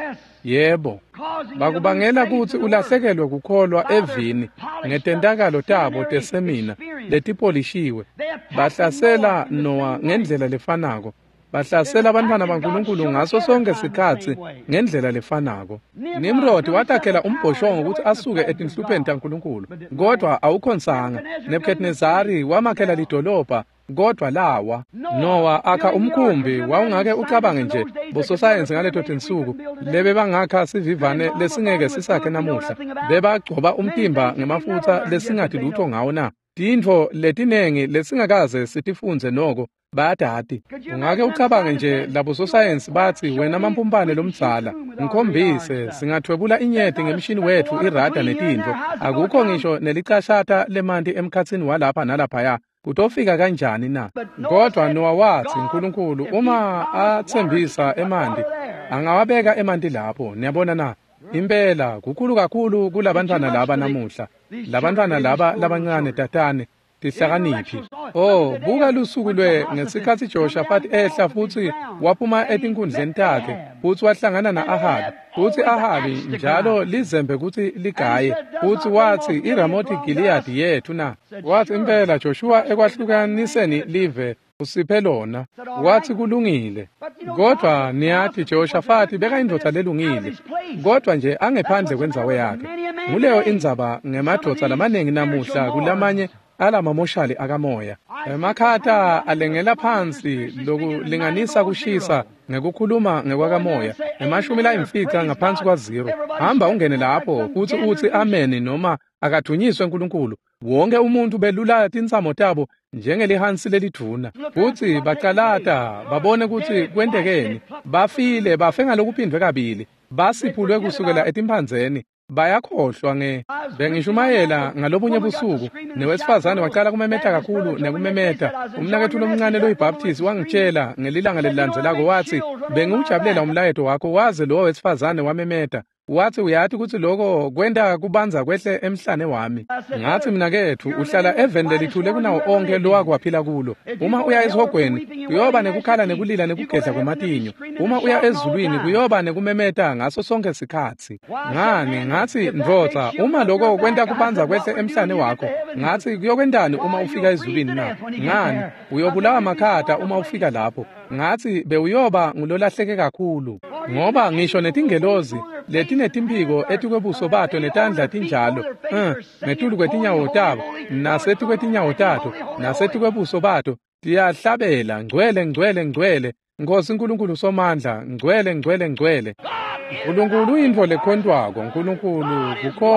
Yebo, bakubangela ukuthi ulahlekelwe kukholwa evini ngetendakalo tabo tesemina letipolishiwe. Bahlasela Noah ngendlela lefanako. Bahlasela abantwana baNkulunkulu ngaso sonke isikhathi ngendlela lefanako. Nimrod watakhela umbhoshongo ukuthi asuke etinhlupheni taNkulunkulu, kodwa awukhonsanga. Nebukadnezari wamakhela lidolobha, kodwa lawa. Noah akha umkhumbi, wawungake ucabange nje bososayensi ngaleto tinsuku lebe bangakha sivivane lesingeke sisakhe namuhla. Bebagcoba umtimba ngemafutha lesingathi lutho ngawo na. Tintfo letinengi lesingakaze sitifunze noko bayadati. Ungake ucabange nje labo sosayensi bathi wena mampumpane lomdzala ngikhombise singathwebula inyeti ngemshini wethu irada netintfo. Akukho ngisho nelicashata lemanti emkhatsini walapha nalaphaya. Kutofika kanjani na? Kodwa Noah wathi uNkulunkulu uma athembisa emanti angawabeka emanti lapho. Niyabona na? Impela kukhulu kakhulu kulabantwana laba namuhla. Labantwana laba labancane tatane tihlakaniphi. Oh, buka lusuku ngesikhathi Jehoshaphat ehla futhi waphuma etinkundleni takhe futhi wahlangana na-Ahabi. Futhi Ahabi njalo lizembe ukuthi ligaye. Futhi wathi iRamothi Giliyadi yethu na. Wathi impela Joshua ekwahlukaniseni live usiphe lona. Wathi kulungile. Kodwa niyathi Jehoshaphat beka indodza lelungile. Kodwa nje angephandle kwendzawo yakhe. Nguleyo indzaba ngemadoda lamanengi namuhla kulamanye alamamoshali akamoya. Emakhata alengela phansi lokulinganisa kushisa ngekukhuluma ngekwakamoya. Emashumi layimfica ngaphansi kwa 0. Hamba ungene lapho futhi uthi amen noma akadunyiswe uNkulunkulu. Wonke umuntu belula tinsamo tabo njengelihansi leliduna. Futhi baqalata babone ukuthi kwentekeni. Bafile bafe ngalokuphindwe kabili. Basiphulwe kusukela etimphandzeni. Bayakhohlwa bengishumayela ngalobunye busuku newesifazane waqala kumemeta kakhulu nekumemeta. Umnakethu lomncane loyibhaptisi wangitshela ngelilanga lelilandzelako wathi bengiujabulela umlayeto wakho waze lo wesifazane wamemeta. Wathi uyathi ukuthi lokho kwenda kubanza kwehle emhlane wami. Ngathi mnakethu uhlala eveni lelithule kunawo onke lo wakwaphila kulo. Uma uya esihogweni kuyoba nekukhala nekulila nekugedla kwematinyo. Uma uya ezulwini kuyoba nekumemeta ngaso sonke isikhathi. Ngani ngathi ndvodza uma lokho kwenda kubanza kwehle emhlane wakho ngathi kuyokwendani uma ufika ezulwini na. Ngani uyobulawa makhata uma ufika lapho. Ngathi bewuyoba ngulolahleke kakhulu ngoba ngisho netingelozi letinetimpiko etikwebuso bato netandla tinjalo netulu kwetinyawo tabo nasetu kwetinyawo tato nasetu kwebuso bato tiyahlabela ngcwele ngcwele ngcwele Nkosi uNkulunkulu somandla ngcwele ngcwele ngcwele. uNkulunkulu uyintfo lekhontwako. uNkulunkulu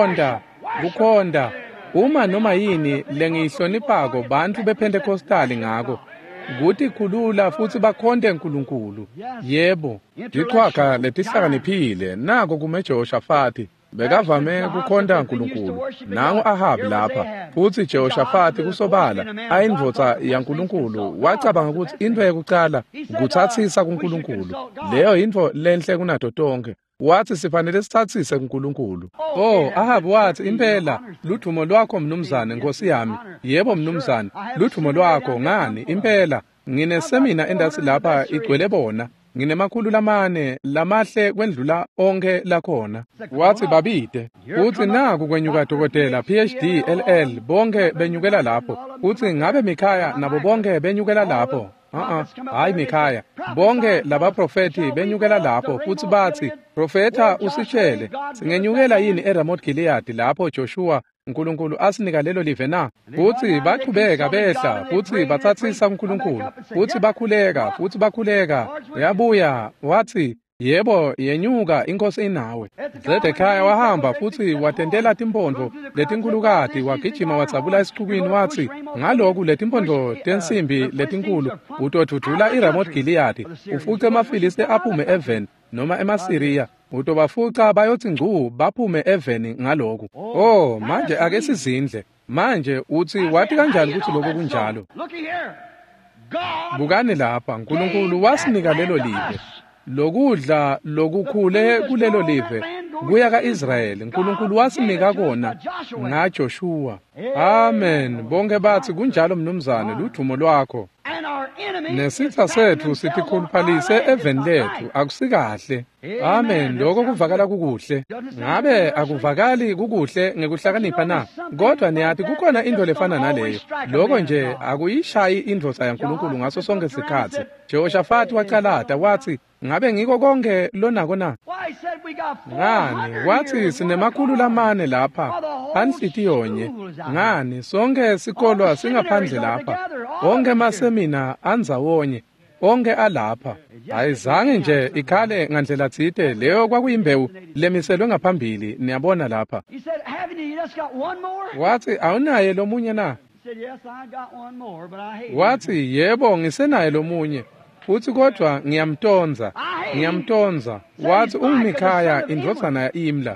kukhonda uma noma yini lengiyihloniphako bantu bePentekostali ngako kuthi khulula futhi bakhonde uNkulunkulu. Yebo, iqhwaga letihlakaniphile nako kumeJehoshaphat bekavame kukhonda uNkulunkulu. Nangu Ahabi lapha futhi Jehoshaphat kusobala ayindvodza yaNkulunkulu wacabanga ukuthi into yokuqala ukuthathisa kuNkulunkulu. Leyo yintfo lenhle kunato tonke. Wathi sifanele sithathise kuNkulunkulu. Oh, Ahabi wathi impela ludumo lwakho mnumzane Nkosi yami. Yebo mnumzane, ludumo lwakho ngani impela nginesemina endathi lapha igcwele bona. Nginemakhulu lamane lamahle kwendlula onke lakhona. Wathi babide uthi naku kwenyuka dokotela PhD LL bonke benyukela lapho. Uthi ngabe Mikhaya nabo bonke benyukela lapho. Hayi Mikhaya, bonke laba profeti benyukela lapho futhi bathi profeta usitshele singenyukela yini eRamoth Gilead lapho Joshua uNkulunkulu asinika lelo live na. Futhi baqhubeka behla futhi bathathisa uNkulunkulu futhi bakhuleka yabuya wathi yebo yenyuka inkosi inawe. Zedekhaya wahamba futhi watendela timpondvo letinkulukati wagijima watsabula esixukwini wathi ngaloku letimpondo tensimbi letinkulu utodudula iRamoth Gilead ufuce amafiliste aphume eveni noma emasiriya utobafuca bayothi ngcu baphume eveni ngaloku. Oh manje ake sizindle manje uthi wathi kanjani ukuthi lokho kunjalo. Bukani lapha uNkulunkulu wasinika lelo live. Lokudla lokukhule kulelo live kuya kaIsrayeli uNkulunkulu wasinika kona ngaJoshua. Amen. Bonke bathi kunjalo mnumzane ludumo lwakho. And our nesitha sethu sitikhuluphalise eveni lethu akusikahle. Amen. Lokho kuvakala kukuhle. Ngabe akuvakali kukuhle ngekuhlakanipha na? Kodwa niyathi kukhona into lefana naleyo. Lokho nje akuyishayi indvodza yaNkulunkulu ngaso sonke isikhathi. Jehoshafati wacalada wathi, ngabe ngiko konke lonako na? Ngani wathi sinemakhulu lamane lapha anhlitiyonye. Ngani sonke sikolwa singaphandle lapha. Onke masemina anzawonye. Onke alapha. Ayizange nje ikhale ngandlela tsite leyo kwakuyimbewu lemiselwe ngaphambili niyabona lapha. Wathi awunaye lomunye na? Wathi yebo ngisenaye lomunye. Futhi kodwa ngiyamtonza. Wathi uMikhaya indvodzana yaImla.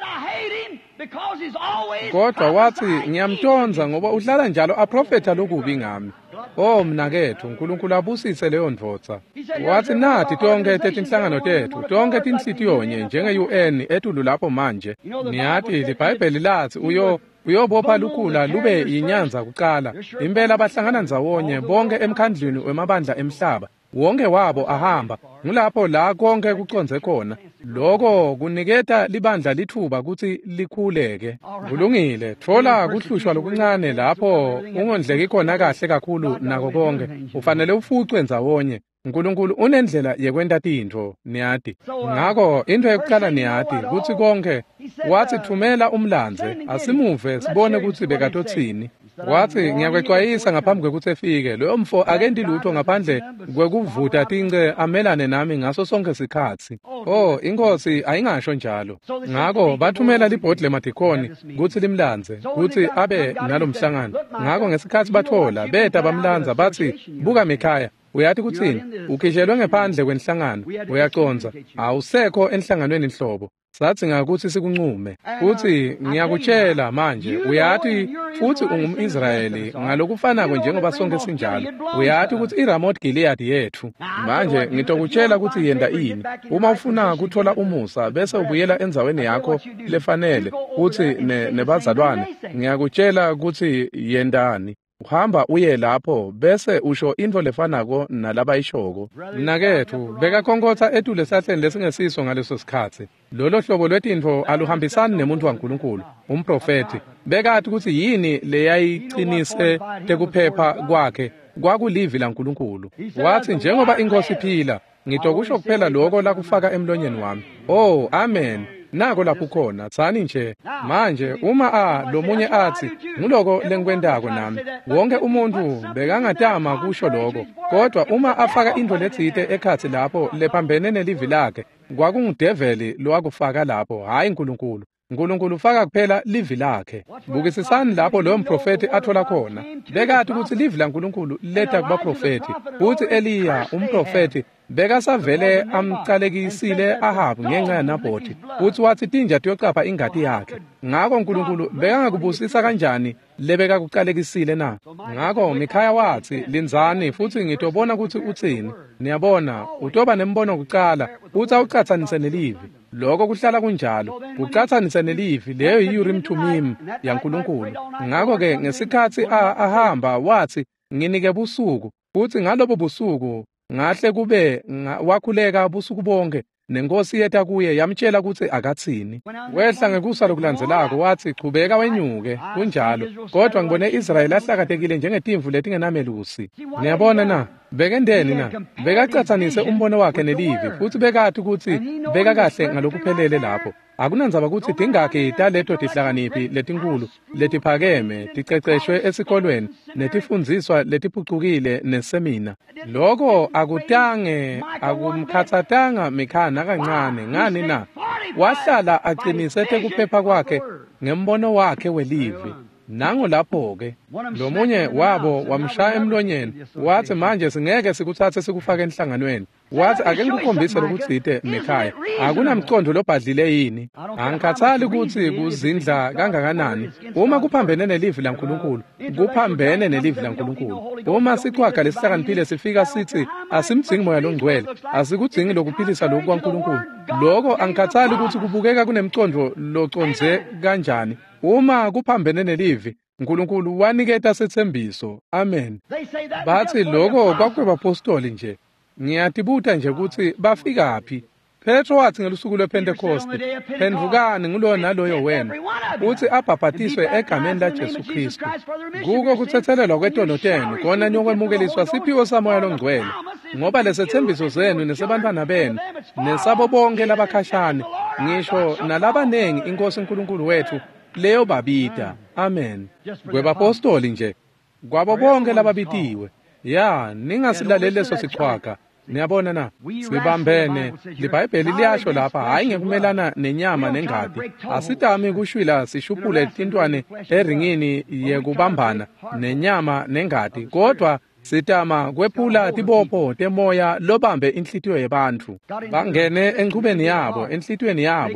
Kodwa wathi ngiyamtonza ngoba uhlala njalo aprofetha lokubi ngami. Oh mnakethu uNkulunkulu abusise leyo ndvodza. Wathi nathi tonke tetinhlangano tethu tonke tinhlitiyonye njenge-UN etulu lapho manje. Niyathi liBhayibheli lathi uyobopha lukhula lube yinyanza kuqala. Impela bahlangana ndzawonye bonke emkhandlwini wemabandla emhlaba. Wonke wabo ahamba ngulapho la konke kuconze khona. Lokho kuniketa libandla lithuba ukuthi likhuleke. Kulungile, thola kuhlushwa lokuncane lapho ungondleki khona kahle kakhulu nako konke. Ufanele ufucwe ndzawonye. uNkulunkulu unendlela yekwenta tintfo niyati. Ngakho into yokuqala niyati kuthi konke wathi thumela umlandze asimuve sibone ukuthi bekatotsini. Wathi ngiyakwexwayisa ngaphambi kwekuthi efike loyo mfo akendi lutho ngaphandle kwekuvuta tince amelane nami ngaso sonke isikhathi. Oh inkosi ayingasho njalo. Ngakho bathumela libhodle madikoni kuthi limlandze kuthi abe nalomhlangano. Ngakho ngesikhathi bathola beta bamlandza bathi buka Mikhaya uyathi kuthini ukhishelwe ngaphandle kwenhlangano uyaconza awusekho enhlanganweni inhlobo. Sathi ngakuthi sikuncume uthi ngiyakutshela manje uyathi futhi ungumIsrayeli ngalokufanako njengoba sonke sinjalo. Uyathi ukuthi iRamoth Gilead yethu. Manje ngitokutshela ukuthi yenda ini. Uma ufuna ukuthola umusa bese ubuyela endzaweni yakho lefanele uthi nebazalwane ngiyakutshela ukuthi yendani. Uhamba uye lapho bese usho into lefanako nalabayishoko. Mnakethu bekakhonkotha etule esahleni lesingesiso ngaleso sikhathi. Lolo hlobo lwetintfo aluhambisani nemuntu waNkulunkulu umprofeti. Bekathi ukuthi yini leyayiqinise tekuphepha kwakhe kwakulivi laNkulunkulu. Wathi njengoba inkosi iphila ngitokusho kuphela lokho lakufaka emlonyeni wami. Oh amen. Nako lapho khona tsani nje manje uma lomunye athi nguloko lengikwendako nami wonke umuntu bekangatama kusho lokho kodwa uma afaka into letsite ekhathi lapho lephambene nelivi lakhe kwakungudeveli lowakufaka lapho hayi uNkulunkulu. uNkulunkulu ufaka kuphela livi lakhe. Bukisisani lapho loyo mprofeti athola khona. Bekathi ukuthi livi laNkulunkulu leta kubaprofeti uthi Eliya umprofeti bekasavele amcalekisile Ahabu ngenxa yaNabhothi uthi wathi tinja tiyocapha ingadi yakhe. Ngakho uNkulunkulu bekangakubusisa kanjani lebekakucalekisile na. Ngakho Mikhaya wathi linzani futhi ngitobona ukuthi uthini. Niyabona utoba nembono kuqala uthi awucathanise nelivi. Lokho kuhlala kunjalo ucathanise nelivi leyo yiUrim Thummim yaNkulunkulu. Ngakho ke ngesikhathi ahamba wathi nginike busuku futhi ngalobo busuku ngahle kube wakhuleka busuku bonke nenkosi yetha kuye yamtshela ukuthi akathini. Wehla ngekusa lokulandzelako wathi chubeka wenyuke kunjalo kodwa ngibone Israyeli ahlakathekile njengetimvu letingenamelusi. Niyabona na bekendeni na bekacathanise umbono wakhe nelivi futhi bekathi ukuthi beka kahle ngalokuphelele lapho. Akunandzaba ukuthi dingakhe taleto tihlakaniphi letinkulu letiphakeme ticeceshwe esikolweni netifundziswa letiphucukile nesemina. Lokho akumkhathatanga Mikhaya nakancane. Ngani na wahlala aqinise tekuphepha kwakhe ngembono wakhe welivi. Nango lapho-ke lomunye wabo wamshaya emlonyeni wathi manje singeke sikuthathe sikufake enhlanganweni. Wathi ake ngikukhombise lokutsite Mikhaya akunamcondo lobhadlile yini. Angikhathali ukuthi kuzindla kangakanani uma kuphambene nelivi laNkulunkulu kuphambene nelivi laNkulunkulu. Uma sichwaga lesihlakaniphile sifika sithi asimdzingi moya longcwele asikudzingi lokuphilisa lokhu kwaNkulunkulu. Lokho angikhathali ukuthi kubukeka kunemcondo loconze kanjani. Uma kuphambene nelivi uNkulunkulu waniketa sethembiso. Amen. Bathi lokho kwakwebapostoli nje. Ngiyatibuta nje ukuthi bafikaphi. Petro wathi ngelusuku lwePentecost, "Phendukani ngulo naloyo wena, uthi abhabhatiswe egameni laJesu Kristu. Kuko kuthethelelwa kwetonoteni, kona niyokwemukeliswa siphiwo samoya longcwele, ngoba lesethembiso zenu nesebantwana benu, nesabo bonke labakhashane, ngisho nalabanengi iNkosi uNkulunkulu wethu leyo babita." Amen. Kwebapostoli nje, kwabo bonke lababitiwe. Ya, ningasilaleli leso sichwaka. Niyabona na, sibambene. LiBhayibheli liyasho lapha, hayi ngekumelana nenyama nengadi. Asitami kushwila sishuphule tintwane eringini yekubambana nenyama nengadi, kodwa sitama kwephula tibopho temoya lobambe inhlitiyo yebantu. Bangene enqubeni yabo, enhlitiyweni yabo,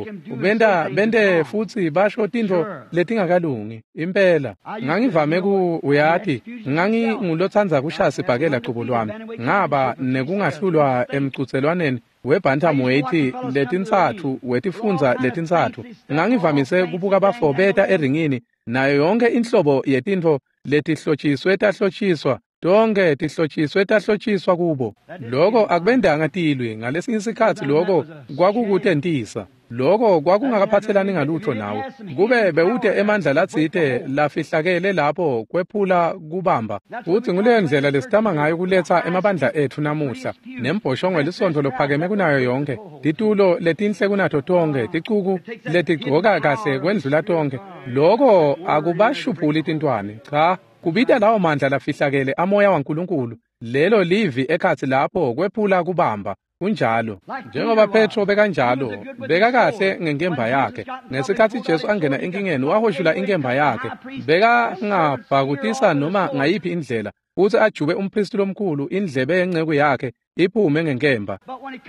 bende futhi basho tinto letingakalungi. Impela, ngangivame uyati, ngangingulothandza kushaya ibhakela qobo lwami. Ngaba nekungahlulwa emcutselwaneni webantamweight letintsathu wetifundza letintsathu. Ngangivamise kubuka abafobeta eringini nayo yonke inhlobo yetinto letihlotshiswe tahlotshiswa. Tonke tihlotshiswe tahlotshiswa kubo. Lokho akubendanga tilwe. Ngalesinye isikhathi lokho kwakukutentisa. Lokho kwakungakaphathelani ngalutho nawe. Kube bewude emandla latsite lafihlakele lapho kwephula kubamba. Uthi nguleyo ndlela lesitama ngayo kuletha emabandla ethu namuhla. Nembhoshongo lisonto lophakeme kunayo yonke. Titulo letinhle kunato tonke. Ticuku letigcoka kahle kwendlula tonke. Lokho akubashuphuli tintwane. Cha. Kubita lawo mandla lafihlakele amoya waNkulunkulu. Lelo livi ekhathi lapho kwephula kubamba. Kunjalo. Njengoba Petro bekanjalo, beka kahle ngenkemba yakhe. Ngesikhathi Jesu angena enkingeni wahoshula inkemba yakhe. Beka ngabhakutisa noma ngayiphi indlela. Uthi ajube umpristi lomkhulu indlebe yenceku yakhe iphume ngenkemba.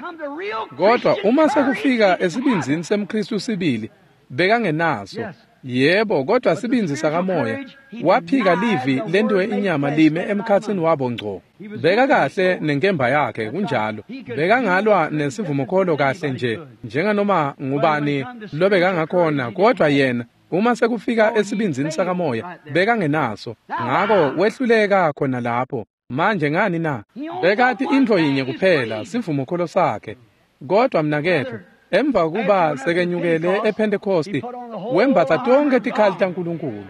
Kodwa uma sekufika esibinzini semKristu sibili, beka ngenaso. Yebo, kodwa sibinzi sakamoya waphika livi lendiwe inyama lime emkhathini wabo ngco. Beka kahle nenkemba yakhe kunjalo. Beka ngalwa nesivumokholo kahle nje, njenganoma ngubani lobeka ngakhona, kodwa yena uma sekufika esibinzini sakamoya beka ngenaso. Ngakho wehluleka khona lapho. Manje ngani na? Bekathi into yinye kuphela sivumokholo sakhe. Kodwa mnakethu emva kuba sekenyukele ePentecost wembatha tonke tikhali taNkulunkulu.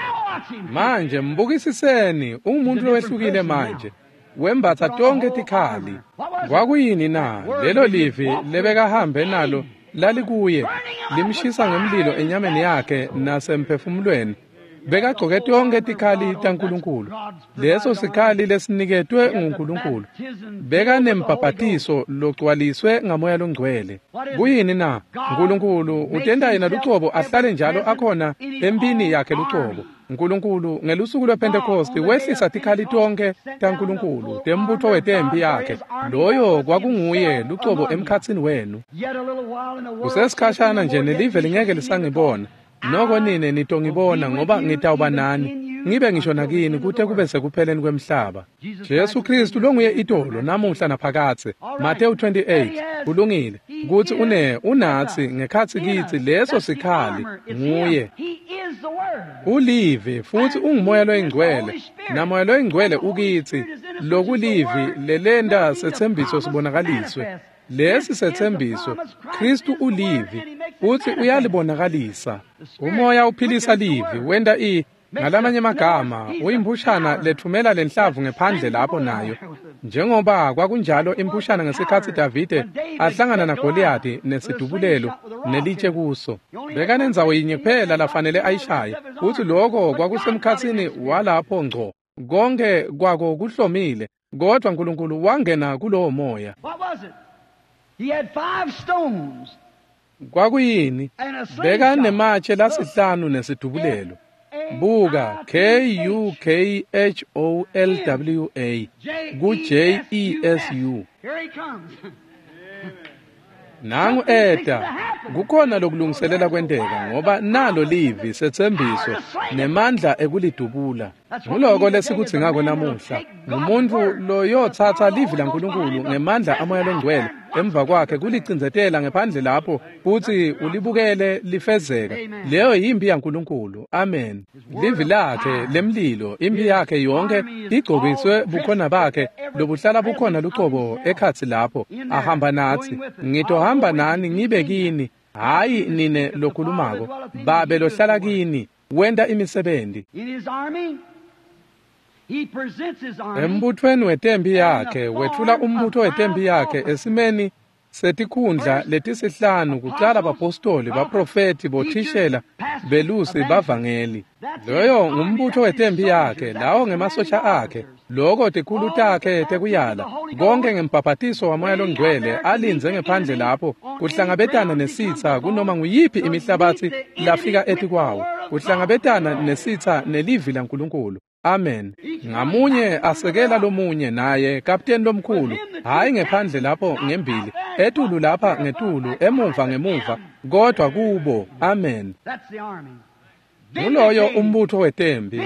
Manje mbukisiseni umuntu lowehlukile manje wembatha tonke tikhali. Kwakuyini na? Lelo livi lebekahambe nalo lalikuye limshisa ngemlilo enyameni yakhe nasemphefumulweni. Bekagcoke tonke tikhali taNkulunkulu. Leso sikhali lesiniketwe nguNkulunkulu. Beka nembhabhatiso logcwaliswe ngamoya longcwele. Kuyini na? uNkulunkulu utenda yena lucobo ahlale njalo akhona empini yakhe lucobo. uNkulunkulu ngelusuku lwePentecost wehlisa tikhali tonke taNkulunkulu tembutho wetempi yakhe. Loyo kwakunguye lucobo emkhatsini wenu. Kusesikhashana nje nelive lingeke lisangibona. Noko nine nitongibona ngoba ngitawuba nani. Ngibe ngisho nakini kuthe kube sekupheleni kwemhlaba. Jesu Kristu lo nguye itolo namuhla naphakathe. Mateyu 28 kulungile. Kuthi unathi ngekhathi kithi leso sikhali nguye. Ulivi futhi ungumoya loyingcwele. Namoya loyingcwele ukithi lokulivi lelenda sethembiso sibonakaliswe. Lesi sethembiso Kristu ulivi uthi uyalibonakalisa. Umoya uphilisa livi wenda ngalamanye amagama uyimpushana lethumela lenhlavu ngephandle lapho nayo. Njengoba kwakunjalo impushana ngesikhathi Davide ahlangana naGoliathi nesidubulelo nelitshe kuso. Bekanenzawo yinye kuphela lafanele ayishaya. Uthi lokho kwakusemkhathini walapho ngco. Konke kwako kuhlomile, kodwa uNkulunkulu wangena kulowo moya. He had 5 stones. Kwakuyini? Beka nematshe lasihlanu nesidubulelo. Buka KUKHOLWA kuJESU. Nangu kukhona lokulungiselela kwenteka ngoba nalo livi sethembiso nemandla ekulidubula. nguloko lesikuthi ngako namuhla umuntu lo yothatha livi laNkulunkulu ngemandla amoya longcwele emva kwakhe kulicindzetela ngephandle lapho futhi ulibukele lifezeka. Leyo yimpi yaNkulunkulu. Amen. Livi lakhe lemlilo, impi yakhe yonke igcobiswe bukhona bakhe lobuhlala bukhona luqobo ekhathi lapho ahamba nathi. Ngitohamba nani ngibe kini, hayi nine lokhulumako, babe lohlala kini wenda imisebenzi. Embuthweni wetembi yakhe wethula umbutho wetembi yakhe esimeni setikhundla letisihlanu kuqala bapostoli, baprofeti, bothishela, belusi, bavangeli. Loyo ngumbutho wetembi yakhe, lawo ngemasosha akhe, loko tikhulu takhe tekuyala, konke ngempapatiso wamoya longcwele alinze ngephandle lapho kuhlangabetana nesitha kunoma nguyiphi imihlabathi lafika ethi kwawo, kuhlangabetana nesitha nelivi laNkulunkulu. Amen. Ngamunye asekela lomunye naye kapteni lomkhulu, hayi ngephandle lapho ngembili, etulu lapha ngetulu, emuva ngemuva, kodwa kubo. Amen. Nguloyo umbutho wetembi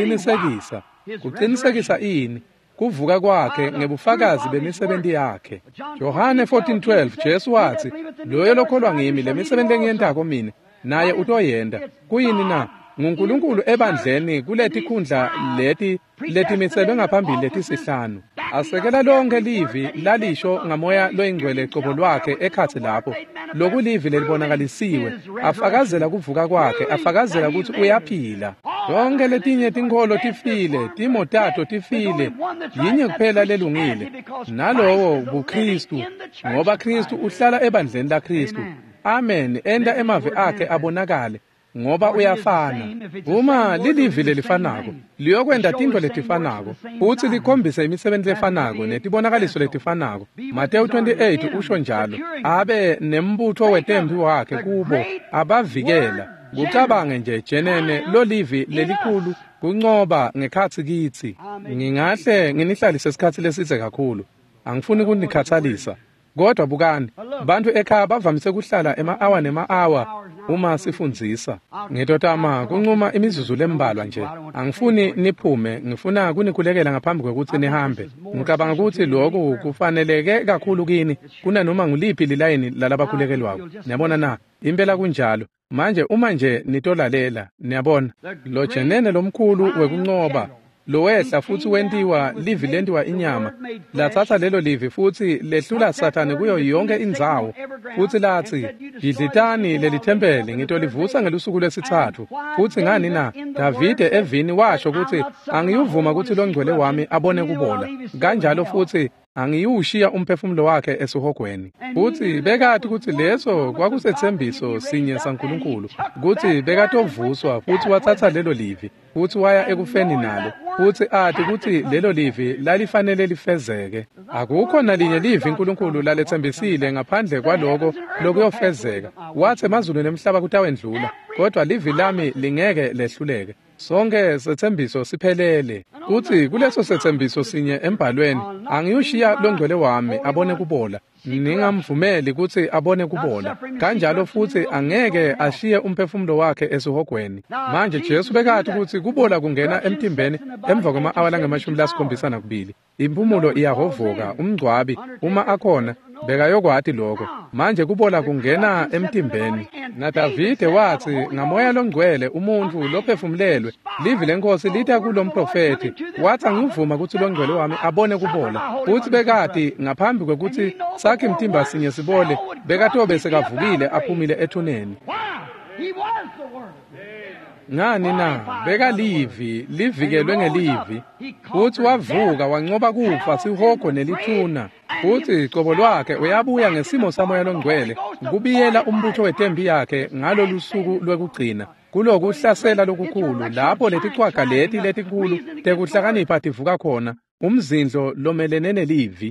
kuqinisekisa ini kuvuka kwakhe ngebufakazi bemisebenzi yakhe. Johane 14:12 Jesu wathi, loyo lokholwa ngimi lemisebenzi engiyentako mina naye utoyenda. Kuyini na? nguNkulunkulu ebandleni kuleti khundla letimiselwe ngaphambili letisihlanu. Asekela lonke livi lalisho ngamoya loyingcwele qobo lwakhe ekhathi lapho. Loku livi lelibonakalisiwe, afakazela kuvuka kwakhe, afakazela ukuthi uyaphila. Zonke letinye tinkolo tifile, timotato tifile, yinye kuphela lelungile. Nalowo buKristu, ngoba Kristu uhlala ebandleni laKristu. Amen. Enda emave akhe abonakale, ngoba uyafana. Uma lilivi lelifanako, liyokwenda tinto letifanako, futhi likhombise imisebenzi lefanako netibonakaliso letifanako. Mateyu 28 usho njalo, abe nembutho wetembi wakhe kubo, abavikela. Kucabange nje jenene lo livi lelikhulu kuncoba ngekhathi kithi. Ngingahle nginihlalise isikhathi leside kakhulu. Angifuni ukunikhathalisa. Kodwa bukani, bantu ekhaya bavamise kuhlala ema-hour nema-hour uma sifundzisa. Ngitotama kuncuma imizuzu lembalwa nje. Angifuni niphume, ngifuna kunikhulekela ngaphambi kwekuthi nihambe. Ngicabanga ukuthi lokhu kufaneleke kakhulu kini kunanoma nguliphi lilayini lalabakhulekelwayo. Niyabona na, impela kunjalo. Manje uma nje nitolalela, niyabona, lo jenene lomkhulu wekuncoba, lo wehla futhi wentiwa livi lentiwa inyama, lathatha lelo livi futhi lehlula Sathane kuyo yonke indzawo, futhi lathi, idlitani leli thempeli ngitolivusa ngelusuku lwesithathu. Futhi ngani na, Davide evini washo ukuthi angiyuvuma ukuthi lo ngcwele wami abone kubola, kanjalo futhi angiyushiya umphefumulo wakhe esuhogweni. Futhi bekade ukuthi leso kwakusethembiso sinye saNkulunkulu, ukuthi bekatovuswa futhi wathatha lelo livi futhi waya ekufeni nalo, futhi athi ukuthi lelo livi lalifanele lifezeke. Akukho nalinye livi uNkulunkulu lalethembisile ngaphandle kwaloko lokuyofezeka. Wathi emazulu nemhlaba kutawendlula, kodwa livi lami lingeke lehluleke. Sonke sethembiso siphelele. Uthi kuleso sethembiso sinye embhalweni, angiyushiya lo ngcwele wami abone kubola, ningamvumeli ukuthi abone kubola. Kanjalo futhi angeke ashiye umphefumulo wakhe esuhogweni. Manje Jesu bekade ukuthi kubola kungena emtimbeni emva kwama-hour angu-72. Impumulo iyahovoka, umngcwabi uma akhona bekayokwati lokho. Manje kubola kungena emtimbeni. Na Davide wathi ngamoya longcwele umuntu lophefumulelwe, livi lenkosi lita kulo mprofeti, wathi angivuma ukuthi lo ngcwele wami abone kubola. Futhi bekade ngaphambi kwekuthi sakhe imtimba sinye sibole, bekatobe sekavukile aphumile ethuneni. Ngani na, beka livi, livikelwe ngelivi, futhi wavuka wancoba kufa sihogo nelithuna, futhi qobo lwakhe uyabuya ngesimo samoya longcwele, kubiyela umbutho wetembi yakhe ngalo lusuku lwekugcina. Kuloku uhlasela lokukhulu, lapho letichwaga letikhulu tekuhlakanipha tivuka khona, umzindlo lomelene nelivi.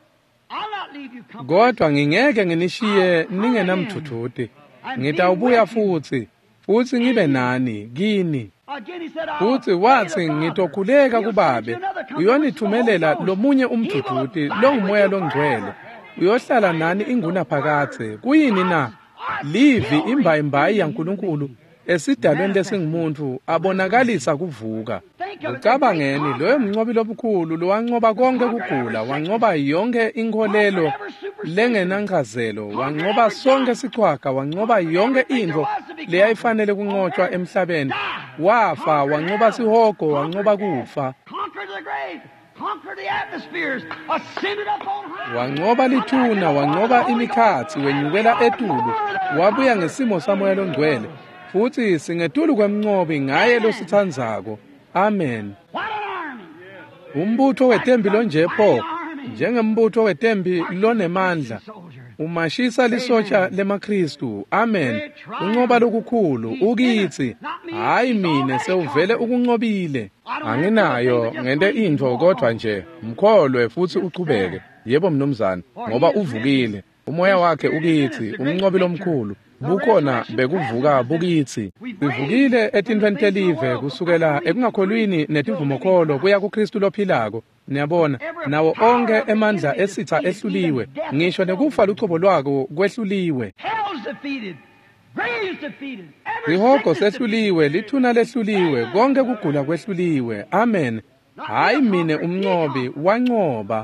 Kodwa ngingeke nginishiye ningenamthuthuti, ngitawubuya futhi ngibe nani kini. Futhi wathi ngitokhuleka kuBabe, uyonithumelela lomunye umthuthuti, lo ngumoya longcwele, uyohlala nani inguna phakathe. Kuyini na? Livi imbayimbayi yaNkulunkulu esidalweni lesingumuntu abonakalisa kuvuka. Ucabangeni loyo mnqobi lobukhulu lowanqoba konke kugula, wanqoba yonke inkolelo lengenankazelo, wanqoba sonke sichwaga, wanqoba yonke into leyayifanele kunqotshwa emhlabeni. Wafa, wanqoba sihogo, wanqoba kufa. Wanqoba lithuna, wanqoba imikhathi, wenyukela etulu, wabuya ngesimo samoya longcwele, futhi singetulu kwemnqobi ngaye losithandzako. Amen. Umbutho wetembi lonje pho, njengembutho wetembi lonemandla, umashisa lisotsha lemaKristu. Amen. Unqoba lokukhulu ukithi, hayi mina sewuvele ukunqobile. Anginayo ngente into kodwa nje mkholwe futhi uqhubeke. Yebo mnumzane, ngoba uvukile. Umoya wakhe ukithi, umnqobi lomkhulu. Bukhona bekuvuka bukithi. Sivukile etintweni telive kusukela ekungakholwini netivumokholo kuya kuKristu lophilako. Niyabona, nawo onke emandla esitha ehluliwe, ngisho nekufa luchobo lwako kwehluliwe. Ihogo sehluliwe, lithuna lehluliwe, konke kugula kwehluliwe. Amen. Hayi mine umnqobi wanqoba.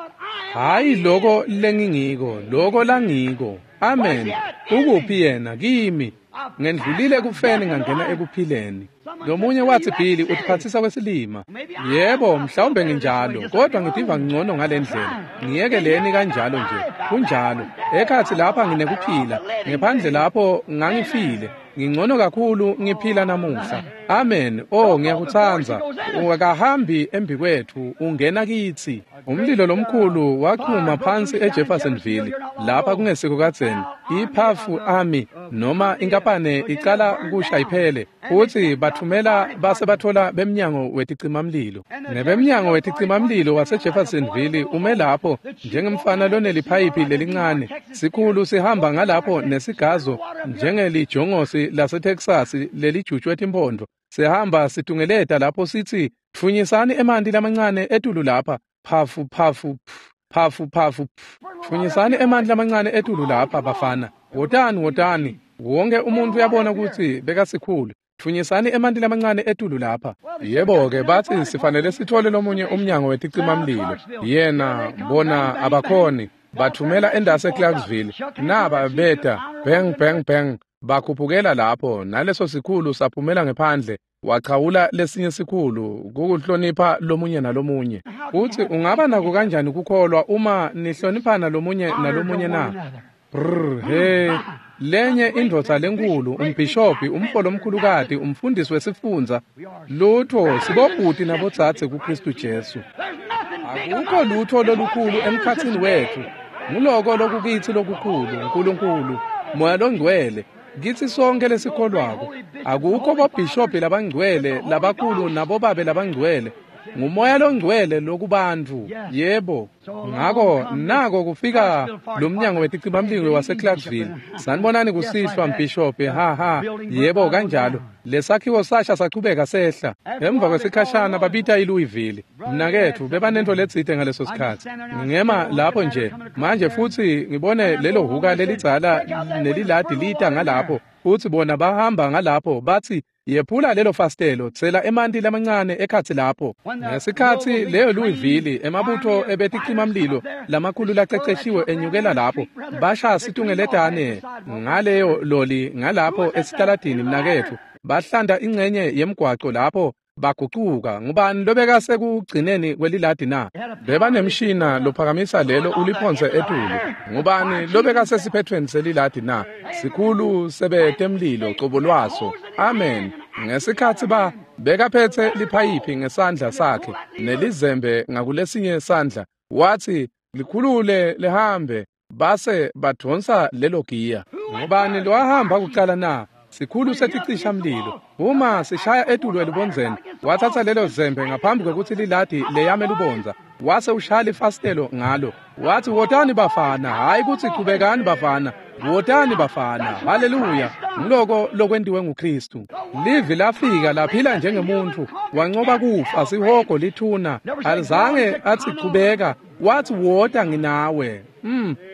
Hayi loko lengingiko, loko langiko. Amen. Ukuphi yena kimi? Ngendlulile kufeni ngangena ekuphileni. Lomunye wathi Billy utiphathisa kwesilima. Yebo, mhlawumbe nginjalo, kodwa ngidiva ngcono ngalendlela. Ngiyekeleni kanjalo nje. Kunjalo. Ekhathi lapha nginekuphila, ngephandle lapho ngangifile. Ngingcono kakhulu ngiphila namuhla. Amen. Oh, ngiyakuthanza. Ungakahambi embi kwethu, ungena kithi. Umlilo lomkhulu waqhuma phansi eJeffersonville, lapha kungesiko kadzeni. iPhafu Army noma inkapane icala kusha iphele, futhi bathumela base bathola bemnyango weticimamlilo. Nebemnyango weticimamlilo waseJeffersonville ume lapho njengemfana loneliphayiphi lelincane. Sikhulu sihamba ngalapho nesigazo njengelijongosi laseTexas lelijutshwe timpondo. Sihamba situngeleta lapho sithi thunyisani emanti lamancane etulu lapha. Phafu phafu phafu phafu. Thunyisani emanti lamancane etulu lapha bafana. Wotani wotani. Wonke umuntu uyabona ukuthi bekasikhulu. Thunyisani emanti lamancane etulu lapha. Yebo ke bathi sifanele sithole lomunye umnyango weticimamlilo. Yena bona abakhoni bathumela endase Clarksville. Naba beta bang bang bang. Bakhuphukela lapho naleso sikhulu saphumela ngephandle. Waqhawula lesinye sikhulu kukuhlonipha lomunye nalomunye. Uthi ungaba nako kanjani ukukholwa uma nihloniphana lomunye nalomunye na? He, lenye indodza lenkulu, umbhishophi, umholo omkhulukati, umfundisi wesifunza, lutho sibobhuti nabodzadze kuKristu Jesu. Akukho lutho lolukhulu emkhathini wethu. Nguloko lokukithi lokukhulu, uNkulunkulu, Moya longcwele. Kithi sonke lesikholwako, akukho bobhishophi labangcwele, labakhulu nabobabe labangcwele. Ngumoya longcwele lokubantu. Yebo. Ngako nako kufika lomnyango weticimamlilo waseClarksville. Sanibonani kusihlwa mbhishophi. Ha. Yebo kanjalo. Lesakhiwo sasha saqhubeka sehla. Emva kwesikhashana babita iLouisville. Mnakethu bebanento letsite ngaleso sikhathi. Ngema lapho nje. Manje futhi ngibone lelo huka lelidzala neliladi lita ngalapho. Futhi bona bahamba ngalapho bathi yephula lelo fastelo tsela emanti lamancane ekhathi lapho. Ngesikhathi leyo Louisville emabutho ebeticimamlilo lamakhulu laceceshiwe enyukela lapho. Basha situngeledane ngaleyo loli ngalapho esitaladini mnakethu. Bahlanda ingcenye yemgwaqo lapho baguquka. Ngubani lobeka sekugcineni kweliladi na? Bebanemshina lophakamisa lelo uliphonse etulu. Ngubani lobeka sesiphethweni seliladi na? Sikhulu sebetemlilo qobo lwaso. Amen. Ngesikhathi bekaphethe liphayiphi ngesandla sakhe nelizembe ngakulesinye sandla, wathi likhulule lihambe, base badonsa lelo giya. Ngubani lo ahamba kuqala na? Sikhulu seticisha mlilo. Uma sishaya etulu elibonzeni, wathatha lelo zembe ngaphambi kokuthi liladi leyame lubonza. Wase ushaya ifastelo ngalo. Wathi wotani bafana, hayi kuthi qhubekani bafana. Wotani bafana. Haleluya. Ngiloko lokwendiwe nguKristu. Livi lafika laphila njengemuntu, wanqoba kufa sihogo lithuna. Alizange athi qhubeka, wathi wota nginawe.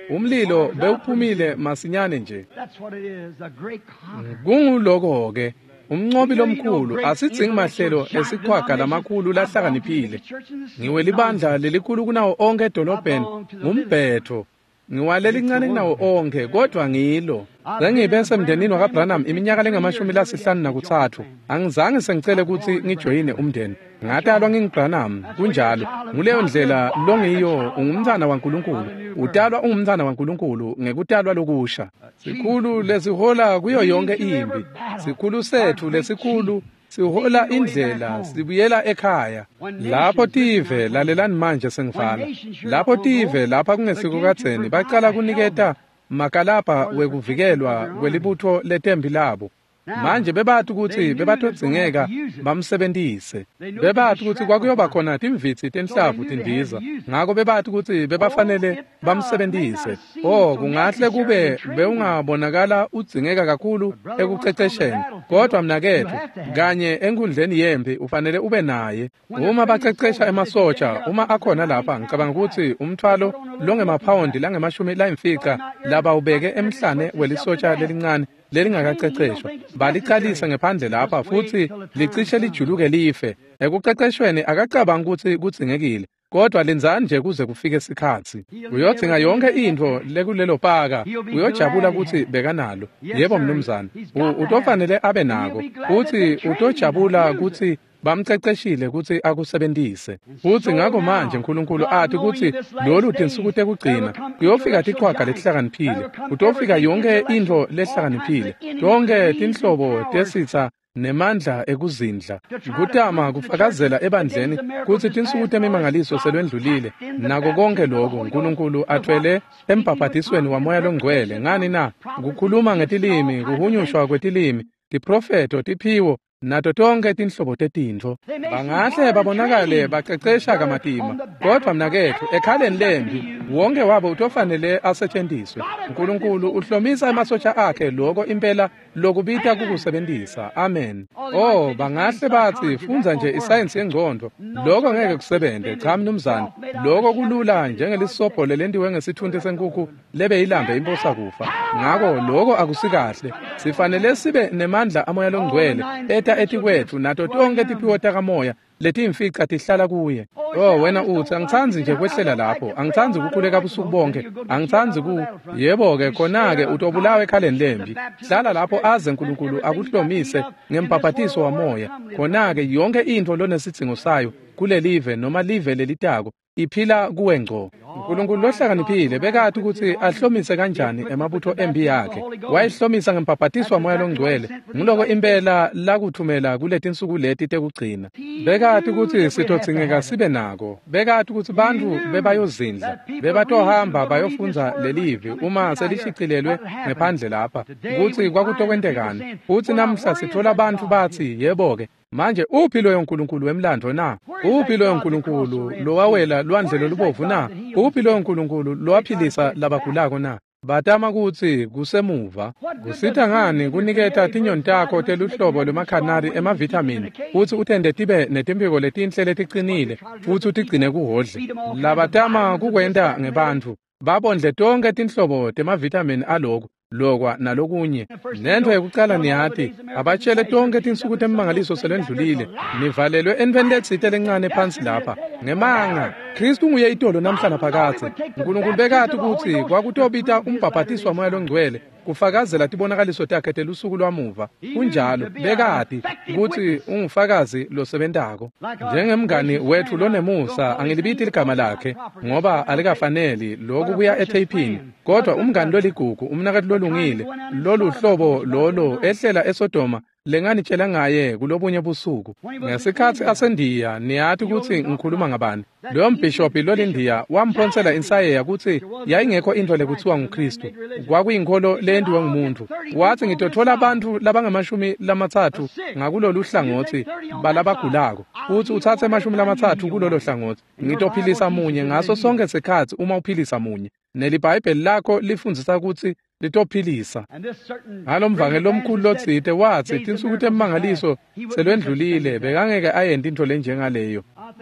umlilo bewuphumile masinyane nje. That's what it is, a great conqueror. Kunguloko-ke umncobi lomkhulu asidzingi mahlelo esikhwaga lamakhulu lahlakaniphile. Ngiwe libandla lelikhulu kunawo onke edolobheni ngumbhetho. Ngiwalela incane kunawo onke kodwa ngilo. Sengibe semndenini wakaBranham iminyaka lengama-53. Angizange sengicele ukuthi ngijoyine umndeni. Ngatalwa nginguBranham kunjalo. Nguleyo ndlela longiyo ungumntana waNkulunkulu. Utalwa ungumntana waNkulunkulu ngekutalwa lokusha. Sikhulu lesihola kuyo yonke impi. Sikhulu sethu lesikhulu sihola indlela sibuyela ekhaya. Lapho tive lalelani manje sengifana. Lapho tive lapha kungesiko kadzeni baqala kuniketa makalapa wekuvikelwa kwelibutho letembi labo. Manje bebathi ukuthi bebatodzingeka bamsebentise. Bebathi ukuthi kwakuyoba khona timvitsi tenhlavu tindiza. Ngakho bebathi ukuthi bebafanele bamsebentise. Kungahle kube bewungabonakala udzingeka kakhulu ekucecesheni. Kodwa mnakethu kanye enkundleni yempi ufanele ube naye. Uma bacecesha emasotsha, uma akhona lapha ngicabanga ukuthi umthwalo longemapawundi lange-50 laba ubeke emhlane welisotsha lelincane lelingakaceceshwa. Balicalisa ngephandle lapha futhi licishe lijuluke life. Ekuceceshweni akacabanga ukuthi kudzingekile. Kodwa lenzani nje kuze kufike isikhathi. Uyodzinga yonke into lekulelo paka. Uyojabula ukuthi bekanalo. Yebo mnumzane. Utofanele abe nako. Futhi utojabula ukuthi bamceceshile ukuthi akusebentise. Futhi ngakho manje uNkulunkulu athi ukuthi lolu tinsuku tekugcina kuyofika tiqhwaga lehlakaniphile. Utofika yonke into lehlakaniphile. Tonke tinhlobo tesitha nemandla ekuzindla. Kutama kufakazela ebandleni kuthi tinsuku temimangaliso selwendlulile. Nako konke lokho uNkulunkulu athwele embhabhadisweni wamoya longcwele. Ngani na? Kukhuluma ngetilimi, kuhunyushwa kwetilimi, tiprofeto, tiphiwo nato tonke tinhlobo tetintfo. Bangahle babonakale bacecesha kamatima. Kodwa mnakethu ekhaleni lembi wonke wabo utofanele asetshenziswe. uNkulunkulu uhlomisa emasotsha akhe lokho impela lokubita kukusebenzisa. Amen. Bangahle bathi funza nje isayensi yengqondo. Lokho ngeke kusebente. Cha mnumzane. Lokho kulula njengelisobho lelendiwe ngesithunti senkukhu lebe ilambe imposa kufa. Ngakho lokho akusikahle. Sifanele sibe nemandla amoya longcwele eti kwethu nato tonke tiphiwo takamoya letimfica tihlala kuye. Wena uthi angithanzi nje kwehlela lapho. Angithanzi ukukhuleka ubusuku bonke. Angithanzi yebo-ke khona-ke utobulawa ekhaleni lembi. Hlala lapho aze uNkulunkulu akuhlomise ngembhabhatiso wamoya. Khona-ke yonke into lonesidzingo sayo kulelive noma live lelitako iphila kuwe ngco. uNkulunkulu lohlakaniphile bekathi ukuthi ahlomise kanjani emabutho embi yakhe. Wayihlomisa ngembhabhatiso wamoya longcwele. Ngiloko impela lakuthumela kuletinsuku leti tekugcina. Bekathi ukuthi sitodzingeka sibe nako. Bekathi ukuthi bantu bebayozindla, bebatohamba bayofunza lelivi uma selishicilelwe ngephandle lapha ukuthi kwakutokwentekani. Futhi namhla sithola abantu bathi yebo-ke manje uphi loyo uNkulunkulu wemlando na? Uphi loyo uNkulunkulu lowawela lwandle lolubovu na? Uphi loyo uNkulunkulu lowaphilisa labagulako na? Batama ukuthi kusemuva. Kusitha ngani kuniketa tinyoni takho teluhlobo lwemakhanari emavitamin futhi uthende tibe netimpiko letinhle letiqinile futhi utigcine kuhodle. Labatama kukwenta ngebantu babondle tonke tinhlobo temavitamin aloko lokwa nalokunye. Nento yokucala niyathi abatshele tonke tinsuku temimangaliso selendlulile nivalelwe envendetsite lencane phansi lapha ngemanga. Kristu nguye itolo namhlanje phakathe. uNkulunkulu bekathi ukuthi kwakutobita umbhabhatiso wamoya longcwele kufakazela tibonakaliso takhe telusuku lwamuva. Kunjalo bekathi ukuthi ungufakazi losebentako. Njengemngani wethu lonemusa angilibithi ligama lakhe ngoba alikafaneli lokhu kuya etapini. Kodwa umngani loligugu umnakati lolungile lolu hlobo lolo ehlela eSodoma lenganitshela ngaye kulobunye busuku. Ngesikhathi asendiya niyathi ukuthi ngikhuluma ngabani. Loyo mbhishophi lolindiya wamphonsela insayeya ukuthi yayingekho into lekuthiwa nguKristu. Kwakuyinkolo lendiwe ngumuntu. Wathi ngitothola abantu labanga-30 ngakulolu hlangothi balabagulako. Futhi uthathe 30 kulolo hlangothi. Ngitophilisa munye ngaso sonke isikhathi uma uphilisa munye. NeliBhayibheli lakho lifundzisa ukuthi litophilisa. Ngalomvangelo omkhulu lotsite wathi tinsuku temimangaliso selwendlulile bekangeke ayente into lenjengaleyo.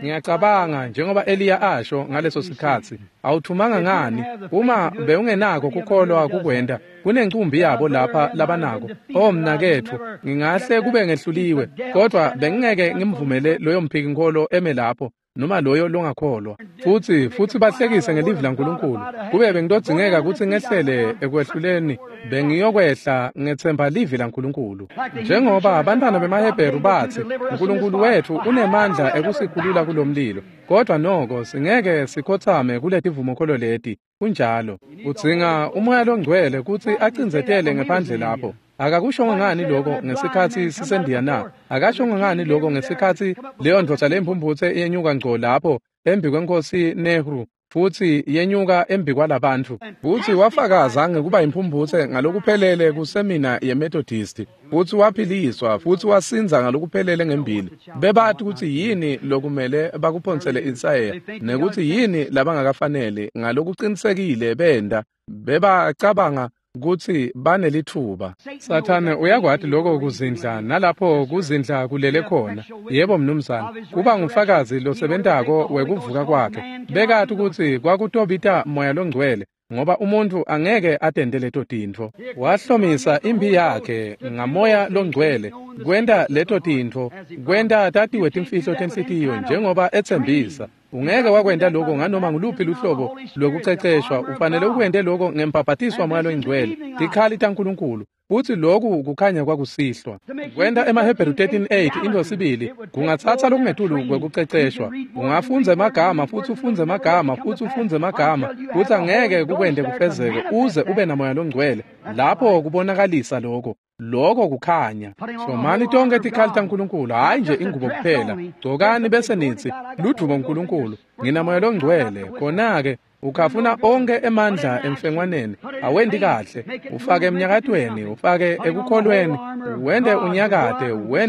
Ngiyacabanga njengoba Eliya asho ngaleso sikhathi, awuthumanga ngani uma beungenako kukholwa kukwenda. Kunencumbi yabo lapha labanako. Mnakethu, ngingahle kube ngehluliwe, kodwa bengingeke ngimvumele loyo mphiki nkolo eme lapho noma loyo longakholwa. Futhi bahlekise ngelivi laNkulunkulu. Kube bengidodingeka ukuthi ngehlele ekwehluleni, bengiyokwehla ngethemba livi laNkulunkulu. Njengoba abantwana bemaHebheru bathi, uNkulunkulu wethu unemandla ekusikhulula kulomlilo. Kodwa noko singeke sikhothame kuleti vumokholo leti. Kunjalo, udzinga umoya longcwele ukuthi acinzetele ngaphandle lapho. Akakusho ngani lokho ngesikhathi sisendiya na? Akasho ngani lokho ngesikhathi leyo ndoda lempumputhe yenyuka ngco lapho embi kwenkosi Nehru, futhi yenyuka embi kwalabantu. Futhi wafakaza ngekuba impumputhe ngalokuphelele kusemina yeMethodist. Futhi waphiliswa, futhi wasinza ngalokuphelele ngembili. Bebathi ukuthi yini lokumele bakuphonsele insaya, nekuthi yini labangakafanele ngalokuqinisekile benda. Bebacabanga ukuthi banelithuba. Sathane uyakwathi lokho kuzindla nalapho kuzindla kulele khona. Yebo mnumzana, kuba ngumfakazi lo sebentako wekuvuka kwakhe. Bekathi ukuthi kwakutobita moya longcwele ngoba umuntu angeke atende leto tintfo. Wahlomisa imbi yakhe ngamoya longcwele kwenda leto tintfo, kwenda tatiwe timfihlo tenhlitiyo njengoba ethembisa. Ungeke wakwenda lokho nganoma nguluphi luhlobo lokuceceshwa, ufanele ukwende lokho ngempaphatiswa moya longcwele, tikhali taNkulunkulu. Futhi lokhu kukhanya kwakusihlwa. Kwenda emaHebheru 13:8 into sibili, kungathatha lokungethulu kwekuceceshwa. Ungafunza amagama, futhi ufunze amagama, futhi ufunze amagama, futhi angeke kukwende kufezeke uze ube namoya longcwele. Lapho kubonakalisa lokho kukhanya. Shomani tonke tikhali taNkulunkulu, hayi nje ingubo kuphela. Gcokani bese nithi, ludumo uNkulunkulu, nginamoya longcwele. Khona-ke ukhafuna onke emandla emfengwaneni, awendi kahle, ufake emnyakatweni, ufake ekukholweni, wende unyakade,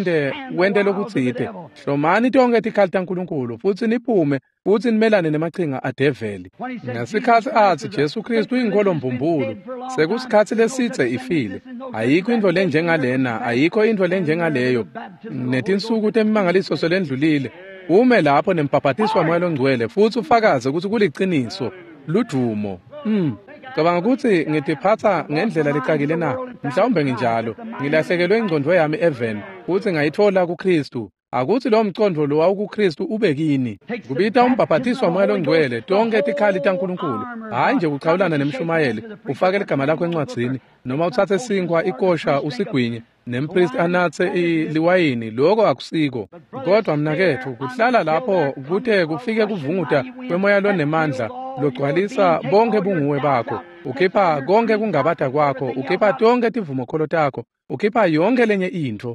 wende lokutsite. Hlomani tonke tikhali taNkulunkulu, futhi niphume, futhi nimelane nemachinga adeveli. Ngesikhathi athi Jesu Kristu inkolo mbumbulu, sekusikhathi lesitse ifile. Ayikho into lenjengalena, ayikho into lenjengaleyo. Netinsuku temimangaliso selendlulile. Ume lapho nempaphatiswa moya longcwele, futhi ufakaze ukuthi kuliciniso, ludumo. Cabanga ukuthi ngitiphatha ngendlela licakile na? Mhlawumbe nginjalo, ngilahlekelwe ingqondo yami even, futhi ngayithola kuKristu. Akuthi lo mcondo lo wawukuKristu ubekini. Kubita umbaphatiswa moya longcwele, tonke tikhali taNkulunkulu. Hayi nje kuchawulana nemshumayeli, ufake igama lakho encwadzini, noma uthathe isinkwa, ikosha usigwinye, nempriest anathe liwayini, lokho akusiko. Kodwa mnakethu, kuhlala lapho kuthe kufike kuvunguta kwemoya lonemandla, logcwalisa bonke bunguwe bakho. Ukhipha konke kungabada kwakho, ukhipha tonke tivumokholo takho, ukhipha yonke lenye into.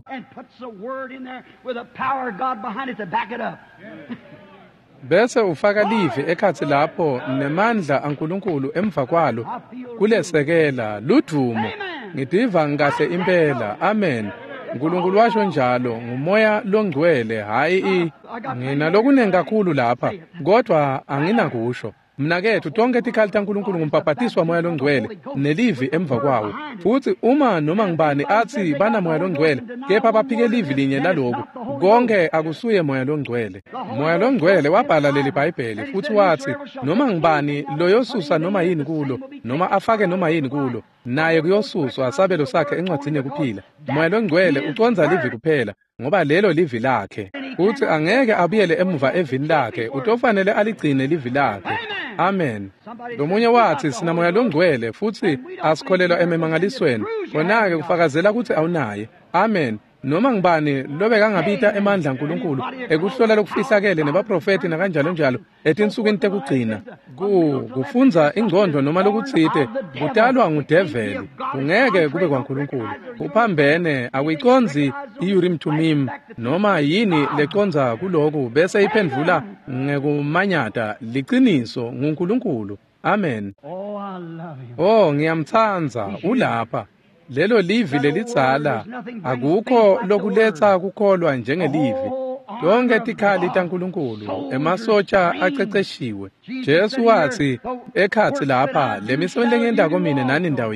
Bese ufaka livi ekhathi lapho nemandla aNkulunkulu emva kwalo kulesekela ludumo. Ngidiva ngahle impela. Amen. uNkulunkulu washo njalo ngumoya longcwele, hayi ngina lokunengi kakhulu lapha, kodwa anginakusho. Mnakethu tonke tikhali taNkulunkulu ngumpaphatiswa moya longcwele nelivi emva kwawo. Futhi uma noma ngibani athi bana moya longcwele, kepha baphike livi linye laloko, konke akusuye moya longcwele. Moya longcwele wabhala leli iBhayibheli futhi wathi noma ngibani loyosusa noma yini kulo, noma afake noma yini kulo, naye kuyosuswa isabelo sakhe encwadzini yokuphila. Moya longcwele uconza livi kuphela, ngoba lelo livi lakhe. Futhi angeke abuyele emuva evini lakhe, utofanele aligcine livi lakhe. Amen. Lomunye wathi sinamoya longcwele futhi asikholelwa ememangalisweni, khona-ke kufakazela ukuthi awunaye. Amen. Noma ngibani lobe kangabita emandla uNkulunkulu ekuhlola lokufihlakele nebaprofeti nakanjalo njalo etinsukwini tekugcina, kufunza ingqondo noma lokutsite, kudalwa ngudeveli, ungeke kube kwaNkulunkulu. Uphambene akuyiconzi iUrim Thummim noma yini leconza kuloku bese iphendvula ngekumanyata, liqiniso nguNkulunkulu. Amen. Oh, ngiyamthanza ulapha. Lelo livi lelitsala, akukho lokuletha kukholwa njengelivi. Tonke tikhali taNkulunkulu, emasotsha aceceshiwe. Jesu wathi ekhathi lapha, lemisebenzi engiyendako mina nani ndawo yenda.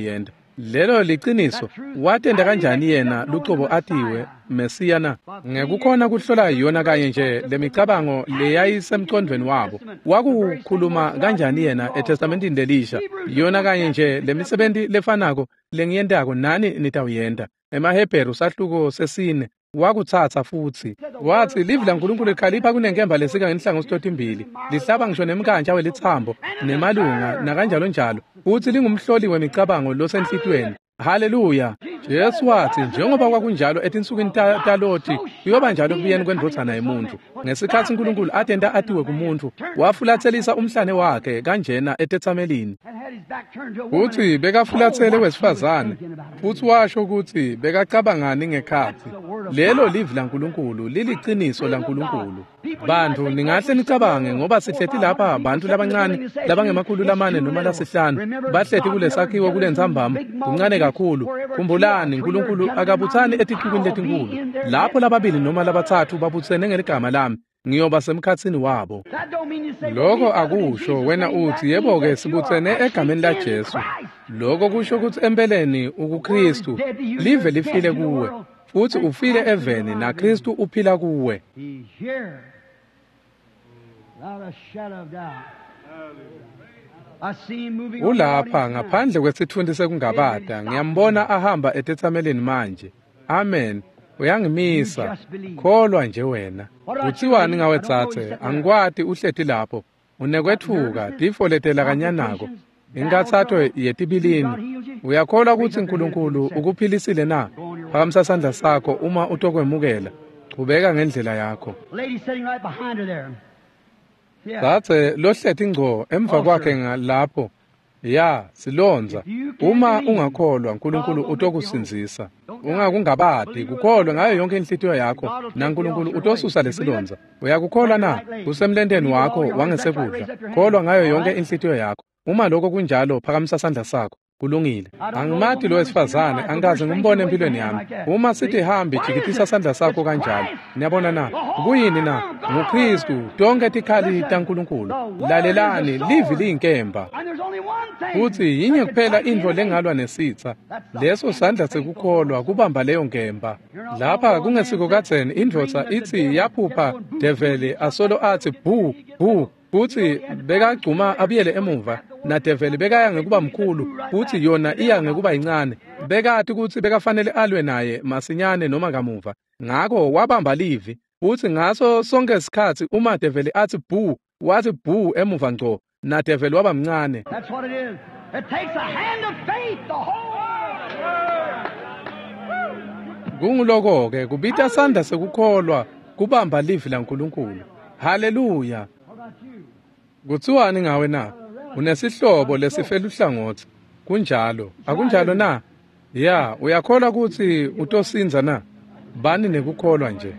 lelo liqiniso. Watenda kanjani yena lucobo atiwe Mesiya na? Ngekukhona kuhlola yona kanye nje lemicabango leyayisemqondweni wabo. Wakukhuluma kanjani yena eTestamentini lelisha yona kanye nje lemisebenzi lefanako lengiyendako nani nitawuyenda. EmaHebheru sahluko 4 wakuthatha futhi wathi livi laNkulunkulu likhalipha kunenkemba lesika ngenhlango sitothimbili lihlaba ngisho nemkantsha welithambo nemalunga nakanjalo njalo futhi lingumhloli wemicabango losenhlitweni. Haleluya. Jesu wathi njengoba kwakunjalo etinsukwini taLoti kuyoba njalo kubuyeni kwendodana yomuntu. Ngesikhathi uNkulunkulu atenda atiwe kumuntu wafulathelisa umhlane wakhe kanjena eTestamentini. Futhi bekafulathele wesifazane futhi washo ukuthi bekacabangani ngekhathi. Lelo livi laNkulunkulu liliqiniso laNkulunkulu. Bantu ningahle nicabange ngoba sihlethi lapha abantu labancane labangemakhulu lamane noma lasihlanu bahlethi kulesakhiwo kulenzambama kuncane kakhulu. Kumbulani uNkulunkulu akabuthani etixukwini letinkulu. Lapho lababili noma labathathu babuthene ngeligama lami ngiyoba semkhatsini wabo. Lokho akusho wena uthi yebo-ke sibuthene egameni laJesu. Lokho kusho ukuthi empeleni ukuKristu live lifile kuwe futhi ufile eveni na Kristu uphila kuwe. Ulapha ngaphandle kwesithundi sekungabada ngiyambona ahamba eTestamentini manje. Amen. Uyangimisa. Kholwa nje wena. Uthiwani ngawe Tsatse? Angikwati uhlethi lapho. Unekwethuka difoletela kanyanako. Ingathatho yetibilini. Uyakholwa ukuthi uNkulunkulu ukuphilisile na? Phakamisa isandla sakho uma utokwemukela. Ubeka ngendlela yakho. Tsatse lohlethi ngco emva kwakhe ngalapho. Ya, silonza. Uma ungakholwa uNkulunkulu utokusinzisa. Ungakungabadi kukholwa ngayo yonke inhlitiyo yakho na uNkulunkulu utosusa lesilonza. Uyakukholwa na? Usemlendeni wakho wangesekudla. Kholwa ngayo yonke inhlitiyo yakho. Uma lokho kunjalo phakamisa isandla sakho. Kulungile. Angimati lo wesifazane angaze ngimbone empilweni yami. Uma sithi hambi jikitisa isandla sakho kanjalo. Niyabona na? Kuyini na? NguKristu tonke tikhali taNkulunkulu. Lalelani livi liyinkemba. Futhi yinye kuphela indlo lengalwa nesitha. Leso sandla sekukholwa kubamba leyo nkemba. Lapha kungesiko katseni indvodza ithi yaphupha devele asolo athi bhu bhu. Futhi bekagcuma abiyele emuva na devele bekaya ngekuba mkhulu futhi yona iya ngekuba incane. Bekathi ukuthi bekafanele alwe naye masinyane noma kamuva. Ngakho wabamba livi futhi ngaso sonke isikhathi uma devele athi bhu wathi bhu emuva ngco na devele waba mncane. That's what it is. It takes a hand of faith the whole. Kunguloko ke kubita sandla sekukholwa kubamba livi laNkulunkulu. Haleluya. Kuthiwani ngawe na? Unesihlobo lesifela uhlangothi. Kunjalo. Akunjalo na? Ya, uyakholwa ukuthi utosinza na? Bani nekukholwa nje.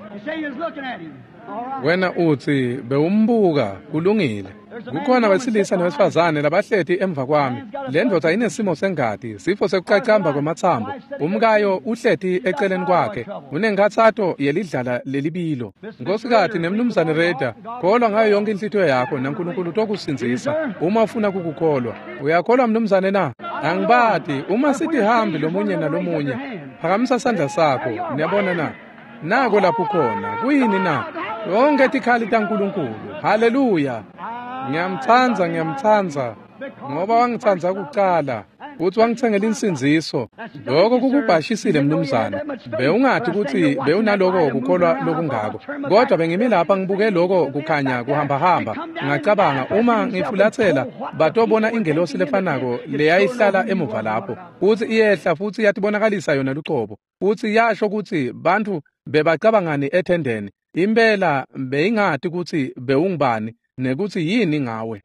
Wena uthi bewumbuka kulungile. Kukhona wesilisa nowesifazane labahlethi emva kwami. Le ndoda inesimo sengadi, sifo sekucacamba kwamathambo. Umkayo uhlethi eceleni kwakhe. Unengathatho yelidlala lelibilo. Nkosikazi nemnumzane Reda, kholwa ngayo yonke inhlitiyo yakho naNkulunkulu utokusinzisa. Uma ufuna kukukholwa, uyakholwa mnumzane na? Angibadi, uma sithi hambi lomunye nalomunye, phakamisa isandla sakho. Niyabona na? Nako lapho khona. Kuyini na? Yonke tikhali taNkulunkulu. Haleluya. Ngiyamthanza ngoba wangithanza kuqala futhi wangithengela insinziso. Lokho kukubhashisile mnumzane. Bewungathi ukuthi bewunaloko kukholwa lokungako. Kodwa bengimi lapha ngibuke lokho kukhanya kuhamba hamba. Ngacabanga uma ngifulathela batobona ingelosi lefanako leyayihlala emuva lapho. Futhi iyehla futhi yatibonakalisa yona lucobo. Futhi yasho ukuthi bantu bebacabangani ethendeni. Impela beyingathi ukuthi bewungibani. Nekuthi yini ngawe.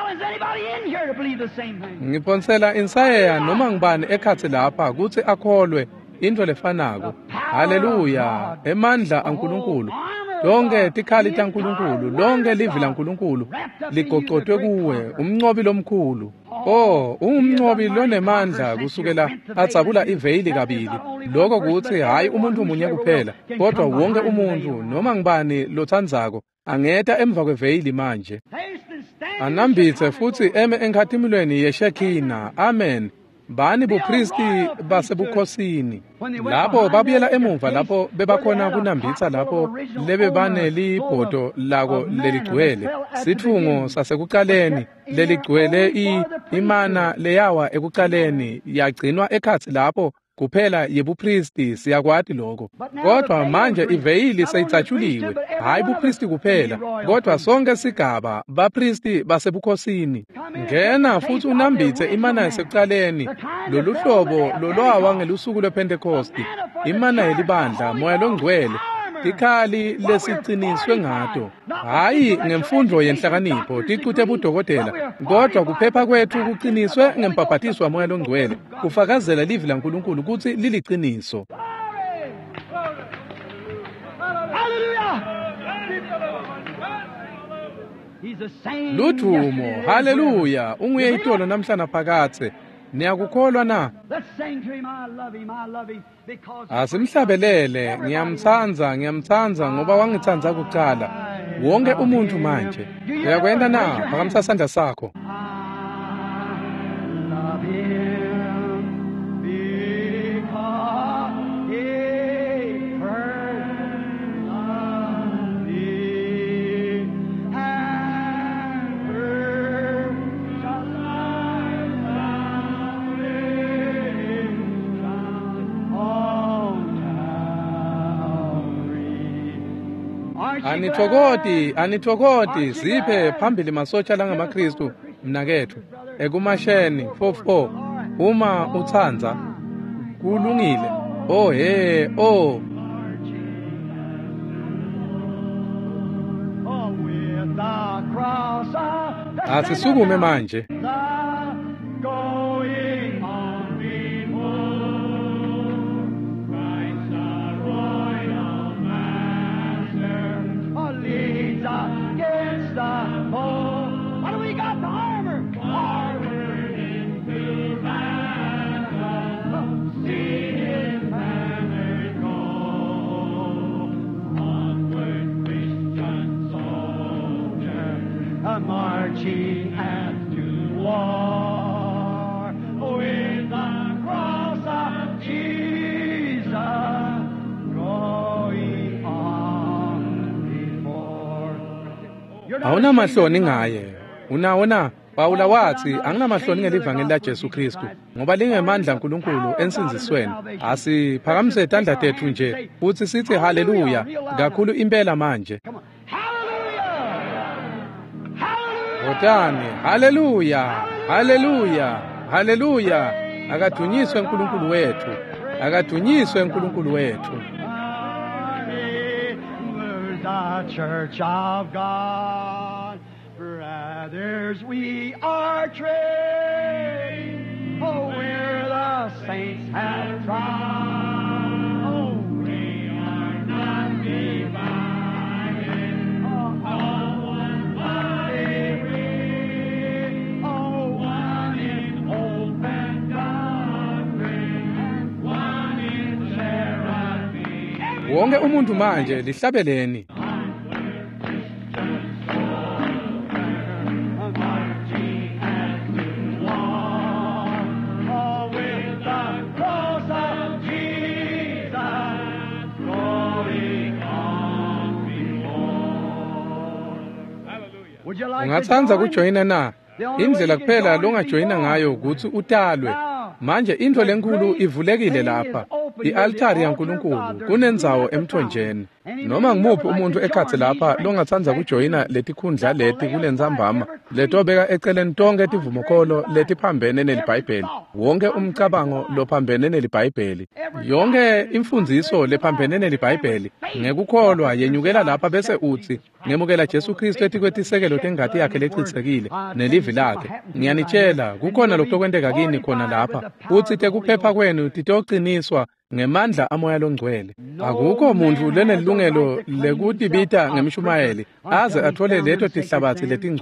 Ngiphonsela insayeya noma ngibani ekhathi lapha kuthi akholwe into lefanako. Haleluya. Emandla aNkulunkulu. Lonke tikhali taNkulunkulu, lonke livi laNkulunkulu ligocotwe kuwe, umncobi lomkhulu. Oh, ungumncobi lonemandla kusukela atsabula iveyili kabili. Lokho kuthi hayi umuntu munye kuphela, kodwa wonke umuntu noma ngibani lothandzako angeta emva kweveyili manje. Anambitse futhi eme enkathimulweni yeshekina. Amen. bani bupristi basebukhosini lapho babuyela emuva lapho bebakhona kunambitsa lapho lebe banelibhodo lako leligcwele sithungo sasekuqaleni leligcwele imana leyawa ekuqaleni yagcinwa ekhathi lapho kuphela yebupristi siyakwati lokho kodwa manje iveyili seyitsatshuliwe hayi bupristi kuphela kodwa sonke sigaba bapristi basebukhosini ngena futhi unambitse imana yasekuqaleni lolu hlobo lolwawa ngelusuku lwePentecosti imana yelibandla moya longcwele ikhali lesiqiniswe ngato hayi ngemfundo yenhlakanipho ticuthe budokotela kodwa kuphepha kwethu kuqiniswe ngempaphatiswa moya longcwele kufakazela livi laNkulunkulu ukuthi liliqiniso. Ludumo haleluya unguye itolo namhlanje phakathe niyakukholwa na? Asimhlabelele ngiyamthanza ngoba wangithanza kuqala wonke umuntu manje uyakwenda na phakamisa isandla sakho. Anithokoti ziphe phambili masotsha langamakristu mnakethu ekumasheni 44 uma uthanza kulungile asisukume manje. What do we got? The armor. Forward into battle. See his banners go. Onward, Christian soldier, marching as to war with the cross of Jesus going on before. Awuna mahloni ngaye unaona Paula wathi anginamahloni ngelivangeli laJesu Kristu ngoba lingemandla uNkulunkulu ensinzisweni asiphakamise izandla zethu nje futhi sithi haleluya kakhulu impela manje. Otani haleluya haleluya haleluya akadunyiswe uNkulunkulu wethu akadunyiswe uNkulunkulu wethu. The church of God, brothers, we are trained. Oh, where the saints have trod. Oh, we are not divided. Oh, one body we. Oh, one in hope and doctrine, one in charity. Wonke umuntu manje lihlabeleni. Ungathanza kujoyina na? Indlela kuphela longajoyina ngayo ukuthi utalwe. Manje into lenkulu ivulekile lapha. I-altari yaNkulunkulu kunenzawo emthonjeni. Noma ngimuphi umuntu ekhathe lapha longathanza kujoyina letikhundla leti kulenzambama letobeka eceleni tonke itivumokholo letiphambene nelibhayibheli. Wonke umcabango lophambene nelibhayibheli. Yonke imfundiso lephambene nelibhayibheli ngekukholwa yenyukela lapha bese uthi ngemukela Jesu Kristu etikwetisekelo tengati yakhe lechitsekile nelivi lakhe. Ngiyanitshela kukhona lokho kwendeka kini khona lapha. Uthi tekuphepha kwenu titoqiniswa ngemandla amoya longcwele. Akukho umuntu lenelungelo lekutibita ngemshumayeli aze athole leto tihlabathi letingcwele.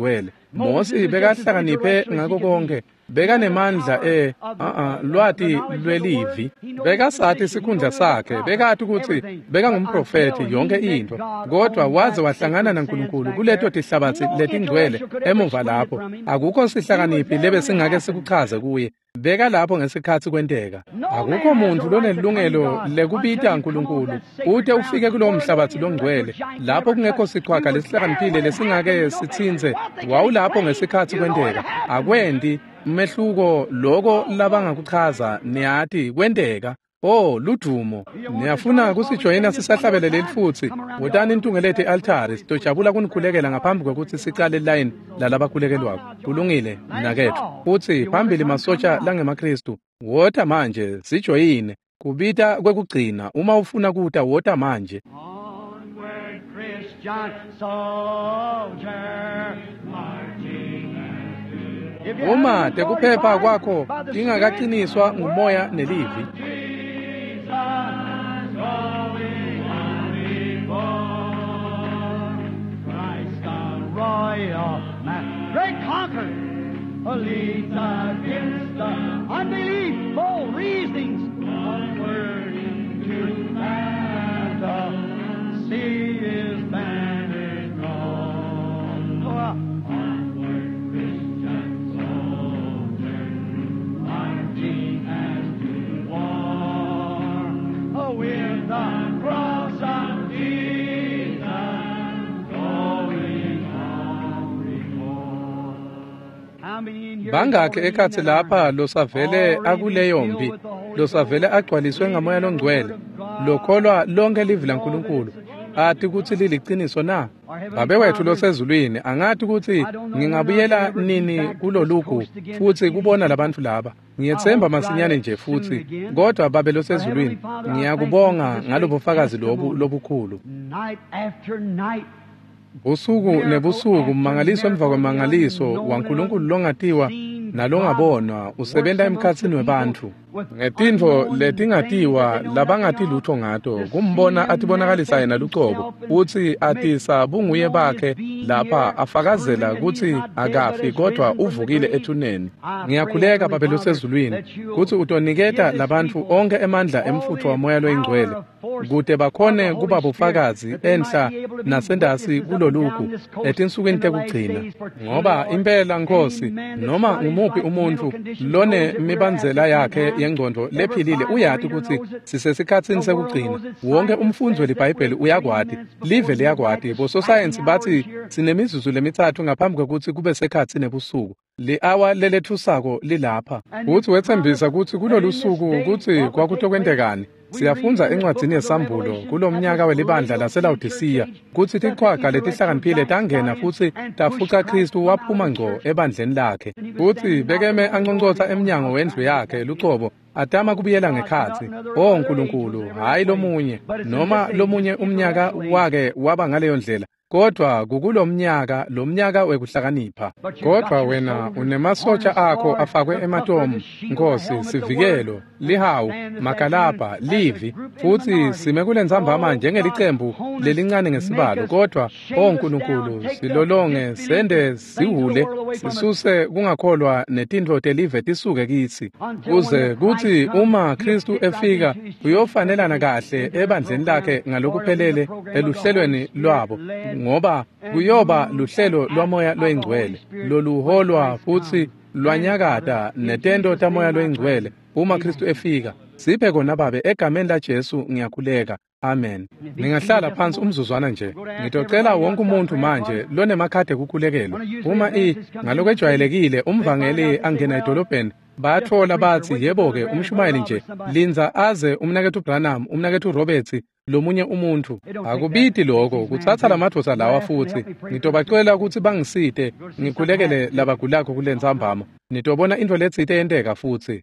Mose bekahlakaniphe ngakho konke, bekanemandla lwati lwelivi, bekasathi isikhundla sakhe, bekathi ukuthi bekangumprofeti yonke into, kodwa waze wahlangana naNkulunkulu kuleto tihlabathi letingcwele emuva lapho. Akukho sihlakaniphi lebe singake sikuchaze kuye. Beka lapho ngesikhathi kwenteka. Akukho muntu lonelungelo lekubita uNkulunkulu ute ufike kulowo mhlabathi longcwele lapho kungekho sichwaka lesihlakaniphile lesingake sithinze wawulapho ngesikhathi kwenteka. Akwendi umehluko lokho labangakuchaza niyathi kwenteka. Oh, ludumo. Niyafuna kusijoyina sisahlabele leli futhi. Wotani intungelete altari sitojabula kunikhulekela ngaphambi kokuthi sicale line lalabakhulekelwako. Kulungile nakethu. Futhi phambili masotsha langemaKristu. Wota manje sijoyine. Kubita kwekugcina uma ufuna kuta wota manje. Onward Christian soldier marching. Uma tekuphepha kwakho ingakaqiniswa ngumoya nelivi. Royal man, great conqueror, leads against the unbelief, bold reasonings, onward into battle, see his banner gone. Onward Christian soldier, marching as to war, with the cross of Jesus going on before. Bangakhe ekhathi lapha losavele akuleyombi, losavele agcwaliswe ngamoya longcwele, lokholwa lonke livi laNkulunkulu. Athi ukuthi liliqiniso na? Babe wethu losezulwini, angathi ukuthi ngingabuyela nini kulolugu futhi kubona labantu laba. Ngiyethemba masinyane nje futhi, kodwa babe losezulwini, ngiyakubonga ngalobufakazi lobukhulu. Night after night, Usuku nebusuku mangaliso emva kwemangaliso waNkulunkulu longatiwa nalongabonwa usebenta emkhatsini webantu. Ngetintfo letingatiwa labangati lutho ngato, kumbona atibonakalisa yena lucobo, uthi atisa bunguye bakhe lapha afakazela kuthi akafi kodwa uvukile ethuneni. Ngiyakhuleka babe lusezulwini, kuthi utoniketa labantu onke emandla emfutho wamoya loyingcwele, kude bakhone kuba bufakazi enhla nasendasi kulolugu etinsukwini tekugcina. Ngoba impela Nkosi, noma ngumuphi umuntu lone mibandzela yakhe yengqondo lephilile uyathi ukuthi sisesikhatsini sekugcina. Wonke umfundzi welibhayibheli uyakwati, live liyakwati. Bososayensi bathi sinemizuzu lemithathu ngaphambi kokuthi kube sekhathi nebusuku. Li-hour lelethusako lilapha. Uthi wethembisa ukuthi kulolu suku ukuthi kwakutokwentekani. Siyafunda encwadini yesambulo kulomnyaka welibandla laseLaodicea kuthi tichwaga letihlakaniphile tangena futhi tafuca Kristu waphuma ngco ebandleni lakhe. Futhi bekeme anconcotha emnyango wendlu yakhe lucobo atama kubiyela ngekhathi. Oh Nkulunkulu, hayi lomunye, noma lomunye umnyaka wake waba ngaleyo ndlela. Kodwa kukulo mnyaka, lo mnyaka wekuhlakanipha. Kodwa wena unemasotsha akho afakwe ematomu, Nkosi, sivikelo, lihawu, makalapa, livi, futhi sime kule nzambama njengelicembu lelincane ngesibalo. Kodwa, oh Nkulunkulu, silolonge, sende sihule, sisuse kungakholwa netintfo telive tisuke kithi. Kuze kuthi uma Kristu efika, uyofanelana kahle ebandleni lakhe ngalokuphelele eluhlelweni lwabo. Ngoba kuyoba luhlelo lwamoya loyingcwele loluholwa futhi lwanyakata netendo tamoya loyingcwele uma Kristu efika. Siphe kona babe egameni laJesu ngiyakhuleka. Amen. Ningahlala phansi umzuzwana nje. Ngitocela wonke umuntu manje lonemakhadi ekukhulekelwa. Uma ngalokwejwayelekile umvangeli angena edolobheni bathola bathi yebo-ke umshumayeli nje linza aze umnakethu Branham, umnakethu Roberts, lomunye umuntu. Akubidi lokho kuthatha lamadvosa lawa futhi ngitobacela ukuthi bangisite ngikhulekele labagulakho kule nzambama. Nitobona into letsite yenteka futhi.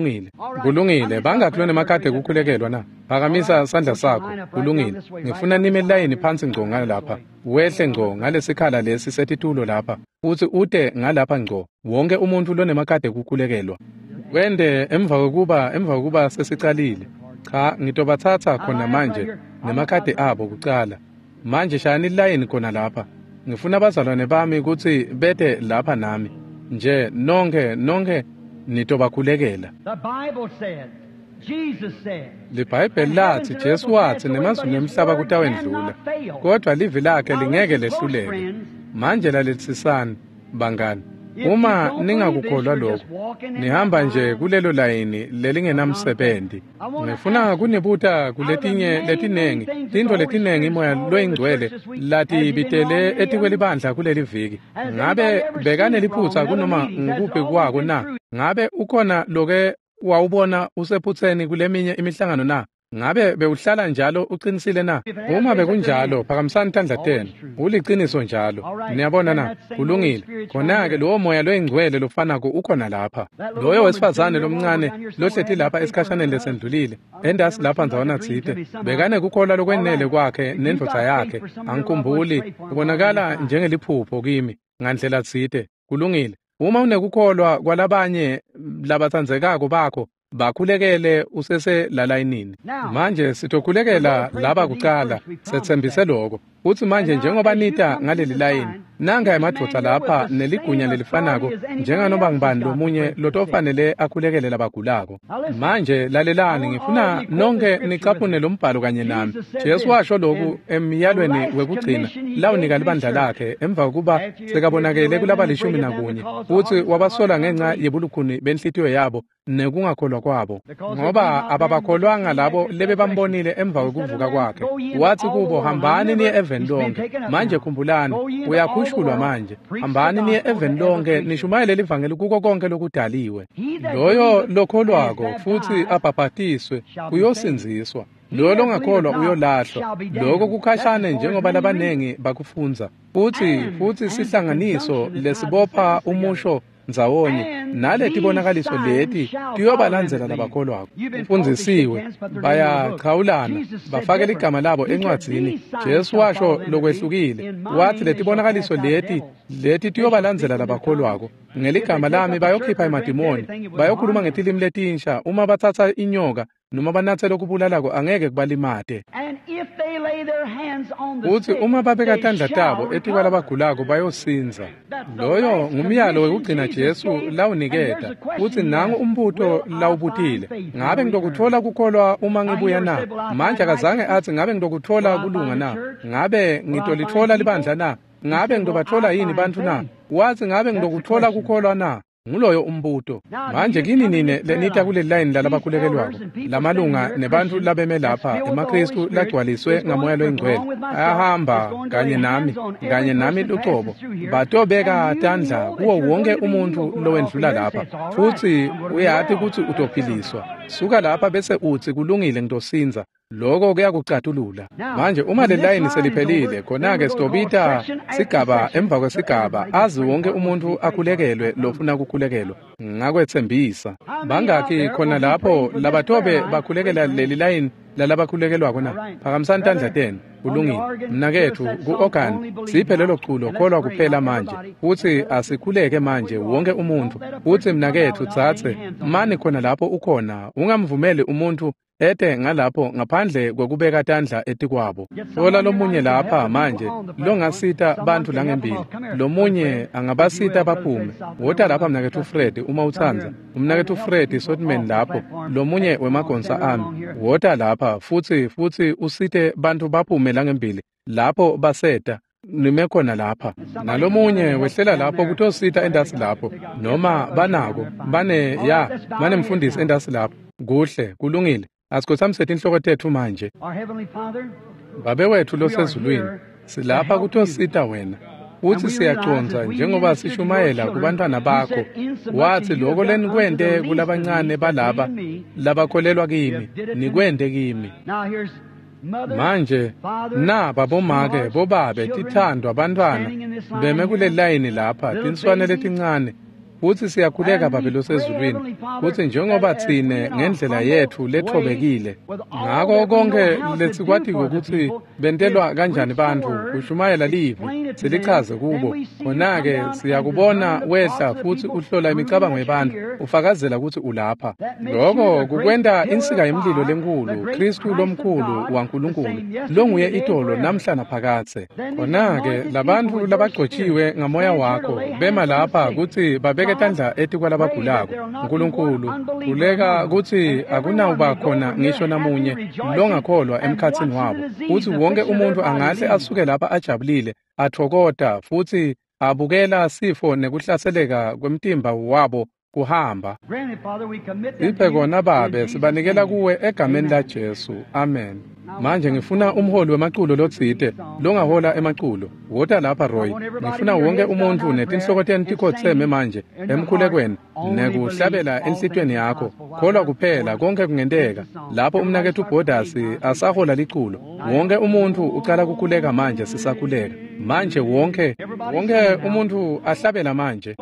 Kulungile, bangakulona emakhadi ekukhulekelwa na? Phakamisa sandla sakho. Kulungile. Ngifuna nime elayini phansi ngco lapha. Wehle ngco ngalesikhala lesi setitulo lapha. Uthi ude ngalapha ngco. Wonke umuntu lonemakhadi ekukhulekelwa. Wende emva kokuba sesicalile. Cha, ngitobathatha khona manje nemakhadi abo kucala. Manje shayani ilayini khona lapha. ngifuna abazalwane bami ukuthi bethe lapha nami nje nonke nitobakhulekela. The Bible said, Jesus said, libhayibheli lathi Jesu wathi nemazulu emhlaba kutawendlula kodwa livi lakhe lingeke lehluleke. Manje laletsisana bangani, uma ningakukholwa lokho nihamba nje kulelo layini lelingenamsebenzi. Ngifuna kunibuta letinengi tinto letinengi imoya loyingcwele lati bitele etikwelibandla kuleli viki. Ngabe bekane liphutsa kunoma ngikuphi kwako na? Ngabe ukhona loke wawubona usephutseni kuleminye imihlangano na? Ngabe bewuhlala njalo uqinisile na? Uma bekunjalo phakamisani tandla tenu, uliciniso njalo. Niyabona na? Kulungile. Khona-ke lowo moya loyingcwele lofanako ukhona lapha. Loyo wesifazane lomncane lohlethi lapha esikhashaneni lesendlulile endasi lapha ndzawona tsite bekane kukholwa lokwenele kwakhe nendoda yakhe. Angikhumbuli kubonakala njengeliphupho kimi ngandlela tsite. Kulungile. Uma unekukholwa kwalabanye labathandzekako bakho bakhulekele usese lalayinini. Manje sitokhulekela laba kuqala sethembise lokho uthi manje njengoba nita ngaleli layini nanga emadoda lapha neligunya lelifanako njenganoba ngibani lomunye lotofanele akhulekele labagulako. Manje lalelani ngifuna nonke nicaphune lombhalo kanye nami. Jesu washo lokhu emyalweni wekugcina lawunika libandla lakhe emva kokuba sekabonakele kulaba 11 uthi wabasola ngenxa yebulukhuni benhlitiyo yabo nekungakholwa kwabo ngoba ababakholwanga labo lebe bambonile emva kokuvuka kwakhe. Wathi kubo hambani niye even lonke. Manje khumbulani uyakhushulwa manje. Hambani niye even lonke nishumayele livangeli kuko konke lokudaliwe. Loyo lokholwako futhi abhaphatiswe uyosinziswa. Loyo longakholwa uyolahlwa. Lokho kukhashane njengoba labanengi bakufunza. Futhi sihlanganiso lesibopha umusho ndzawonye naleti bonakaliso leti tiyobalandzela labakholwako. Ufundzisiwe bayaqhawulana bafake igama labo encwadzini. Jesu washo lokwehlukile wathi leti bonakaliso leti tiyobalandzela labakholwako. Ngeligama lami bayokhipha emadimoni, bayokhuluma ngetilimi letinsha, uma bathatha inyoka noma banathe lokubulalako angeke kubalimate. Uthi uma babeka tandla tabo etikwa labagulako bayosinza. Loyo ngumyalo wekugcina Jesu lawuniketa. Uthi nangu umbuto lawubutile. Ngabe ngidokuthola kukholwa uma ngibuya na? Manje akazange athi ngabe ngidokuthola kulunga na? Ngabe ngitolithola libandla na? Ngabe ngidobathola yini bantu na? Wathi ngabe ngidokuthola kukholwa na? Nguloyo umbuto. Manje kini nine lenita kuleli line lalabakhulekelwako lamalunga nebantu labeme lapha emakristu lagcwaliswe ngamoya loyingcwele ayahamba kanye nami luqobo batobeka tandla kuwo wonke umuntu lowendlula lapha futhi uyathi ukuthi utophiliswa. Suka lapha bese uthi kulungile ngitosinza. Lokho kuyakucatulula. Manje uma le line seliphelile khona-ke sitobita sigaba emva kwesigaba azi wonke umuntu akhulekelwe lofuna ukukhulekelwa. Ngakwethembisa bangaki khona lapho labatobe bakhulekela leli line lalabakhulekelwako na? Phakamisani tandla tenu. Kulungile. Mnakethu ku-organ siphe lelo culo kholwa kuphela manje uthi asikhuleke manje wonke umuntu. Uthi mnakethu tsatse mani khona lapho ukhona ungamvumeli umuntu ete ngalapho ngaphandle kwekubeka tandla etikwabo. Thola lomunye lapha manje longasita bantu langembili. Lomunye angabasita baphume. Wota lapha mnakethu Fred uma uthanza. Umnakethu Fred Sotman lapho. Lomunye wemagonsa ami. Wota lapha futhi usite bantu baphume langembili. Lapho baseta nimekhona lapha. Nalomunye wehlela lapho kutosita endasi lapho. Noma banako bane mfundisi endasi lapho. Kuhle kulungile. Asikothamsethe inhloko tethu manje. Babe wethu losezulwini silapha kutosita wena. Uthi siyaconza njengoba sishumayela kubantwana bakho. Wathi lokho lenikwende kulabancane balaba labakholelwa kimi nikwende kimi. Manje babomake bobabe tithandwa abantwana beme kule line lapha tinswane letincane futhi siyakhuleka Baba losezulwini futhi njengoba thine ngendlela yethu lethobekile ngakho konke lesikwati ukuthi bentelwa kanjani bantu kushumayela livi silichaze kubo khona-ke siyakubona wehla futhi uhlola imicabango yabantu ufakazela ukuthi ulapha lokho kukwenta insika yemlilo lenkulu Kristu lomkhulu waNkulunkulu longuye itolo namhla naphakathe khona-ke labantu labagcotshiwe ngamoya wakho bema lapha ukuthi babeke tandla eti kwalabagulako Nkulunkulu kuleka ukuthi akunawuba khona ngisho namunye longakholwa emkhathini wabo futhi wonke umuntu angahle asuke lapha ajabulile athokoda futhi abukela sifo nekuhlaseleka kwemtimba wabo kuhamba iphe kona Babe sibanikela kuwe egameni laJesu amen manje ngifuna umholi wemaculo lotsite longahola emaculo wota lapha Roy ngifuna wonke umuntu netinhloko tenu tikhotheme manje emkhulekweni nekuhlabela enhlitweni yakho kholwa kuphela konke kungenteka lapho umnakethu uBhodasi asahola liculo wonke umuntu ucala kukhuleka manje sisakhuleka manje wonke umuntu ahlabela manje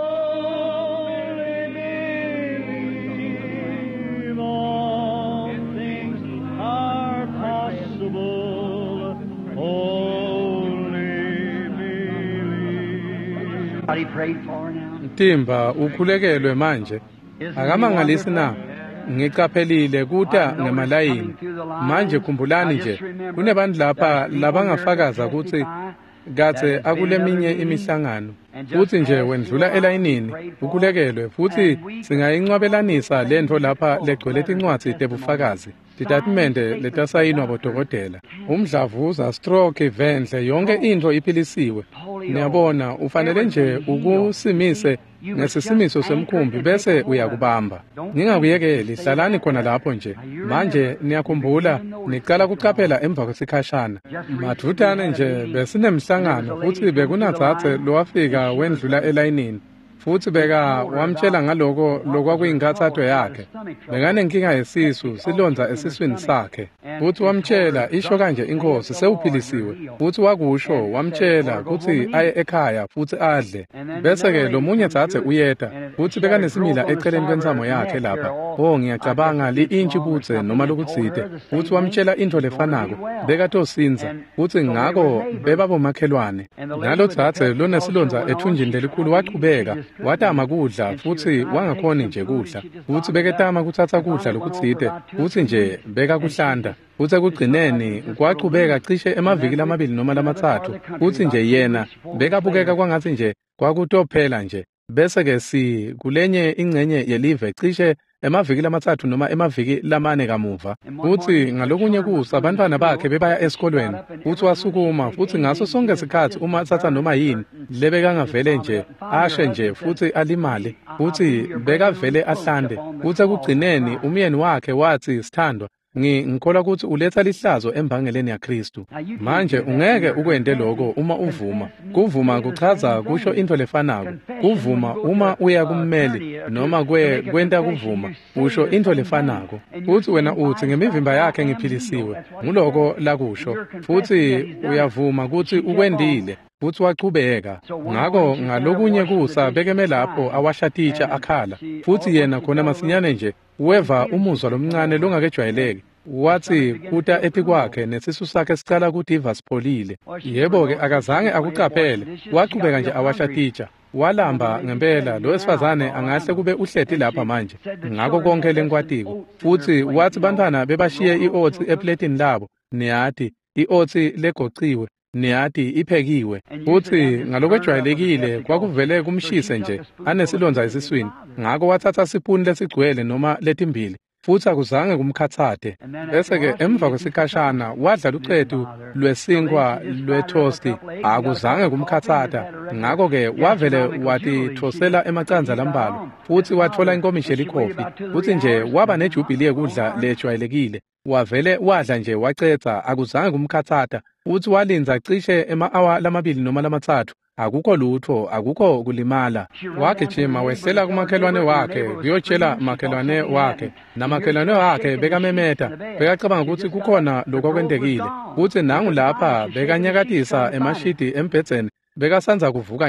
Timba ukhulekelwe manje akamangalisi na ngicaphelile kuta ngemalayini manje khumbulani nje kunebantu lapha labangafakaza ukuthi kathe akuleminye imihlangano futhi nje wendlula elayinini ukhulekelwe futhi singayincwabelanisa lento lapha legcwele incwadi tebufakazi titatimende letasayinwa bodokotela umdlavuza stroke vendle yonke into iphilisiwe niyabona ufanele nje ukusimise ngesisimiso semkhumbi bese uyakubamba ningakuyekeli hlalani khona lapho nje manje niyakhumbula niqala kucaphela emva kwesikhashana mathutane nje besinemhlangano futhi bekunathathe lowafika wendlula elayinini futhi beka wamtshela ngaloko lokwakuyingathatho yakhe bekanenkinga yesisu silonza esiswini sakhe futhi wamtshela isho kanje inkosi sewuphilisiwe futhi wakusho wamtshela ukuthi aye ekhaya futhi adle bese-ke lo munye thathe uyeda futhi bekanesimila eceleni kwensamo yakhe lapha ngiyacabanga li-intshi kutse noma lokutsite futhi wamtshela into lefanako bekatosinza futhi ngako bebabomakhelwane nalo thathe lonesilonza ethunjini lelikhulu waqhubeka watama kudla futhi wangakhoni nje kudla futhi beketama kuthatha kudla lokutsite futhi nje bekakuhlanda futhi ekugcineni kwaqhubeka cishe emaviki lamabili noma lamathathu futhi nje yena bekabukeka kwangathi nje kwakutophela nje bese-ke kulenye ingcenye yelive cishe emaviki lamathathu noma emaviki lamane kamuva futhi ngalokunye kusa abantwana bakhe bebaya esikolweni futhi wasukuma futhi ngaso sonke isikhathi uma athatha noma yini lebekangavele nje ashe nje futhi alimale futhi bekavele ahlande futhi ekugcineni umyeni wakhe wathi sithandwa ngikholwa ukuthi uletha lihlazo embangeleni yaKristu manje ungeke ukwente lokho uma uvuma kuvuma kuchaza kusho into lefanako kuvuma uma uya kummeli noma kwenta kuvuma usho into lefanako futhi wena uthi ngemivimba yakhe ngiphilisiwe nguloko lakusho futhi uyavuma ukuthi ukwendile futhi waqhubeka ngako ngalokunye kusa bekeme lapho awashaticha akhala futhi yena khona masinyane nje weva umuzwa lomncane longakejwayeleki wathi kuta ethi kwakhe nesisu sakhe sicala ukuthi ivasipholile yebo-ke akazange akucaphele waqhubeka nje awashaticha walamba ngempela lo wesifazane angahle kube uhleti lapha manje ngako konke lenkwatiko futhi wathi bantwana bebashiye i-otsi epletini labo niyathi i-otsi legociwe niyathi iphekiwe futhi ngalokwejwayelekile kwakuvele kumshise nje anesilonza esiswini ngako wathatha sipuni lesigcwele noma letimbili futhi akuzange kumkhathate bese-ke emva kwesikhashana wadla luqedu lwesinkwa lwethosti akuzange kumkhathata ngako-ke wavele watithosela emacanza lambalo futhi wathola inkomishi elikhofi futhi nje waba nejubhili yekudla lejwayelekile wavele wadla nje wacetha akuzange kumkhathata uthi walinza cishe ema-awa lamabili noma lamathathu akukho lutho akukho kulimala wagijima wehlela kumakhelwane wakhe kuyotshela makhelwane wakhe namakhelwane wakhe bekamemeta bekacabanga ukuthi kukhona lokwakwentekile kuthi nangu lapha bekanyakatisa emashidi embhedzeni bekasanza kuvuka nje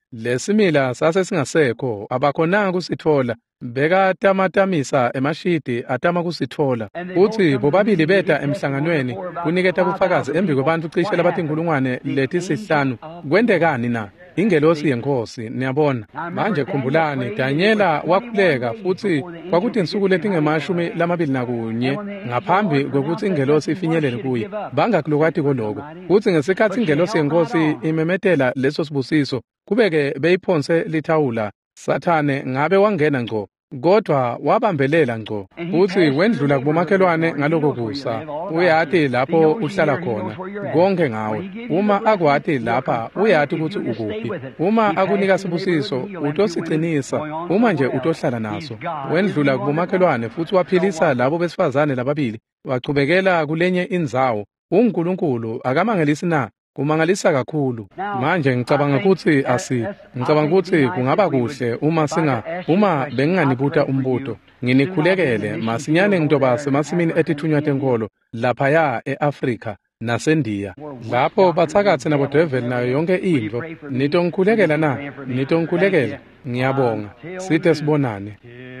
lesimila sase singasekho abakhonanga kusithola bekatamatamisa emashidi atama kusithola uthi bobabili beta emhlanganweni kuniketa bufakazi embi kwabantu cishe labatinkulungwane leti sihlanu kwendekani na ingelosi yenkosi niyabona manje khumbulani Daniela wakhuleka futhi kwakuthi insuku letingemashumi lamabili nakunye ngaphambi kokuthi ingelosi ifinyelele kuye bangakulokati koloko futhi ngesikhathi ingelosi yenkosi imemetela leso sibusiso kubeke beyiphonse lithawula Sathane ngabe wangena ngco kodwa wabambelela ngco uthi wendlula kubomakhelwane ngaloko kusa uyathi lapho uhlala khona konke ngawe uma akwathi lapha uyathi ukuthi ukuphi uma akunika sibusiso utosicinisa uma nje utohlala naso wendlula kubomakhelwane futhi waphilisa labo besifazane lababili wachubekela kulenye indzawo uNkulunkulu akamangelisi na kumangalisa kakhulu manje ngicabanga ukuthi kungaba kuhle uma benginganibuta umbuto nginikhulekele masinyane ngintoba semasimini etithunywa tenkolo laphaya eAfrika nasendiya lapho bathakathi nabo devil nayo yonke into nitongikhulekela ngiyabonga sithe sibonane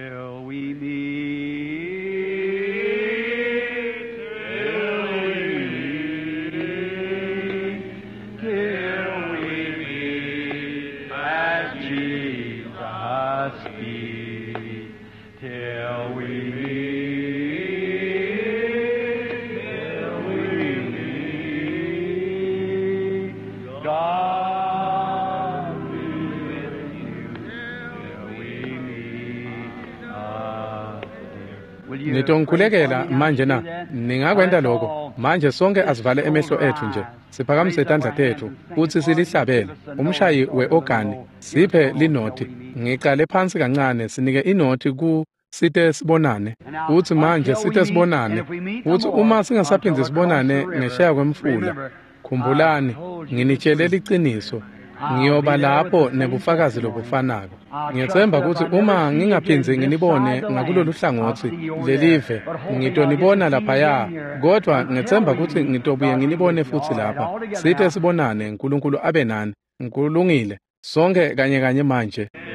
nitongikhulekela manje na ningakwenda lokho manje sonke asivale emehlo ethu nje siphakamise izandla tethu uthi silihlabele umshayi weorgani siphe linoti ngiqale phansi kancane sinike inoti ku sithe sibonane uthi manje sithe sibonane uthi uma singasaphindi sibonane ngesheya kwemfula khumbulani nginitshelela iqiniso ngiyoba lapho nebufakazi lobufanako ngiyethemba ukuthi uma ngingaphindze nginibone ngakulolu hlangothi lelive ngitonibona laphaya kodwa ngithemba ukuthi ngitobuye nginibone futhi lapha sithe sibonane uNkulunkulu abe nani nkulungile sonke kanye manje